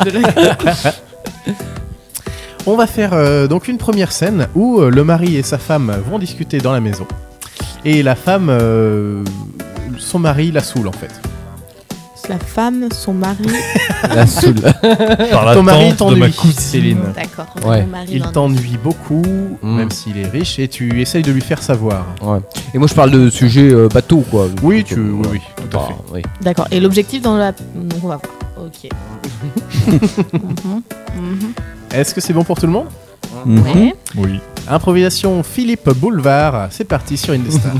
On va faire euh, donc une première scène où euh, le mari et sa femme vont discuter dans la maison. Et la femme, euh, son mari la saoule en fait. La femme, son mari. La saoule. Par la Ton mari tante de ma t'ennuie, cousine. Céline. D'accord. Ouais. Mon mari Il l'ennuie. t'ennuie beaucoup, Mm. même s'il est riche, et tu essayes de lui faire savoir. Ouais. Et moi je parle de sujets euh, bateau quoi. Oui, tu, Euh, oui, oui, tout à bah, fait. oui. D'accord. Et l'objectif dans la. Donc on va voir. Ok. Mhm. Mhm. Est-ce que c'est bon pour tout le monde? Ouais. Oui. Improvisation Philippe Boulevard, c'est parti sur Indestar.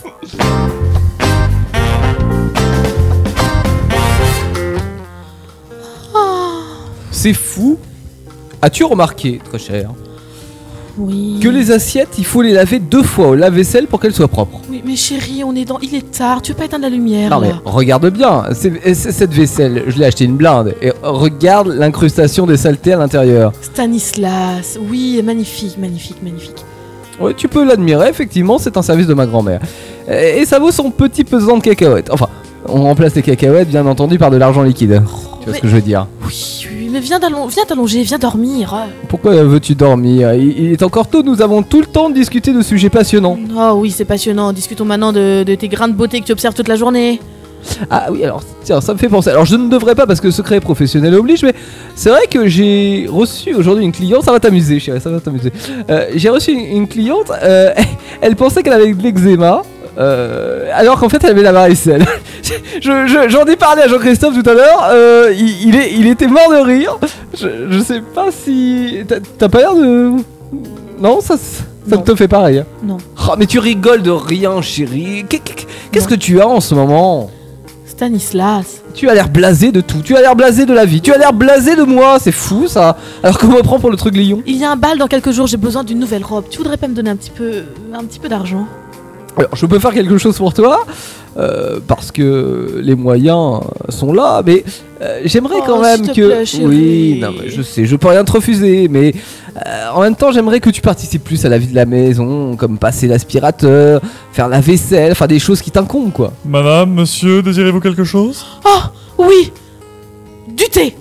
C'est fou. As-tu remarqué, très cher, Oui. que les assiettes, il faut les laver deux fois au lave-vaisselle pour qu'elles soient propres? Oui, mais chérie, on est dans. Il est tard. Tu veux pas éteindre la lumière Non mais là regarde bien, c'est- c'est- cette vaisselle, je l'ai acheté une blinde et regarde l'incrustation des saletés à l'intérieur. Stanislas. Oui, magnifique, magnifique, magnifique. Ouais, tu peux l'admirer, effectivement, c'est un service de ma grand-mère. Et, et ça vaut son petit pesant de cacahuètes. Enfin, on remplace les cacahuètes, bien entendu, par de l'argent liquide. Tu vois mais- ce que je veux dire? Oui, oui, mais viens d'allon- viens t'allonger, viens dormir. Pourquoi veux-tu dormir? il, il est encore tôt, nous avons tout le temps de discuter de sujets passionnants. Oh oui, c'est passionnant. Discutons maintenant de, de tes grains de beauté que tu observes toute la journée. Ah oui, alors tiens, ça me fait penser. Alors je ne devrais pas parce que secret professionnel oblige, mais c'est vrai que j'ai reçu aujourd'hui une cliente. Ça va t'amuser, chérie, ça va t'amuser. Euh, j'ai reçu une, une cliente. euh, elle pensait qu'elle avait de l'eczéma. euh, alors qu'en fait elle avait la varicelle. je, je- j'en ai parlé à Jean-Christophe tout à l'heure. euh, il, il, est, il était mort de rire. Je, je sais pas si. T'as, t'as pas l'air de. Non, ça, ça Non. te fait pareil. hein. Non. Oh, mais tu rigoles de rien, chérie. Qu'est- qu'est- Qu'est-ce que tu as en ce moment? Stanislas. Tu as l'air blasé de tout, tu as l'air blasé de la vie, tu as l'air blasé de moi, c'est fou ça. Alors qu'on me prend pour le truc lion. Il y a un bal dans quelques jours, j'ai besoin d'une nouvelle robe. Tu voudrais pas me donner un petit peu, un petit peu d'argent? Alors je peux faire quelque chose pour toi, euh, parce que les moyens sont là, mais euh, j'aimerais Oh, quand même s'il te que... plaît, chérie. Oui, non mais je sais, je peux rien te refuser, mais euh, en même temps j'aimerais que tu participes plus à la vie de la maison, comme passer l'aspirateur, faire la vaisselle, enfin des choses qui t'incombent quoi. Madame, monsieur, désirez-vous quelque chose? Oh oui, du thé.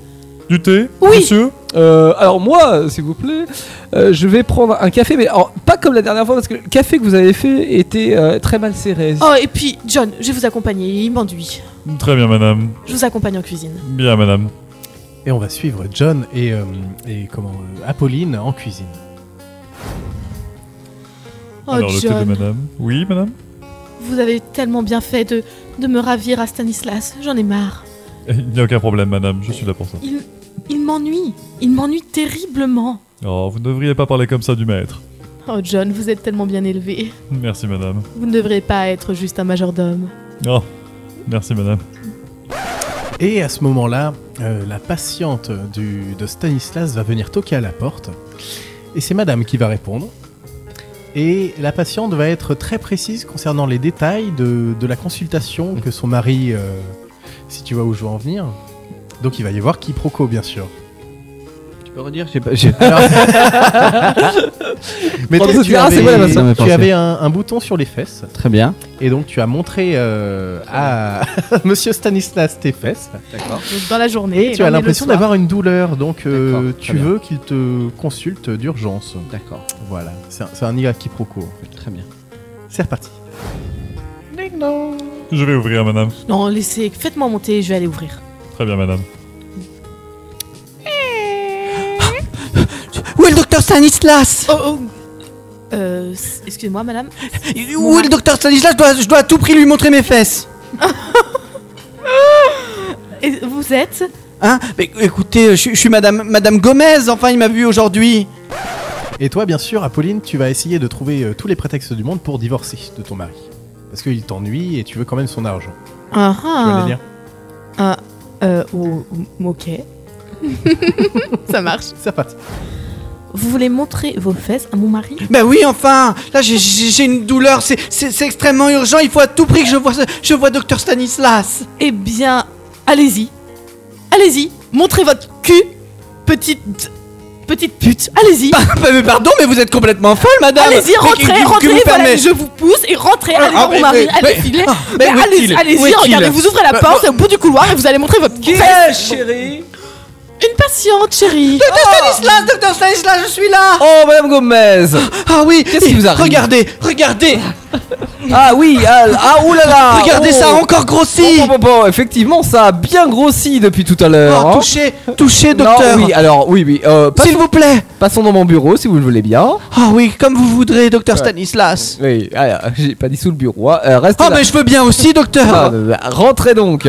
Du thé, Oui. monsieur? Euh, alors moi, s'il vous plaît, euh, je vais prendre un café, mais alors, pas comme la dernière fois, parce que le café que vous avez fait était euh, très mal serré. Oh, et puis, John, je vais vous accompagner, il m'enduit. Très bien, madame. Je vous accompagne en cuisine. Bien, madame. Et on va suivre John et, euh, et comment, euh, Apolline en cuisine. Oh, Alors, le thé de John, madame. Oui, madame? vous avez tellement bien fait de, de me ravir à Stanislas, j'en ai marre. Il n'y a aucun problème, madame, je suis là pour ça. Il, il m'ennuie, il m'ennuie terriblement. Oh, vous ne devriez pas parler comme ça du maître. Oh, John, vous êtes tellement bien élevé. Merci, madame. Vous ne devriez pas être juste un majordome. Oh, merci, madame. Et à ce moment-là, euh, la patiente du, de Stanislas va venir toquer à la porte. Et c'est madame qui va répondre. Et la patiente va être très précise concernant les détails de, de la consultation que son mari... Euh, si tu vois où je veux en venir. Donc il va y avoir quiproquo, bien sûr. Tu peux redire? J'ai pas... j'ai- Alors- Mais toi, Prends-le tu bien, avais, c'est quoi la façon de me tu penser avais un, un bouton sur les fesses. Très bien. Et donc tu as montré euh, à Monsieur Stanislas tes fesses. D'accord. Donc, dans la journée. Et tu là, as on est le l'impression soir. d'avoir une douleur, donc euh, D'accord, très tu bien. veux qu'il te consulte d'urgence. D'accord. Voilà, c'est un, c'est un I A quiproquo en fait. Très bien. C'est reparti. Je vais ouvrir, madame. Non, laissez, faites-moi monter, je vais aller ouvrir. Très bien, madame. Où est le docteur Stanislas? Oh, oh. Euh, s- excusez-moi, madame. Où est le docteur Stanislas? je dois, je dois à tout prix lui montrer mes fesses. Et vous êtes Hein? Mais écoutez, je, je suis madame, madame Gomez, enfin il m'a vu aujourd'hui. Et toi, bien sûr, Apolline, tu vas essayer de trouver euh, tous les prétextes du monde pour divorcer de ton mari. Parce qu'il t'ennuie et tu veux quand même son argent. Ah Tu vois le dire? Ah, euh, oh, oh, ok. Ça marche. C'est reparti. Vous voulez montrer vos fesses à mon mari? Bah oui, enfin, là j'ai- j'ai j'ai une douleur, c'est c'est- c'est extrêmement urgent, il faut à tout prix que je vois, je vois docteur Stanislas. Eh bien, allez-y. Allez-y, montrez votre cul, petite... petite pute. Allez-y. Bah, bah, mais pardon, mais vous êtes complètement folle, madame. Allez-y, Mais rentrez, que- que- que rentrez, vous voilà, permet- je vous pousse et rentrez, Ah, allez voir ah, mon mais- mari, mais- allez mais- filer. ah, Mais mais où allez-y, est-il Où allez-y, est-il regardez, vous ouvrez la Bah, porte, bah- au bout du couloir et vous allez montrer votre Qui fesse. est, chérie? Une patiente, chérie. Docteur Stanislas, docteur Stanislas, je suis là. Oh, madame Gomez. Ah oui, Qu'est-ce qui vous arrive? Regardez, regardez, Ah oui, ah, ah oulala. regardez, oh. ça a encore grossi. Bon, bon, bon, effectivement, ça a bien grossi depuis tout à l'heure. Oh, hein. touchez, touchez, Non, docteur. oui, alors, oui, oui. Euh, passons, S'il vous plaît. passons dans mon bureau si vous le voulez bien. Ah oui, comme vous voudrez, docteur Ouais. Stanislas. Oui, ah, j'ai pas dit sous le bureau. Hein. Euh, restez Ah là. mais je veux bien aussi, docteur. Ah, euh, rentrez donc.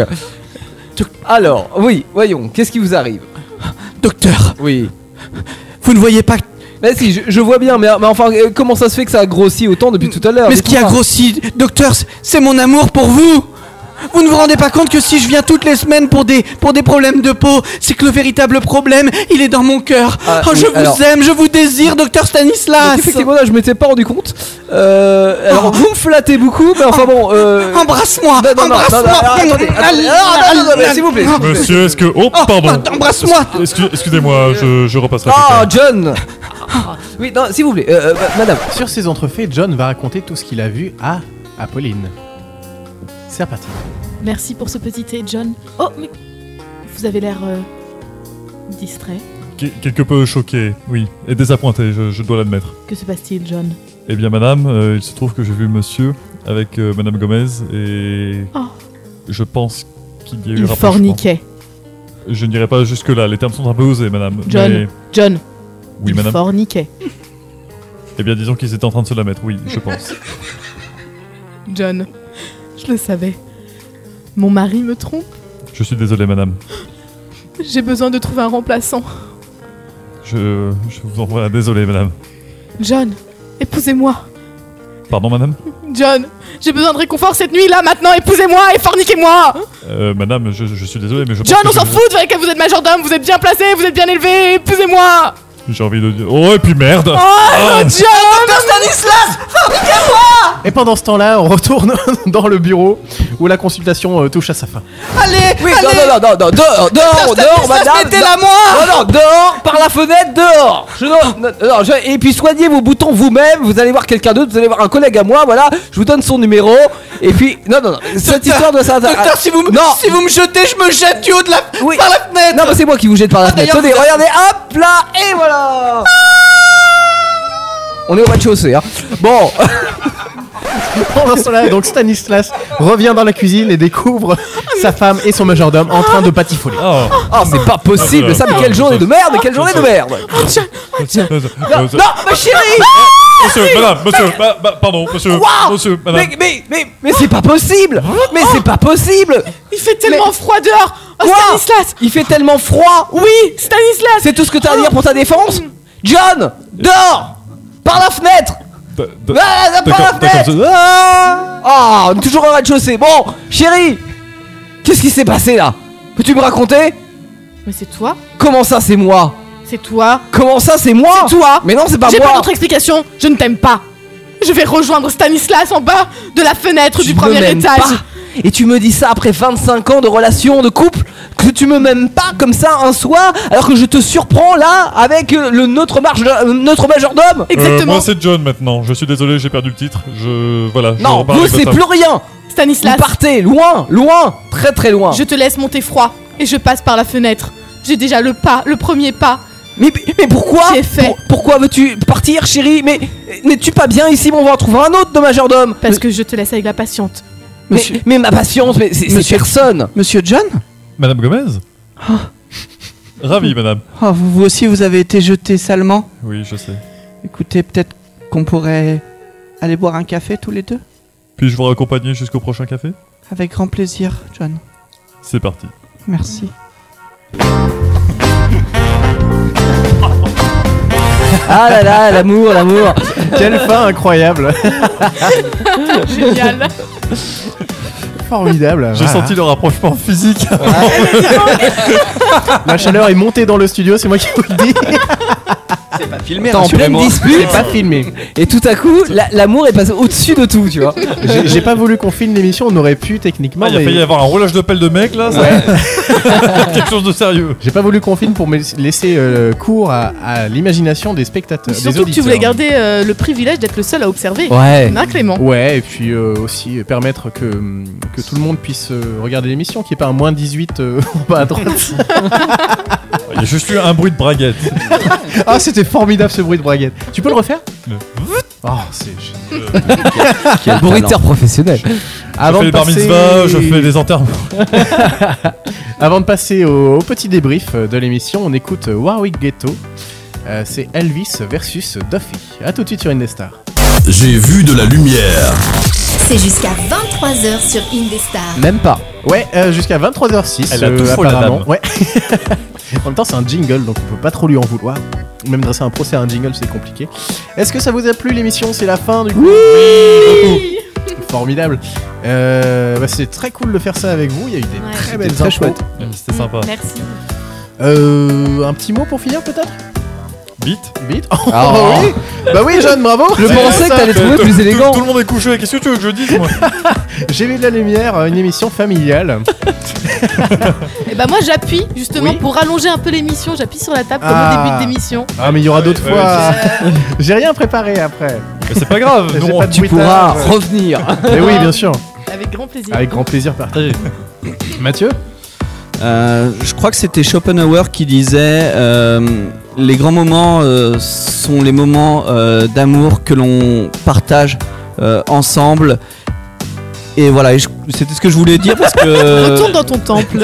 Alors, oui, voyons, qu'est-ce qui vous arrive? Docteur, Oui. vous ne voyez pas. Mais si, je, je vois bien, mais, mais enfin, euh, comment ça se fait que ça a grossi autant depuis tout à l'heure? Mais ce qui a Dites-moi. grossi, docteur, c'est- c'est mon amour pour vous. Vous ne vous rendez pas compte que si je viens toutes les semaines pour des, pour des problèmes de peau, c'est que le véritable problème, il est dans mon cœur. Ah, oh, oui, je vous alors- aime, je vous désire, docteur Donc, Stanislas. effectivement, là, je m'étais pas rendu compte. Euh, alors, Oh. vous me flattez beaucoup, mais enfin bon. Euh... Embrasse-moi, Non, non, non, non, embrasse-moi. non, alors, attendez, attendez. Allez, Non, non, non, non, allez, s'il vous plaît, s'il vous plaît. Monsieur, est-ce que... Oh, pardon. Embrasse-moi. Excuse- Excusez-moi, je, je repasserai plus Ah, tard. John. Oui, non, s'il vous plaît, euh, euh, madame. Sur ces entrefaits, John va raconter tout ce qu'il a vu à Apolline. C'est reparti. Merci pour ce petit thé, John. Oh, mais vous avez l'air euh, distrait. Quel- Quelque peu choqué, oui, et désappointé, je, je dois l'admettre. Que se passe-t-il, John? Eh bien, madame, euh, il se trouve que j'ai vu monsieur avec euh, madame Gomez et Oh. je pense qu'il y a eu Il rapprochement. forniquait. Je n'irai pas jusque-là, les termes sont un peu osés, madame. John, Mais... John. Oui, il madame. forniquait. Eh bien, disons qu'ils étaient en train de se la mettre, oui, je pense. John, je le savais. Mon mari me trompe. Je suis désolé, madame. J'ai besoin de trouver un remplaçant. Je, je vous envoie désolé, madame. John, épousez-moi. Pardon, madame John, j'ai besoin de réconfort cette nuit-là, maintenant, épousez-moi et forniquez-moi. euh, Madame, je, je suis désolé, mais je pense John, que on s'en je- fout, vous savez que vous êtes majordome, vous êtes bien placé, vous êtes bien élevé, épousez-moi. J'ai envie de dire. Oh, et puis merde. Oh, Ah. mon Dieu, docteur Stanislas, fabriquez-moi. Et pendant ce temps-là, on retourne dans le bureau où la consultation euh, touche à sa fin. Allez, Oui, allez. non, non, non, non, non, dehors, dehors, dehors, madame. mettez-la moi. Non, non, dehors, par la fenêtre, dehors. Je, non, non, non, je- et puis soignez vos boutons vous-même. Vous allez voir quelqu'un d'autre. Vous allez voir un collègue à moi. Voilà, je vous donne son numéro. Et puis, non, non, non. Cette histoire de ça. Docteur, si vous, me- non. si vous me jetez, je me jette du haut de la, Oui. par la fenêtre. Non, mais c'est moi qui vous jette par la Ah, fenêtre. d'ailleurs, Tenez, vous- regardez, hop là, et voilà. On est au rez-de-chaussée, hein. Bon. Pendant ce temps-là, donc Stanislas revient dans la cuisine et découvre sa femme et son majordome en train de patifoler. Oh, Oh, c'est pas possible, ça, mais quelle journée de merde, mais quelle journée de merde. monsieur, Non, non, ma chérie. monsieur, madame, monsieur, bah, bah, pardon, monsieur, Waouh. monsieur, madame. Mais, mais, mais, mais c'est pas possible. Mais c'est pas possible. Il fait tellement froid dehors. Oh, Quoi Stanislas. Il fait tellement froid. Oui, Stanislas. C'est tout ce que t'as à dire pour ta défense. John, dehors, par la fenêtre. D- d- Ah, par D'accord, la d'accord. fenêtre. Ah, Ah, on est toujours au rez-de-chaussée. Bon, chérie, qu'est-ce qui s'est passé là? Peux-tu me raconter? Mais c'est toi. Comment ça, c'est moi? C'est toi. Comment ça, c'est moi? C'est toi. Mais non, c'est pas J'ai moi. pas d'autre explication. Je ne t'aime pas. Je vais rejoindre Stanislas en bas de la fenêtre Tu du ne premier m'aimes étage. pas. Et tu me dis ça après vingt-cinq ans de relation, de couple, que tu me m'aimes pas comme ça un soir, alors que je te surprends là avec euh, le notre marge, euh, notre majordome. Euh, moi c'est John maintenant. Je suis désolé, j'ai perdu le titre. Je voilà. je Non, repars vous avec c'est votre plus femme. rien. Stanislas. Vous partez loin, loin, très très loin. Je te laisse monter froid et je passe par la fenêtre. J'ai déjà le pas, le premier pas. Mais, mais pourquoi Qui est fait. Pour- Pourquoi veux-tu partir, chérie? Mais n'es-tu pas bien ici? On va en trouver un autre de majordome. Parce que je te laisse avec la patiente. Mais, mais ma patience, mais c'est c'est Monsieur- personne. Monsieur John. Madame Gomez. Ravi, madame. Oh, vous, vous aussi, vous avez été jeté salement. Oui, je sais. Écoutez, peut-être qu'on pourrait aller boire un café tous les deux. Puis-je vous raccompagner jusqu'au prochain café? Avec grand plaisir, John. C'est parti. Merci. Ah là là, l'amour, l'amour. Quelle fin incroyable. Génial. Formidable. J'ai voilà. senti le rapprochement physique. La chaleur est montée dans le studio, c'est moi qui vous le dis. C'est pas filmé, T'es en pleine dispute. C'est pas filmé. Et tout à coup, la- l'amour est passé au-dessus de tout, tu vois. J'ai j'ai pas voulu qu'on filme l'émission, on aurait pu techniquement. Ah, il a mais- failli y avoir un roulage de pelle de mec là. ça- Quelque chose de sérieux. J'ai pas voulu qu'on filme pour me laisser euh, cours à, à l'imagination des spectateurs. des Surtout que tu auditeurs. voulais garder euh, le privilège d'être le seul à observer. Ouais. Hein, Clément. Ouais, et puis euh, aussi euh, permettre que, hum, que tout le monde puisse euh, regarder l'émission, qu'il n'y ait pas un moins dix-huit euh, en bas à droite. Il y a juste eu un bruit de braguette. Ah, c'était formidable ce bruit de braguette. Tu peux le refaire Le- Oh, c'est. Quel bruiteur professionnel. Je Avant fais de les bar passer- mitzvahs, je fais des enterrements. Avant de passer au, au petit débrief de l'émission, on écoute Warwick Ghetto. Euh, c'est Elvis versus Duffy. A tout de suite sur Indestar. J'ai vu de la lumière. C'est jusqu'à vingt-trois heures sur Indestar. Même pas. Ouais, euh, jusqu'à vingt-trois heures six. Elle a tout faux, la apparemment. dame. Ouais. En même temps, c'est un jingle, donc on peut pas trop lui en vouloir. Même dresser un procès à un jingle, c'est compliqué. Est-ce que ça vous a plu l'émission? C'est la fin du coup. Oui, beaucoup. Formidable. Euh, bah, c'est très cool de faire ça avec vous. Il y a eu des Ouais. très belles très infos. chouette. C'était sympa. Merci. Euh, un petit mot pour finir peut-être? Beat. Beat. Oh, Ah. oui. Bah oui, Jeanne, bravo. Je C'est pensais ça. que t'allais trouver Tout- plus tout- élégant. Tout le monde est couché. Qu'est-ce que tu veux que je dise moi? J'ai vu de la lumière, une émission familiale. Et bah moi j'appuie justement Oui. pour rallonger un peu l'émission. J'appuie sur la table comme Ah. au début de l'émission. Ah, mais il y aura d'autres Ouais, fois. J'ai rien préparé après. Mais c'est pas grave. J'ai nous, on- pas de Tu bruitage. pourras revenir. Mais oui, bien sûr. Avec grand plaisir. Avec grand plaisir partagé. Mathieu? Euh, je crois que c'était Schopenhauer qui disait euh, les grands moments euh, sont les moments euh, d'amour que l'on partage euh, ensemble. Et voilà, et je- c'était ce que je voulais dire parce que. Retourne dans ton temple.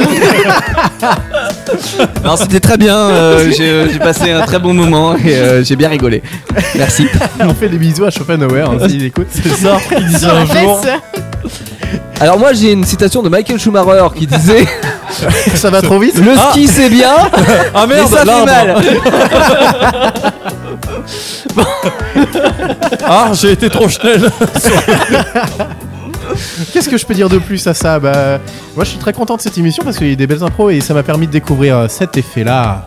Non, c'était très bien. euh, j'ai, j'ai passé un très bon moment et euh, j'ai bien rigolé. Merci. On fait des bisous à Schopenhauer hein, s'il écoute. C'est ça. Il disait Sur la un jour. fesse. Alors moi j'ai une citation de Michael Schumacher qui disait Ça va trop vite. le ski c'est bien, Ah mais merde. ça fait l'arbre. mal. Ah, j'ai été trop schnell. Qu'est-ce que je peux dire de plus à ça? Bah, moi je suis très content de cette émission parce qu'il y a eu des belles impros et ça m'a permis de découvrir euh, cet effet-là.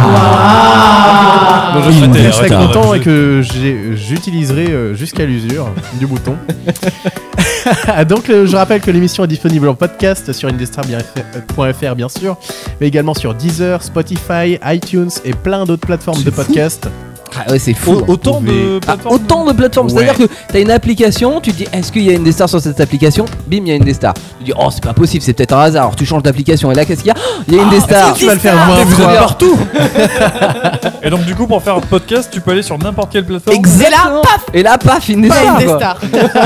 Ah. Donc je suis très, très content et que j'ai- j'utiliserai euh, jusqu'à l'usure du bouton. Donc euh, je rappelle que l'émission est disponible en podcast sur indestar point f r bien sûr, mais également sur Deezer, Spotify, iTunes et plein d'autres plateformes de podcast. Ah ouais, c'est fou. Au- autant de Ah, plateformes. autant de plateformes. Ouais. C'est-à-dire que t'as une application, tu te dis est-ce qu'il y a une des stars sur cette application? Bim, il y a une des stars. Tu dis oh, c'est pas possible, c'est peut-être un hasard. Alors tu changes d'application et là, qu'est-ce qu'il y a? Oh, il y a une des stars. Tu vas le faire moins Vous fois. êtes partout. Et donc du coup pour faire un podcast, tu peux aller sur n'importe quelle plateforme. Exactement. Et là, paf, une des Pas stars. une des quoi. stars.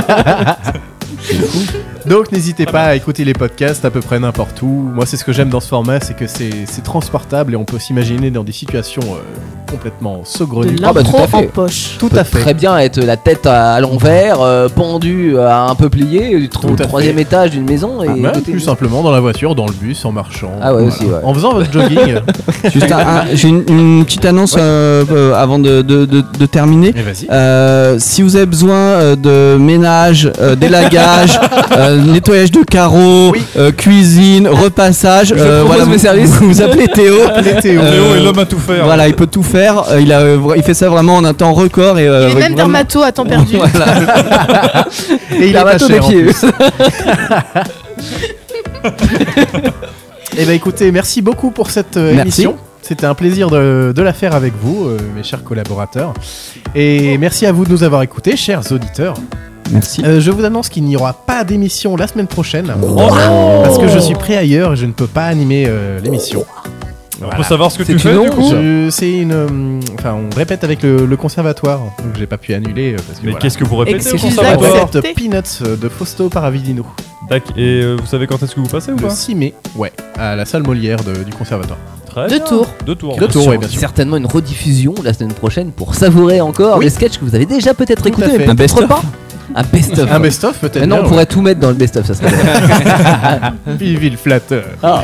Donc n'hésitez pas à écouter les podcasts à peu près n'importe où. Moi c'est ce que j'aime dans ce format, c'est que c'est c'est transportable et on peut s'imaginer dans des situations euh, complètement De saugrenues. Ah bah, tout l'impro à fait. en poche. Tout Peut à fait. Très bien être la tête à l'envers, euh, pendu à un peu plié, du tro- Tout à troisième fait. étage d'une maison et Ah, même écouter- plus simplement dans la voiture, dans le bus, en marchant. Ah ouais, aussi, ouais. En faisant votre jogging. Juste un- un- j'ai une, une petite annonce euh, euh, avant de, de- de- de terminer. Et vas-y. Euh, si vous avez besoin euh, de ménage, euh, délagage, euh, nettoyage de carreaux, Oui. euh, cuisine, repassage, Je propose mes vous, services. vous appelez Théo. Appelez Théo. Euh, Théo est l'homme à tout faire. Voilà, il peut tout faire. Euh, il, a, euh, vra- il fait ça vraiment en un temps record. Et, euh, Il est avec même vraiment- dermato à temps perdu. Voilà. Et il est pas Dermato des cher en pieds. plus. Eh ben écoutez, merci beaucoup pour cette euh, Merci. émission. C'était un plaisir de, de la faire avec vous, euh, mes chers collaborateurs. Et merci à vous de nous avoir écoutés, chers auditeurs. Merci. Euh, je vous annonce qu'il n'y aura pas d'émission la semaine prochaine. Oh. Parce que je suis pris ailleurs et je ne peux pas animer euh, l'émission. On peut savoir ce que C'est tu fais une du honte. coup. Je- C'est une. euh, Enfin, on répète avec le, le conservatoire, donc j'ai pas pu annuler euh, parce que. Mais voilà. qu'est-ce que vous répétez au Excusez, On conservatoire accepté. répète Peanuts euh, de Fausto Paravidino. Tac. Et euh, vous savez quand est-ce que vous passez ou Le pas? six mai, ouais, à la salle Molière de- du conservatoire. Très De bien. Tours. De Tours. De Tours, ouais, bien sûr. Certainement une rediffusion la semaine prochaine pour savourer encore Oui. les sketchs que vous avez déjà peut-être Tout à écoutés, fait. mais Un peut-être best-of. pas. Un best-of. Un best-of peut-être. Maintenant, bien, on pourrait tout mettre dans le best-of, ça serait bien. ouais. Vivi le flatteur. Ah.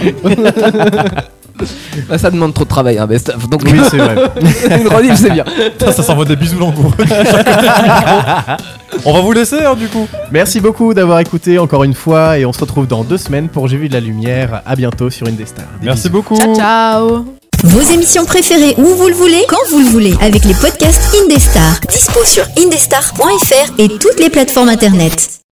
Là, ça demande trop de travail, un best-of. Donc, Oui, c'est vrai. une rediff, c'est bien. Putain, ça s'envoie des bisous langoureux. On va vous laisser hein, du coup. Merci beaucoup d'avoir écouté encore une fois et on se retrouve dans deux semaines pour J'ai vu de la lumière. À bientôt sur Indestar. Des Merci bisous. beaucoup. Ciao, ciao. Vos émissions préférées où vous le voulez, quand vous le voulez, avec les podcasts Indestar. Dispo sur indestar point f r et toutes les plateformes internet.